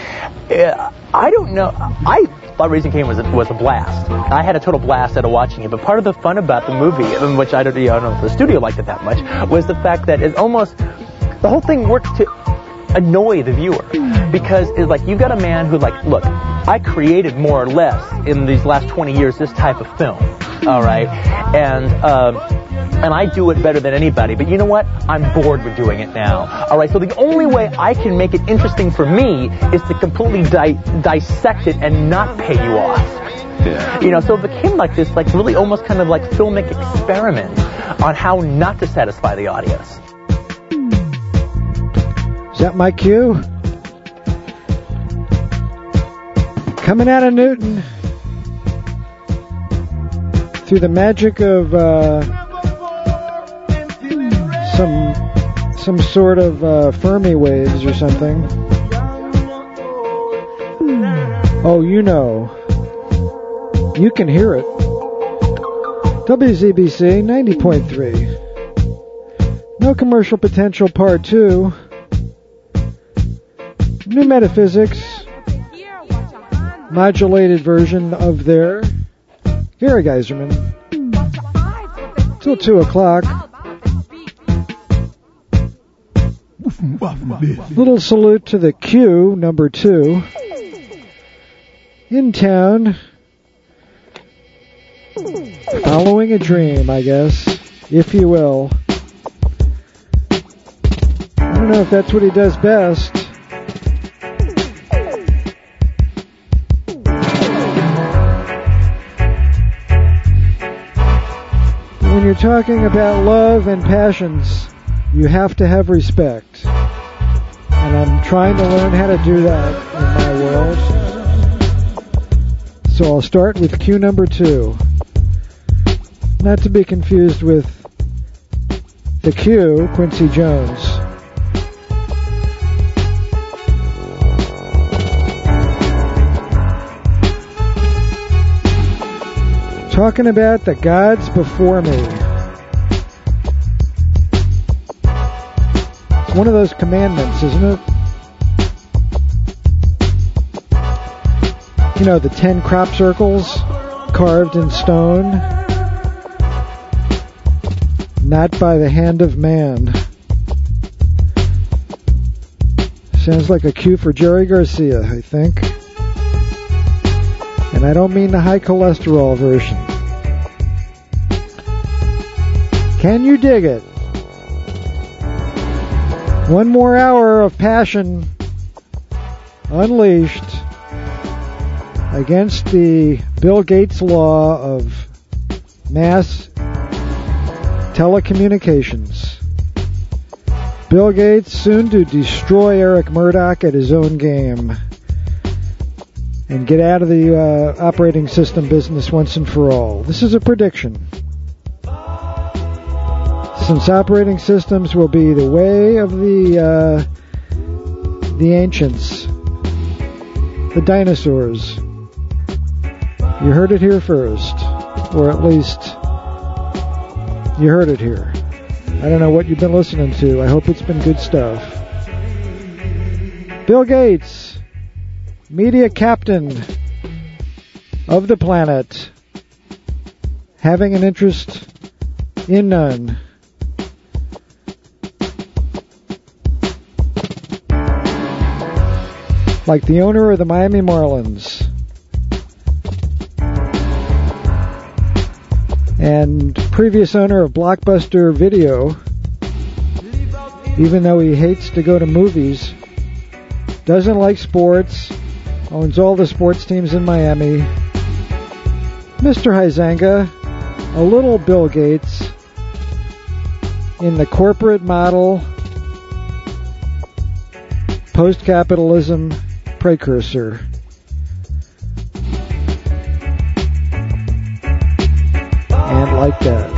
Speaker 20: Uh, I don't know. I thought Raising Cain was a, was a blast. I had a total blast out of watching it. But part of the fun about the movie, in which I don't, you know, I don't know if the studio liked it that much, was the fact that it almost the whole thing worked to annoy the viewer, because it's like you've got a man who, like, look, I created more or less in these last twenty years this type of film, all right, and um, and I do it better than anybody. But you know what? I'm bored with doing it now, all right. So the only way I can make it interesting for me is to completely di- dissect it and not pay you off. Yeah. You know, so it became like this, like really almost kind of like filmic experiment on how not to satisfy the audience.
Speaker 21: Is that my cue? Coming out of Newton through the magic of uh, some some sort of uh, Fermi waves or something. Oh, you know. You can hear it. W Z B C ninety point three. No Commercial Potential Part two. New Metaphysics, modulated version of their Gary Geiserman. till two o'clock. Little salute to the Q, number two. In town. Following a dream, I guess, if you will. I don't know if that's what he does best. When you're talking about love and passions, you have to have respect. And I'm trying to learn how to do that in my world. So I'll start with cue number two. Not to be confused with the Q, Quincy Jones. Talking about the gods before me. It's one of those commandments, isn't it? You know, the ten crop circles carved in stone. Not by the hand of man. Sounds like a cue for Jerry Garcia, I think. And I don't mean the high cholesterol version. Can you dig it? One more hour of passion unleashed against the Bill Gates law of mass telecommunications. Bill Gates soon to destroy Eric Murdoch at his own game and get out of the uh, operating system business once and for all. This is a prediction. Since operating systems will be the way of the uh, the ancients, the dinosaurs. You heard it here first, or at least you heard it here. I don't know what you've been listening to. I hope it's been good stuff. Bill Gates, media captain of the planet, having an interest in none. Like the owner of the Miami Marlins. And previous owner of Blockbuster Video, even though he hates to go to movies, doesn't like sports, owns all the sports teams in Miami. Mister Huizenga, a little Bill Gates, in the corporate model, post-capitalism precursor. And like that.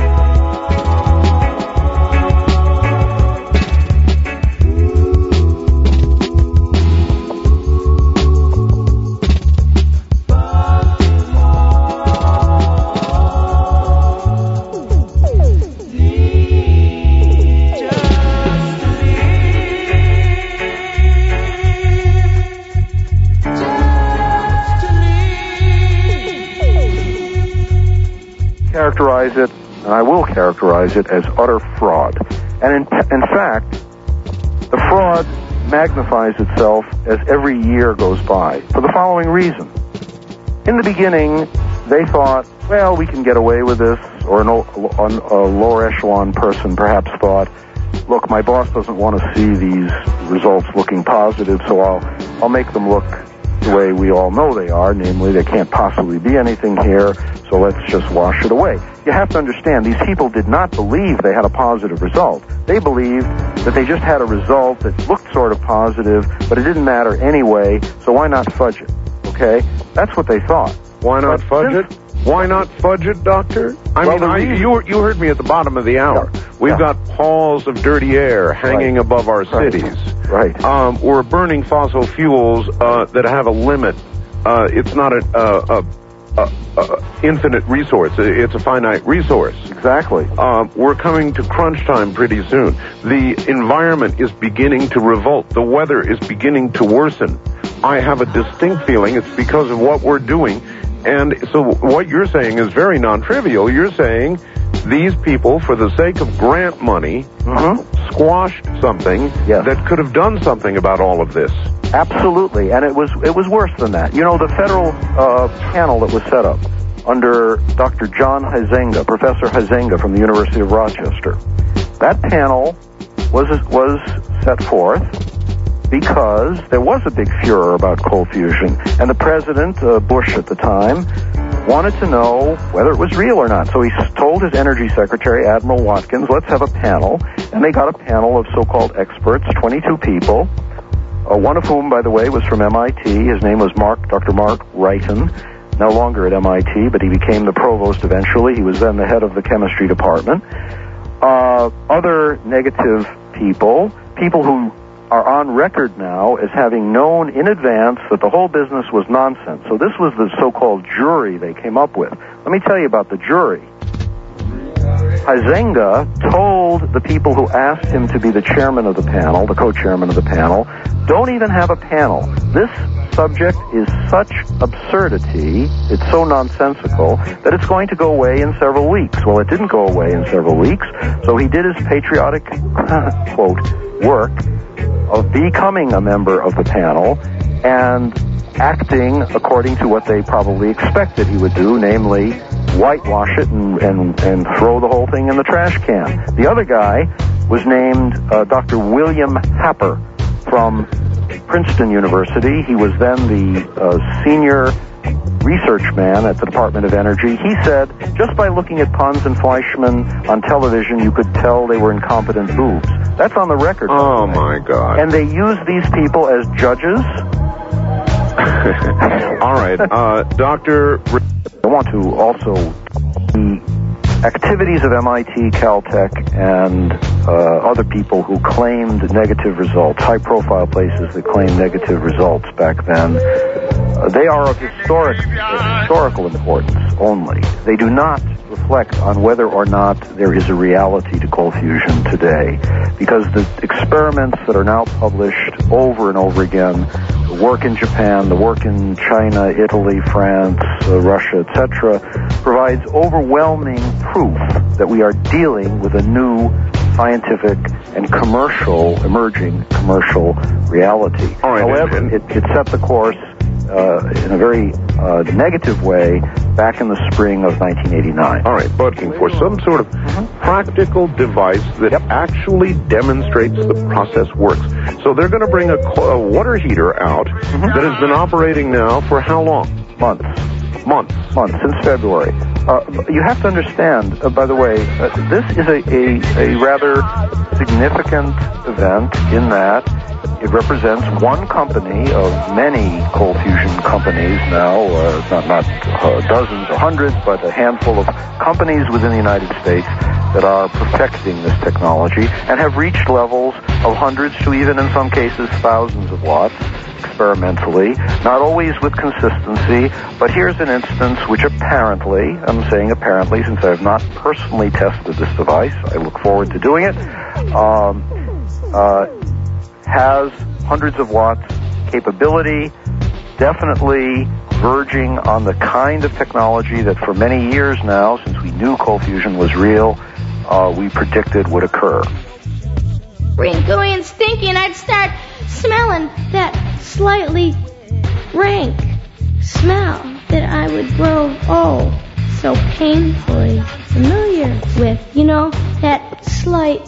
Speaker 10: Characterize it, and I will characterize it as utter fraud. And in, in fact, the fraud magnifies itself as every year goes by for the following reason. In the beginning, they thought, well, we can get away with this, or an, a lower echelon person perhaps thought, look, my boss doesn't want to see these results looking positive, so I'll, I'll make them look the way we all know they are, namely there can't possibly be anything here, so let's just wash it away. You have to understand, these people did not believe they had a positive result. They believed that they just had a result that looked sort of positive, but it didn't matter anyway, so why not fudge it? Okay? That's what they thought.
Speaker 8: Why not but fudge since, it? Why not fudge it, Doctor? I well, mean, I, you, you heard me at the bottom of the hour. Yeah. We've yeah. got palls of dirty air hanging right. above our
Speaker 10: right.
Speaker 8: cities.
Speaker 10: Right.
Speaker 8: Um, we're burning fossil fuels uh, that have a limit. Uh, it's not a, a, a, a, a infinite resource. It's a finite resource.
Speaker 10: Exactly.
Speaker 8: Um, we're coming to crunch time pretty soon. The environment is beginning to revolt. The weather is beginning to worsen. I have a distinct feeling it's because of what we're doing. And so what you're saying is very non-trivial. You're saying these people, for the sake of grant money,
Speaker 10: Mm-hmm.
Speaker 8: squashed something
Speaker 10: Yes.
Speaker 8: that could have done something about all of this.
Speaker 10: Absolutely, and it was it was worse than that. You know, the federal uh, panel that was set up under Doctor John Huizenga, Professor Huizenga from the University of Rochester, that panel was was set forth because there was a big furor about cold fusion, and the president, uh, Bush at the time, wanted to know whether it was real or not. So he s- told his energy secretary, Admiral Watkins, let's have a panel, and they got a panel of so-called experts, twenty-two people, uh, one of whom, by the way, was from M I T. His name was Mark, Doctor Mark Wrighton, no longer at M I T, but he became the provost eventually. He was then the head of the chemistry department. Uh, other negative people, people who are on record now as having known in advance that the whole business was nonsense. So this was the so-called jury they came up with. Let me tell you about the jury. Huizenga told the people who asked him to be the chairman of the panel, the co-chairman of the panel, don't even have a panel. This subject is such absurdity, it's so nonsensical, that it's going to go away in several weeks. Well, it didn't go away in several weeks, so he did his patriotic, quote, work of becoming a member of the panel and acting according to what they probably expected he would do, namely whitewash it and, and, and throw the whole thing in the trash can. The other guy was named uh, Doctor William Happer from Princeton University. He was then the uh, senior research man at the Department of Energy. He said, just by looking at Pons and Fleischmann on television, you could tell they were incompetent boobs. That's on the record.
Speaker 8: Oh, my God.
Speaker 10: And they use these people as judges.
Speaker 8: All right. Uh, Doctor
Speaker 10: I want to also, the activities of M I T, Caltech, and uh, other people who claimed negative results, high-profile places that claimed negative results back then, uh, they are of historic, uh, historical importance only. They do not reflect on whether or not there is a reality to cold fusion today, because the experiments that are now published over and over again, the work in Japan, the work in China, Italy, France, uh, Russia, et cetera, provides overwhelming proof that we are dealing with a new scientific and commercial, emerging commercial reality.
Speaker 8: All right,
Speaker 10: However,
Speaker 8: and,
Speaker 10: it, it set the course uh, in a very uh, negative way back in the spring of nineteen eighty-nine.
Speaker 8: All right, but for some sort of mm-hmm. practical device that yep. actually demonstrates the process works. So they're going to bring a, a water heater out mm-hmm. that has been operating now for how long?
Speaker 10: Months.
Speaker 8: Months.
Speaker 10: Months, since February. Uh, you have to understand, uh, by the way, uh, this is a, a, a rather significant event in that it represents one company of many cold fusion companies now, uh, not, not uh, dozens or hundreds, but a handful of companies within the United States that are perfecting this technology and have reached levels of hundreds to even, in some cases, thousands of watts experimentally, not always with consistency, but here's an instance which apparently, I'm saying apparently since I have not personally tested this device, I look forward to doing it, um, uh, has hundreds of watts capability, definitely verging on the kind of technology that for many years now, since we knew cold fusion was real, uh, we predicted would occur.
Speaker 6: Green, gooey, and stinky, and I'd start smelling that slightly rank smell that I would grow, oh, so painfully familiar with. You know, that slight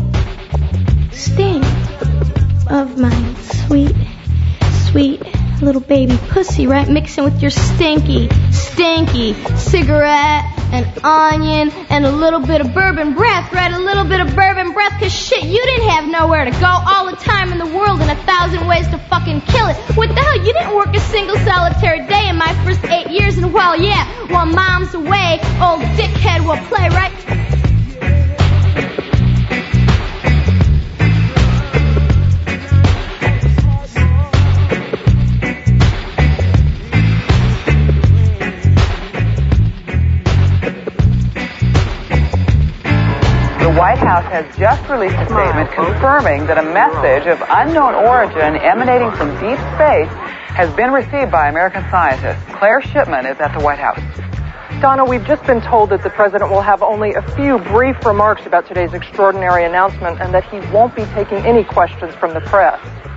Speaker 6: stink of my sweet, sweet little baby pussy, right? Mixing with your stinky, stinky cigarette and onion and a little bit of bourbon breath, right? A little bit of bourbon breath, cause shit, you didn't have nowhere to go all the time in the world and a thousand ways to fucking kill it. What the hell? You didn't work a single solitary day in my first eight years, and well, yeah, while mom's away, old dickhead will play, right?
Speaker 1: The White House has just released a statement confirming that a message of unknown origin emanating from deep space has been received by American scientists. Claire Shipman is at the White House.
Speaker 9: Donna, we've just been told that the president will have only a few brief remarks about today's extraordinary announcement and that he won't be taking any questions from the press.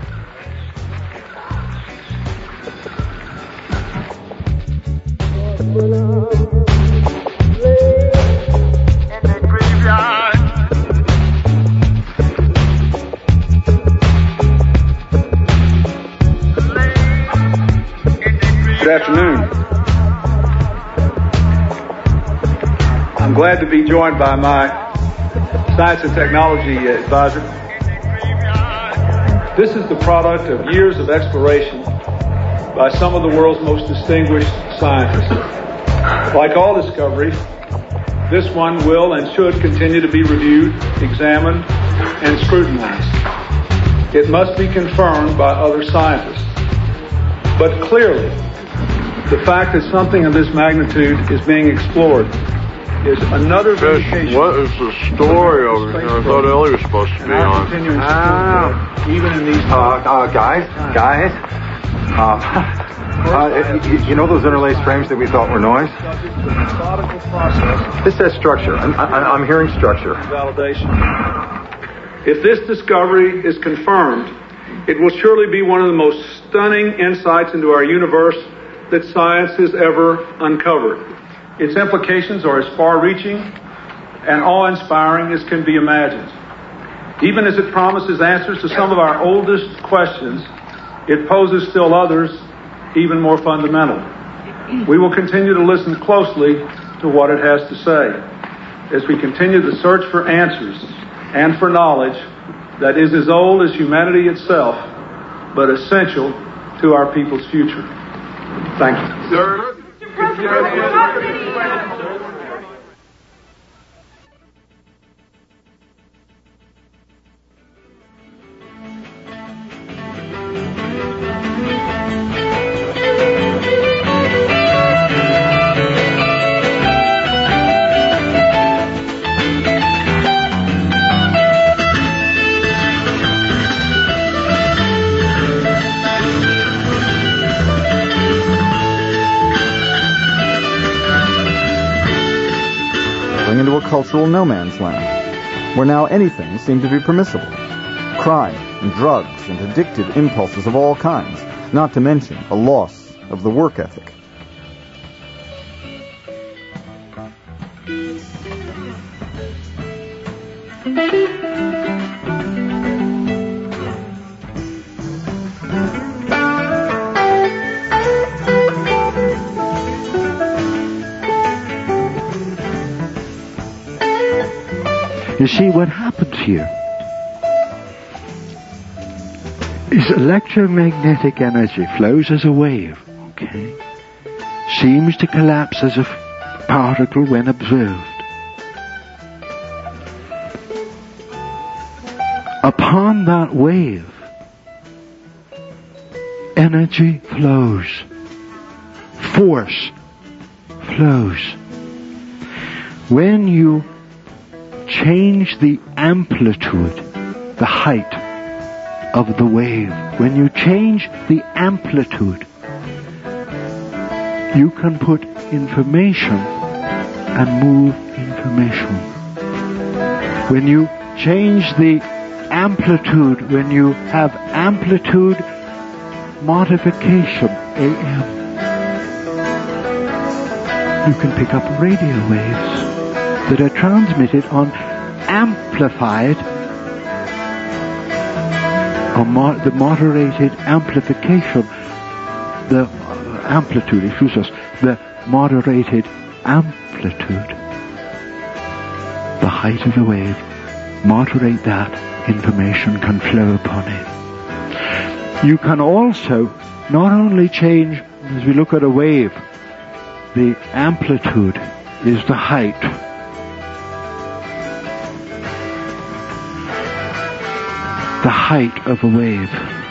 Speaker 12: Good afternoon. I'm glad to be joined by my science and technology advisor. This is the product of years of exploration by some of the world's most distinguished scientists. Like all discoveries, this one will and should continue to be reviewed, examined, and scrutinized. It must be confirmed by other scientists. But clearly, the fact that something of this magnitude is being explored is another vindication.
Speaker 8: What is the story over here? I thought Ellie was supposed to be on.
Speaker 12: Ah. Even in these
Speaker 19: uh, uh, guys, guys, uh, uh, you, you know those interlaced frames that we thought were noise? This says structure. I'm, I'm, I'm hearing structure.
Speaker 12: Validation. If this discovery is confirmed, it will surely be one of the most stunning insights into our universe that science has ever uncovered. Its implications are as far-reaching and awe-inspiring as can be imagined. Even as it promises answers to some of our oldest questions, it poses still others even more fundamental. We will continue to listen closely to what it has to say as we continue the search for answers and for knowledge that is as old as humanity itself, but essential to our people's future. Thank you. Sir.
Speaker 24: Into a cultural no man's land, where now anything seemed to be permissible. Crime and drugs and addictive impulses of all kinds, not to mention a loss of the work ethic.
Speaker 7: You see, what happens here is electromagnetic energy flows as a wave, okay? Seems to collapse as a particle when observed. Upon that wave, energy flows. Force flows. When you change the amplitude, the height of the wave, when you change the amplitude, you can put information and move information. When you change the amplitude, when you have amplitude modification, A M, you can pick up radio waves that are transmitted on amplified or mo- the moderated amplification, the uh, amplitude, excuse us, the moderated amplitude, the height of the wave, moderate that, information can flow upon it. You can also not only change, as we look at a wave, the amplitude is the height. The height of a wave.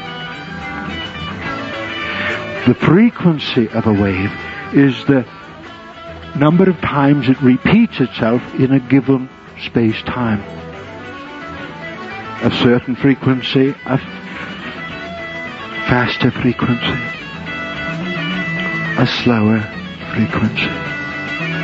Speaker 7: The frequency of a wave is the number of times it repeats itself in a given space-time. A certain frequency, a faster frequency, a slower frequency.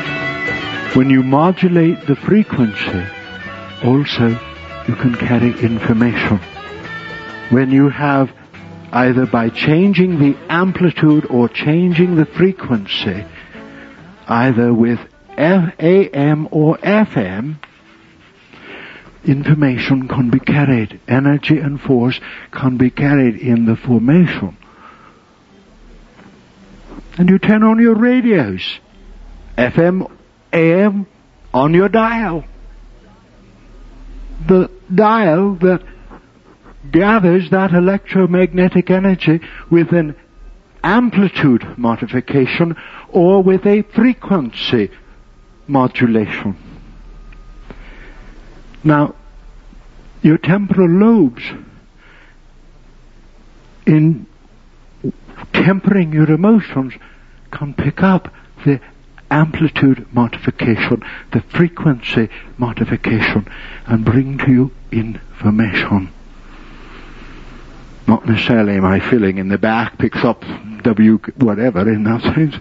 Speaker 7: When you modulate the frequency, also you can carry information. When you have, either by changing the amplitude or changing the frequency, either with F- A M or F M, information can be carried. Energy and force can be carried in the formation. And you turn on your radios, F M, A M, on your dial. The dial that gathers that electromagnetic energy with an amplitude modification or with a frequency modulation. Now, your temporal lobes, in tempering your emotions, can pick up the amplitude modification, the frequency modification, and bring to you information. Not necessarily my feeling in the back picks up W whatever in that sense.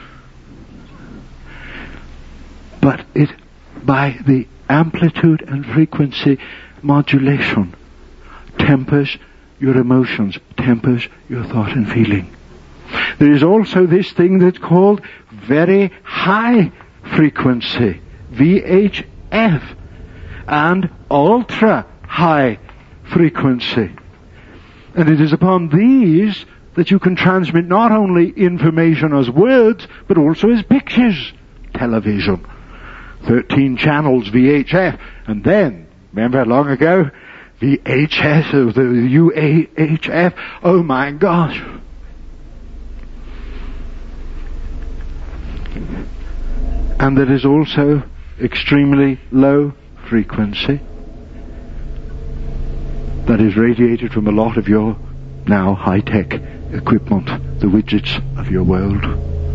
Speaker 7: But it, by the amplitude and frequency modulation, tempers your emotions, tempers your thought and feeling. There is also this thing that's called very high frequency, V H F, and ultra high frequency. And it is upon these that you can transmit not only information as words, but also as pictures. Television, thirteen channels V H F, and then, remember long ago, V H S, or the U A H F, oh my gosh. And there is also extremely low frequency that is radiated from a lot of your now high-tech equipment, the widgets of your world.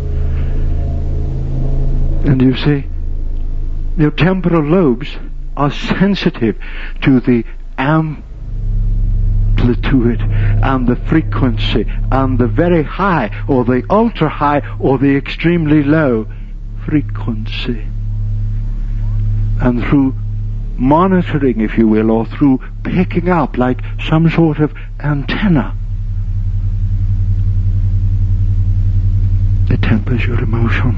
Speaker 7: And you see, your temporal lobes are sensitive to the amplitude and the frequency and the very high or the ultra high or the extremely low frequency. And through monitoring, if you will, or through picking up like some sort of antenna, it tempers your emotion.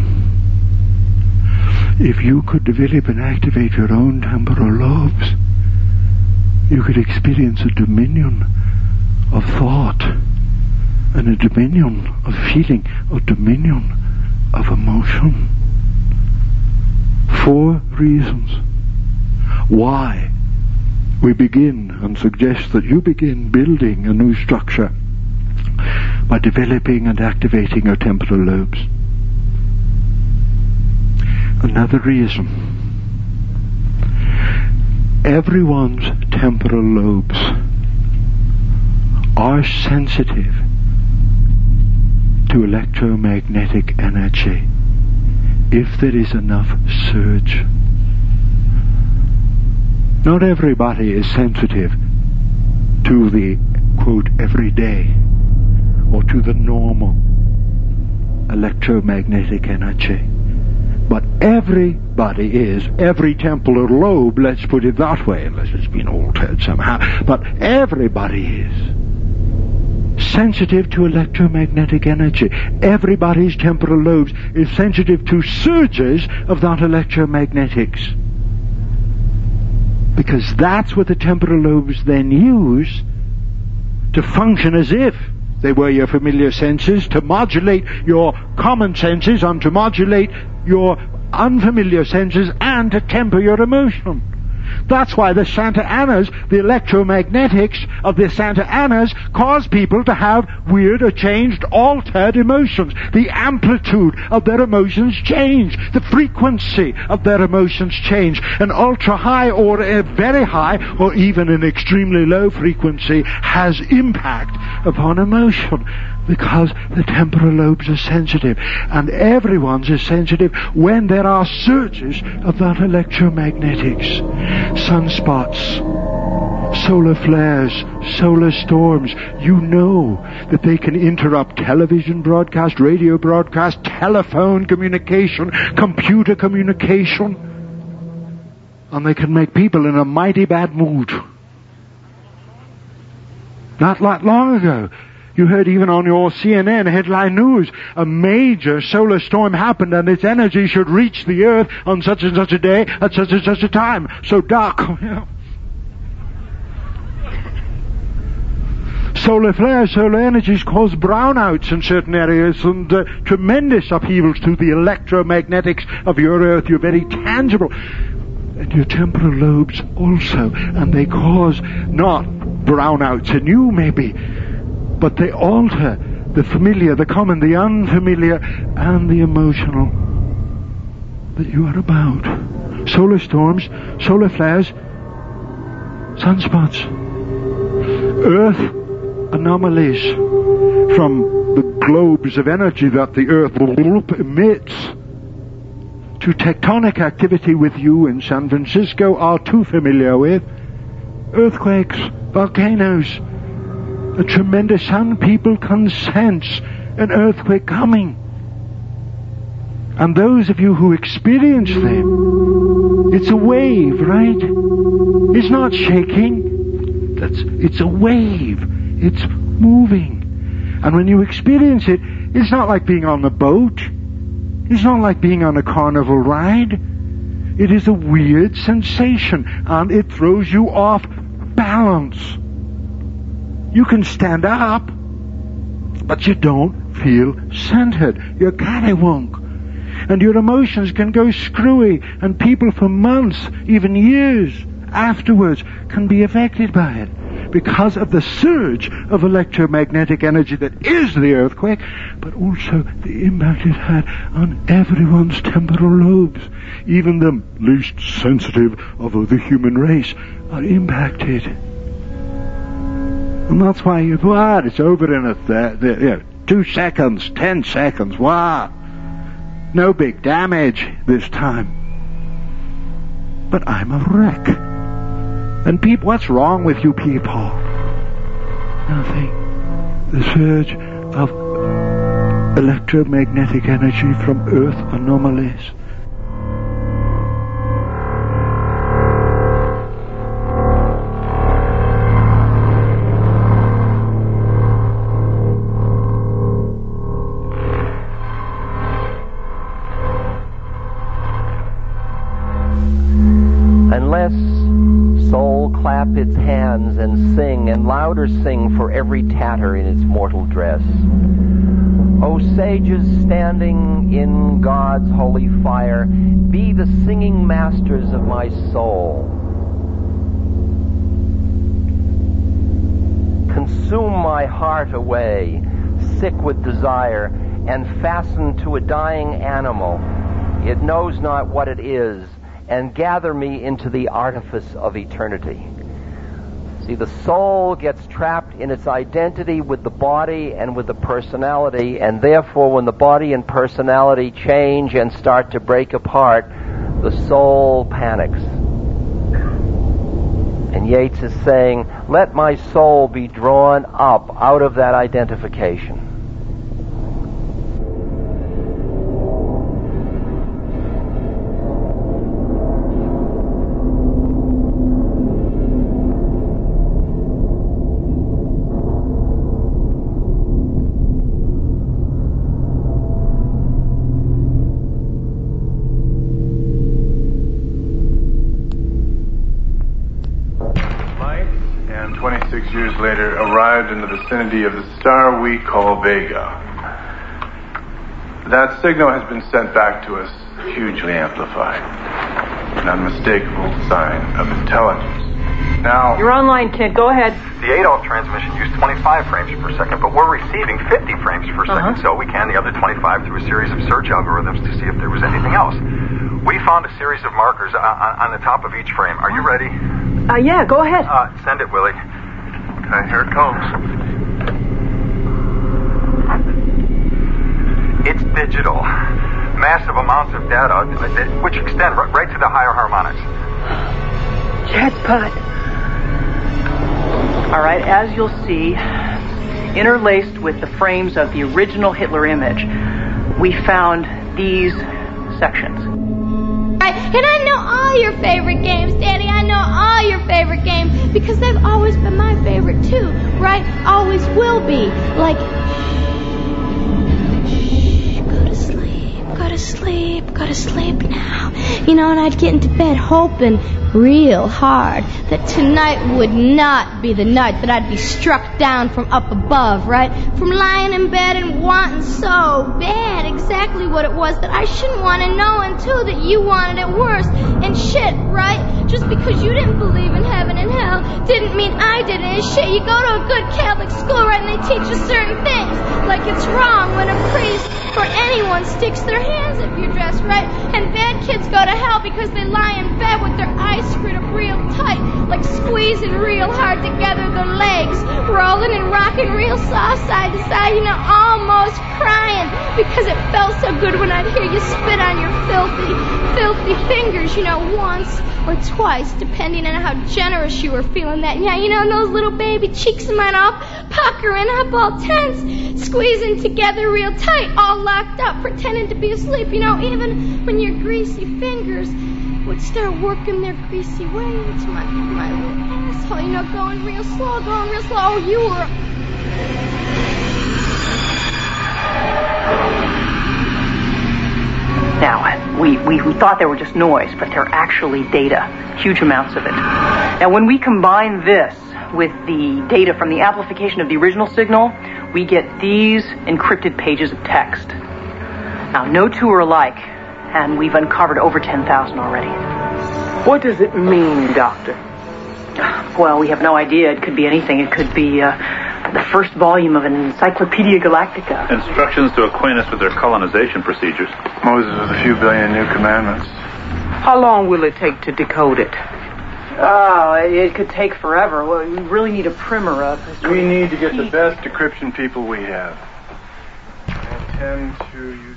Speaker 7: If you could develop and activate your own temporal lobes, you could experience a dominion of thought and a dominion of feeling, a dominion of emotion. Four reasons why we begin and suggest that you begin building a new structure by developing and activating your temporal lobes. Another reason, everyone's temporal lobes are sensitive to electromagnetic energy if there is enough surge. Not everybody is sensitive to the, quote, everyday or to the normal electromagnetic energy. But everybody is, every temporal lobe, let's put it that way, unless it's been altered somehow, but everybody is sensitive to electromagnetic energy. Everybody's temporal lobes is sensitive to surges of that electromagnetics. Because that's what the temporal lobes then use to function as if they were your familiar senses, to modulate your common senses and to modulate your unfamiliar senses and to temper your emotion. That's why the Santa Anas, the electromagnetics of the Santa Anas, cause people to have weird or changed, altered emotions. The amplitude of their emotions change. The frequency of their emotions change. An ultra high or a very high or even an extremely low frequency has impact upon emotion, because the temporal lobes are sensitive, and everyone's is sensitive when there are surges of that electromagnetics. Sunspots, solar flares, solar storms. You know that they can interrupt television broadcast, radio broadcast, telephone communication, computer communication. And they can make people in a mighty bad mood. Not that long ago, you heard even on your C N N headline news, a major solar storm happened and its energy should reach the Earth on such and such a day at such and such a time. So dark. Solar flares, solar energies cause brownouts in certain areas and uh, tremendous upheavals to the electromagnetics of your Earth, your very tangible, and your temporal lobes also. And they cause not brownouts in you maybe, but they alter the familiar, the common, the unfamiliar, and the emotional that you are about. Solar storms, solar flares, sunspots, Earth anomalies from the globes of energy that the Earth emits to tectonic activity with you in San Francisco are too familiar with. Earthquakes, volcanoes, a tremendous sound. People can sense an earthquake coming. And those of you who experience them, it's a wave, right? It's not shaking. That's, it's a wave. It's moving. And when you experience it, it's not like being on a boat. It's not like being on a carnival ride. It is a weird sensation, and it throws you off balance. You can stand up, but you don't feel centered. You're cattywampus. And your emotions can go screwy, and people for months, even years afterwards, can be affected by it because of the surge of electromagnetic energy that is the earthquake, but also the impact it had on everyone's temporal lobes. Even the least sensitive of the human race are impacted. And that's why you what? It's over in a th- th- you know, two seconds, ten seconds. Wow. No big damage this time. But I'm a wreck. And people, what's wrong with you people? Nothing. The surge of electromagnetic energy from Earth anomalies.
Speaker 5: Unless soul clap its hands and sing, and louder sing for every tatter in its mortal dress. O sages standing in God's holy fire, be the singing masters of my soul. Consume my heart away, sick with desire, and fasten to a dying animal. It knows not what it is, and gather me into the artifice of eternity. See, the soul gets trapped in its identity with the body and with the personality, and therefore when the body and personality change and start to break apart, the soul panics. And Yeats is saying, let my soul be drawn up out of that identification.
Speaker 14: twenty-six years later, arrived in the vicinity of the star we call Vega. That signal has been sent back to us hugely amplified. An unmistakable sign of intelligence. Now...
Speaker 9: You're online, kid. Go ahead.
Speaker 16: The Adolf transmission used twenty-five frames per second, but we're receiving fifty frames per second,
Speaker 9: Uh-huh.
Speaker 16: so we can the other twenty-five through a series of search algorithms to see if there was anything else. We found a series of markers on, on the top of each frame. Are you ready?
Speaker 9: Uh, yeah, go ahead.
Speaker 16: Uh, send it, Willie. Okay, here it comes. It's digital. Massive amounts of data, which extend right, right to the higher harmonics.
Speaker 9: Jackpot.
Speaker 3: All right, as you'll see, interlaced with the frames of the original Hitler image, we found these sections.
Speaker 6: Right, and I know all your favorite games, Daddy. I know all your favorite games because they've always been my favorite too, right? Always will be. Like, shh, go to sleep, go to sleep, go to sleep now. You know, and I'd get into bed hoping real hard that tonight would not be the night that I'd be struck down from up above, right? From lying in bed and wanting so bad exactly what it was that I shouldn't want to know, and too that you wanted it worse. And shit, right? Just because you didn't believe in heaven and hell didn't mean I didn't. And shit, you go to a good Catholic school, right, and they teach you certain things. Like it's wrong when a priest or anyone sticks their hands up your dress, right? And bad kids go to hell because they lie in bed with their eyes screwed up real tight, like squeezing real hard together, their legs rolling and rocking real soft side to side, you know, almost crying because it felt so good when I'd hear you spit on your filthy, filthy fingers, you know, once or twice, depending on how generous you were feeling that. Yeah, you know, and those little baby cheeks of mine all puckering up, all tense, squeezing together real tight, all locked up, pretending to be asleep, you know, even when your greasy fingers would start working their greasy way into my, my little asshole, you know, going real slow, going real slow. Oh, you were...
Speaker 3: Now, we, we, we thought they were just noise, but they're actually data, huge amounts of it. Now, when we combine this with the data from the amplification of the original signal, we get these encrypted pages of text. Now, no two are alike, and we've uncovered over ten thousand already.
Speaker 4: What does it mean, Doctor?
Speaker 3: Well, we have no idea. It could be anything. It could be uh, the first volume of an Encyclopedia Galactica.
Speaker 22: Instructions to acquaint us with their colonization procedures.
Speaker 14: Moses with a few billion new commandments.
Speaker 4: How long will it take to decode it?
Speaker 3: Oh, it could take forever. Well, we really need a primer of history.
Speaker 14: We need to get the best decryption people we have. I tend to use...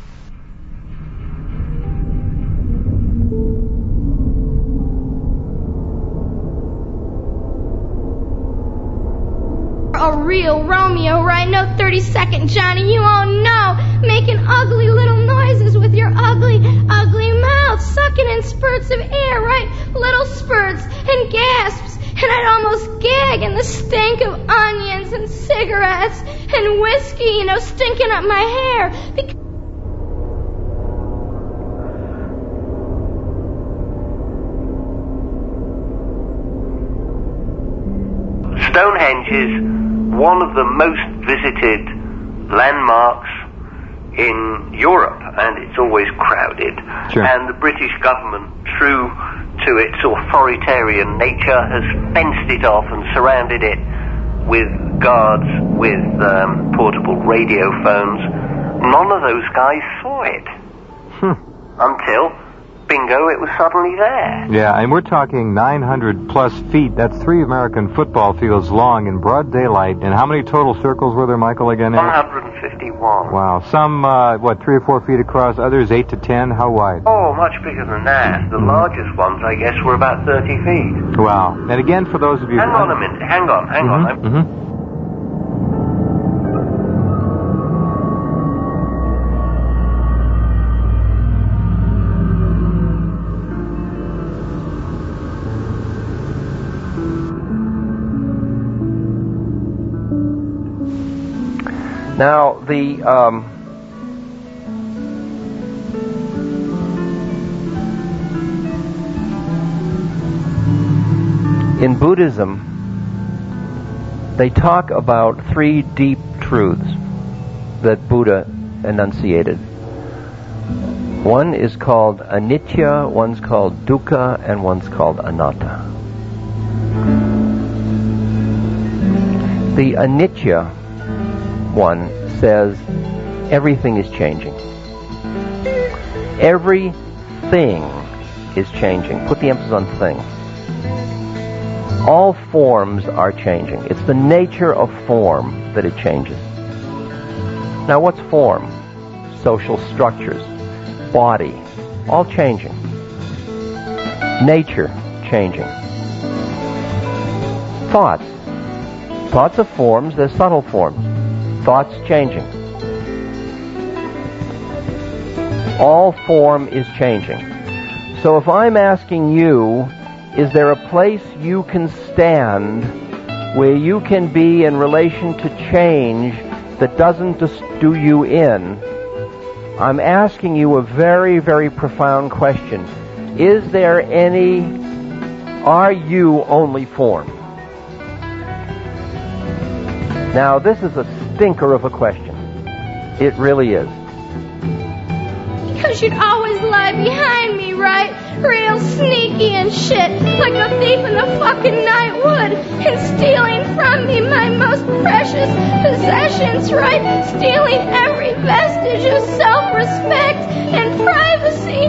Speaker 6: A real Romeo, right? No thirty-second Johnny, you all know. Making ugly little noises with your ugly, ugly mouth. Sucking in spurts of air, right? Little spurts and gasps. And I'd almost gag in the stink of onions and cigarettes and whiskey, you know, stinking up my hair. Because
Speaker 2: Stonehenge is one of the most visited landmarks in Europe, and it's always crowded.
Speaker 18: Sure.
Speaker 2: And the British government, true to its authoritarian nature, has fenced it off and surrounded it with guards with um, portable radio phones. None of those guys saw it.
Speaker 18: Hmm.
Speaker 2: Until, bingo, it was suddenly there.
Speaker 18: Yeah, and we're talking nine hundred plus feet. That's three American football fields long in broad daylight. And how many total circles were there, Michael, again?
Speaker 2: one hundred fifty-one.
Speaker 18: Wow. Some, uh, what, three or four feet across, others eight to ten? How wide?
Speaker 2: Oh, much bigger than that. The mm-hmm. largest ones, I guess, were about thirty feet.
Speaker 18: Wow. And again, for those of you...
Speaker 2: Hang on a minute. Hang on, hang
Speaker 18: mm-hmm.
Speaker 2: on.
Speaker 18: Mm-hmm.
Speaker 5: Now, the um, in Buddhism, they talk about three deep truths that Buddha enunciated. One is called anicca, one's called dukkha, and one's called anatta. The anicca one says everything is changing. Everything is changing. Put the emphasis on thing. All forms are changing. It's the nature of form that it changes. Now, what's form? Social structures, body, all changing. Nature changing. Thoughts Thoughts are forms, they're subtle forms. Thoughts changing. All form is changing. So if I'm asking you, is there a place you can stand where you can be in relation to change that doesn't just do you in? I'm asking you a very, very profound question. Is there any, are you only form? Now, this is a stinker of a question. It really is.
Speaker 6: Because you'd always lie behind me, right? Real sneaky and shit, like a thief in the fucking night would, and stealing from me my most precious possessions, right? Stealing every vestige of self-respect and privacy.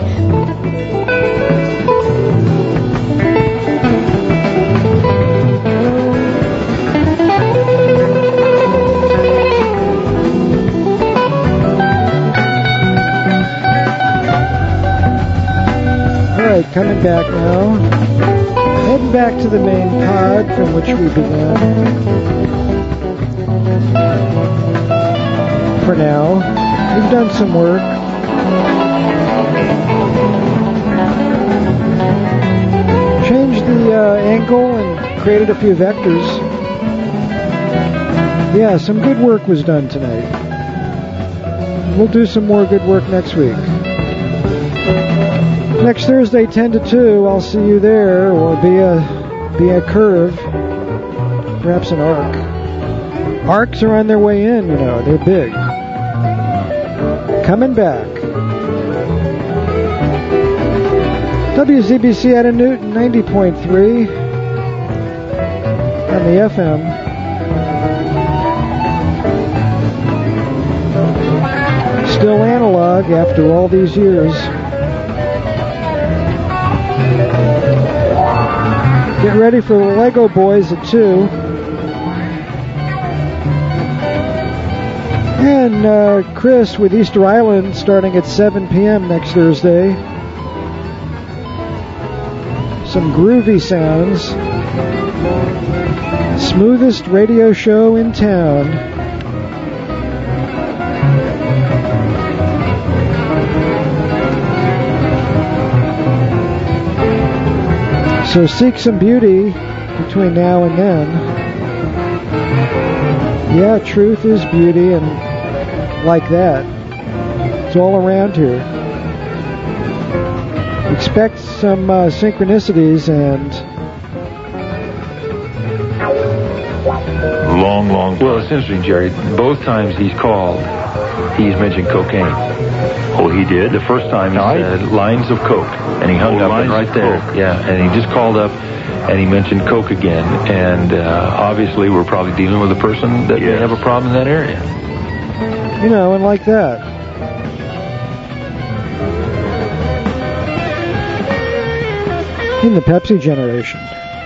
Speaker 21: Alright, coming back now. Heading back to the main pod from which we began. For now, we've done some work. Changed the uh, angle and created a few vectors. Yeah, some good work was done tonight. We'll do some more good work next week. Next Thursday, ten to two, I'll see you there, or via, via curve, perhaps an arc. Arcs are on their way in, you know, they're big. Coming back. W Z B C out of Newton, ninety point three on the F M. Still analog after all these years. Get ready for the Lego Boys at two. And uh, Chris with Easter Island starting at seven p.m. next Thursday. Some groovy sounds. Smoothest radio show in town. So seek some beauty between now and then. Yeah, truth is beauty, and like that. It's all around here. Expect some uh, synchronicities and...
Speaker 13: Long, long time. Well, it's interesting, Jerry. Both times he's called, he's mentioned cocaine. Oh, he did? The first time he no, said I... lines of coke, and he hung oh, up and right there. Coke. Yeah, and he just called up, and he mentioned coke again, and uh, obviously we're probably dealing with a person that yes. may have a problem in that area.
Speaker 21: You know, and like that. In the Pepsi generation.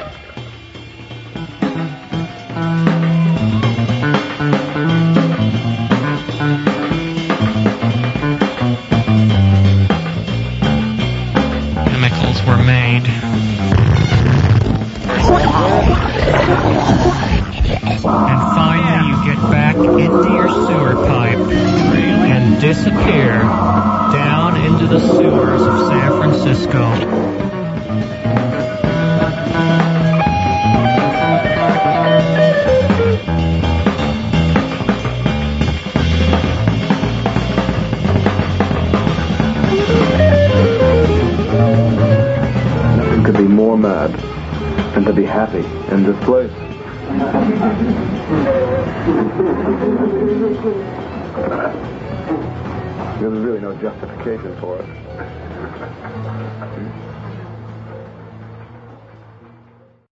Speaker 15: Disappear down into the sewers of San Francisco.
Speaker 10: Nothing could be more mad than to be happy in this place. There's really no justification for it.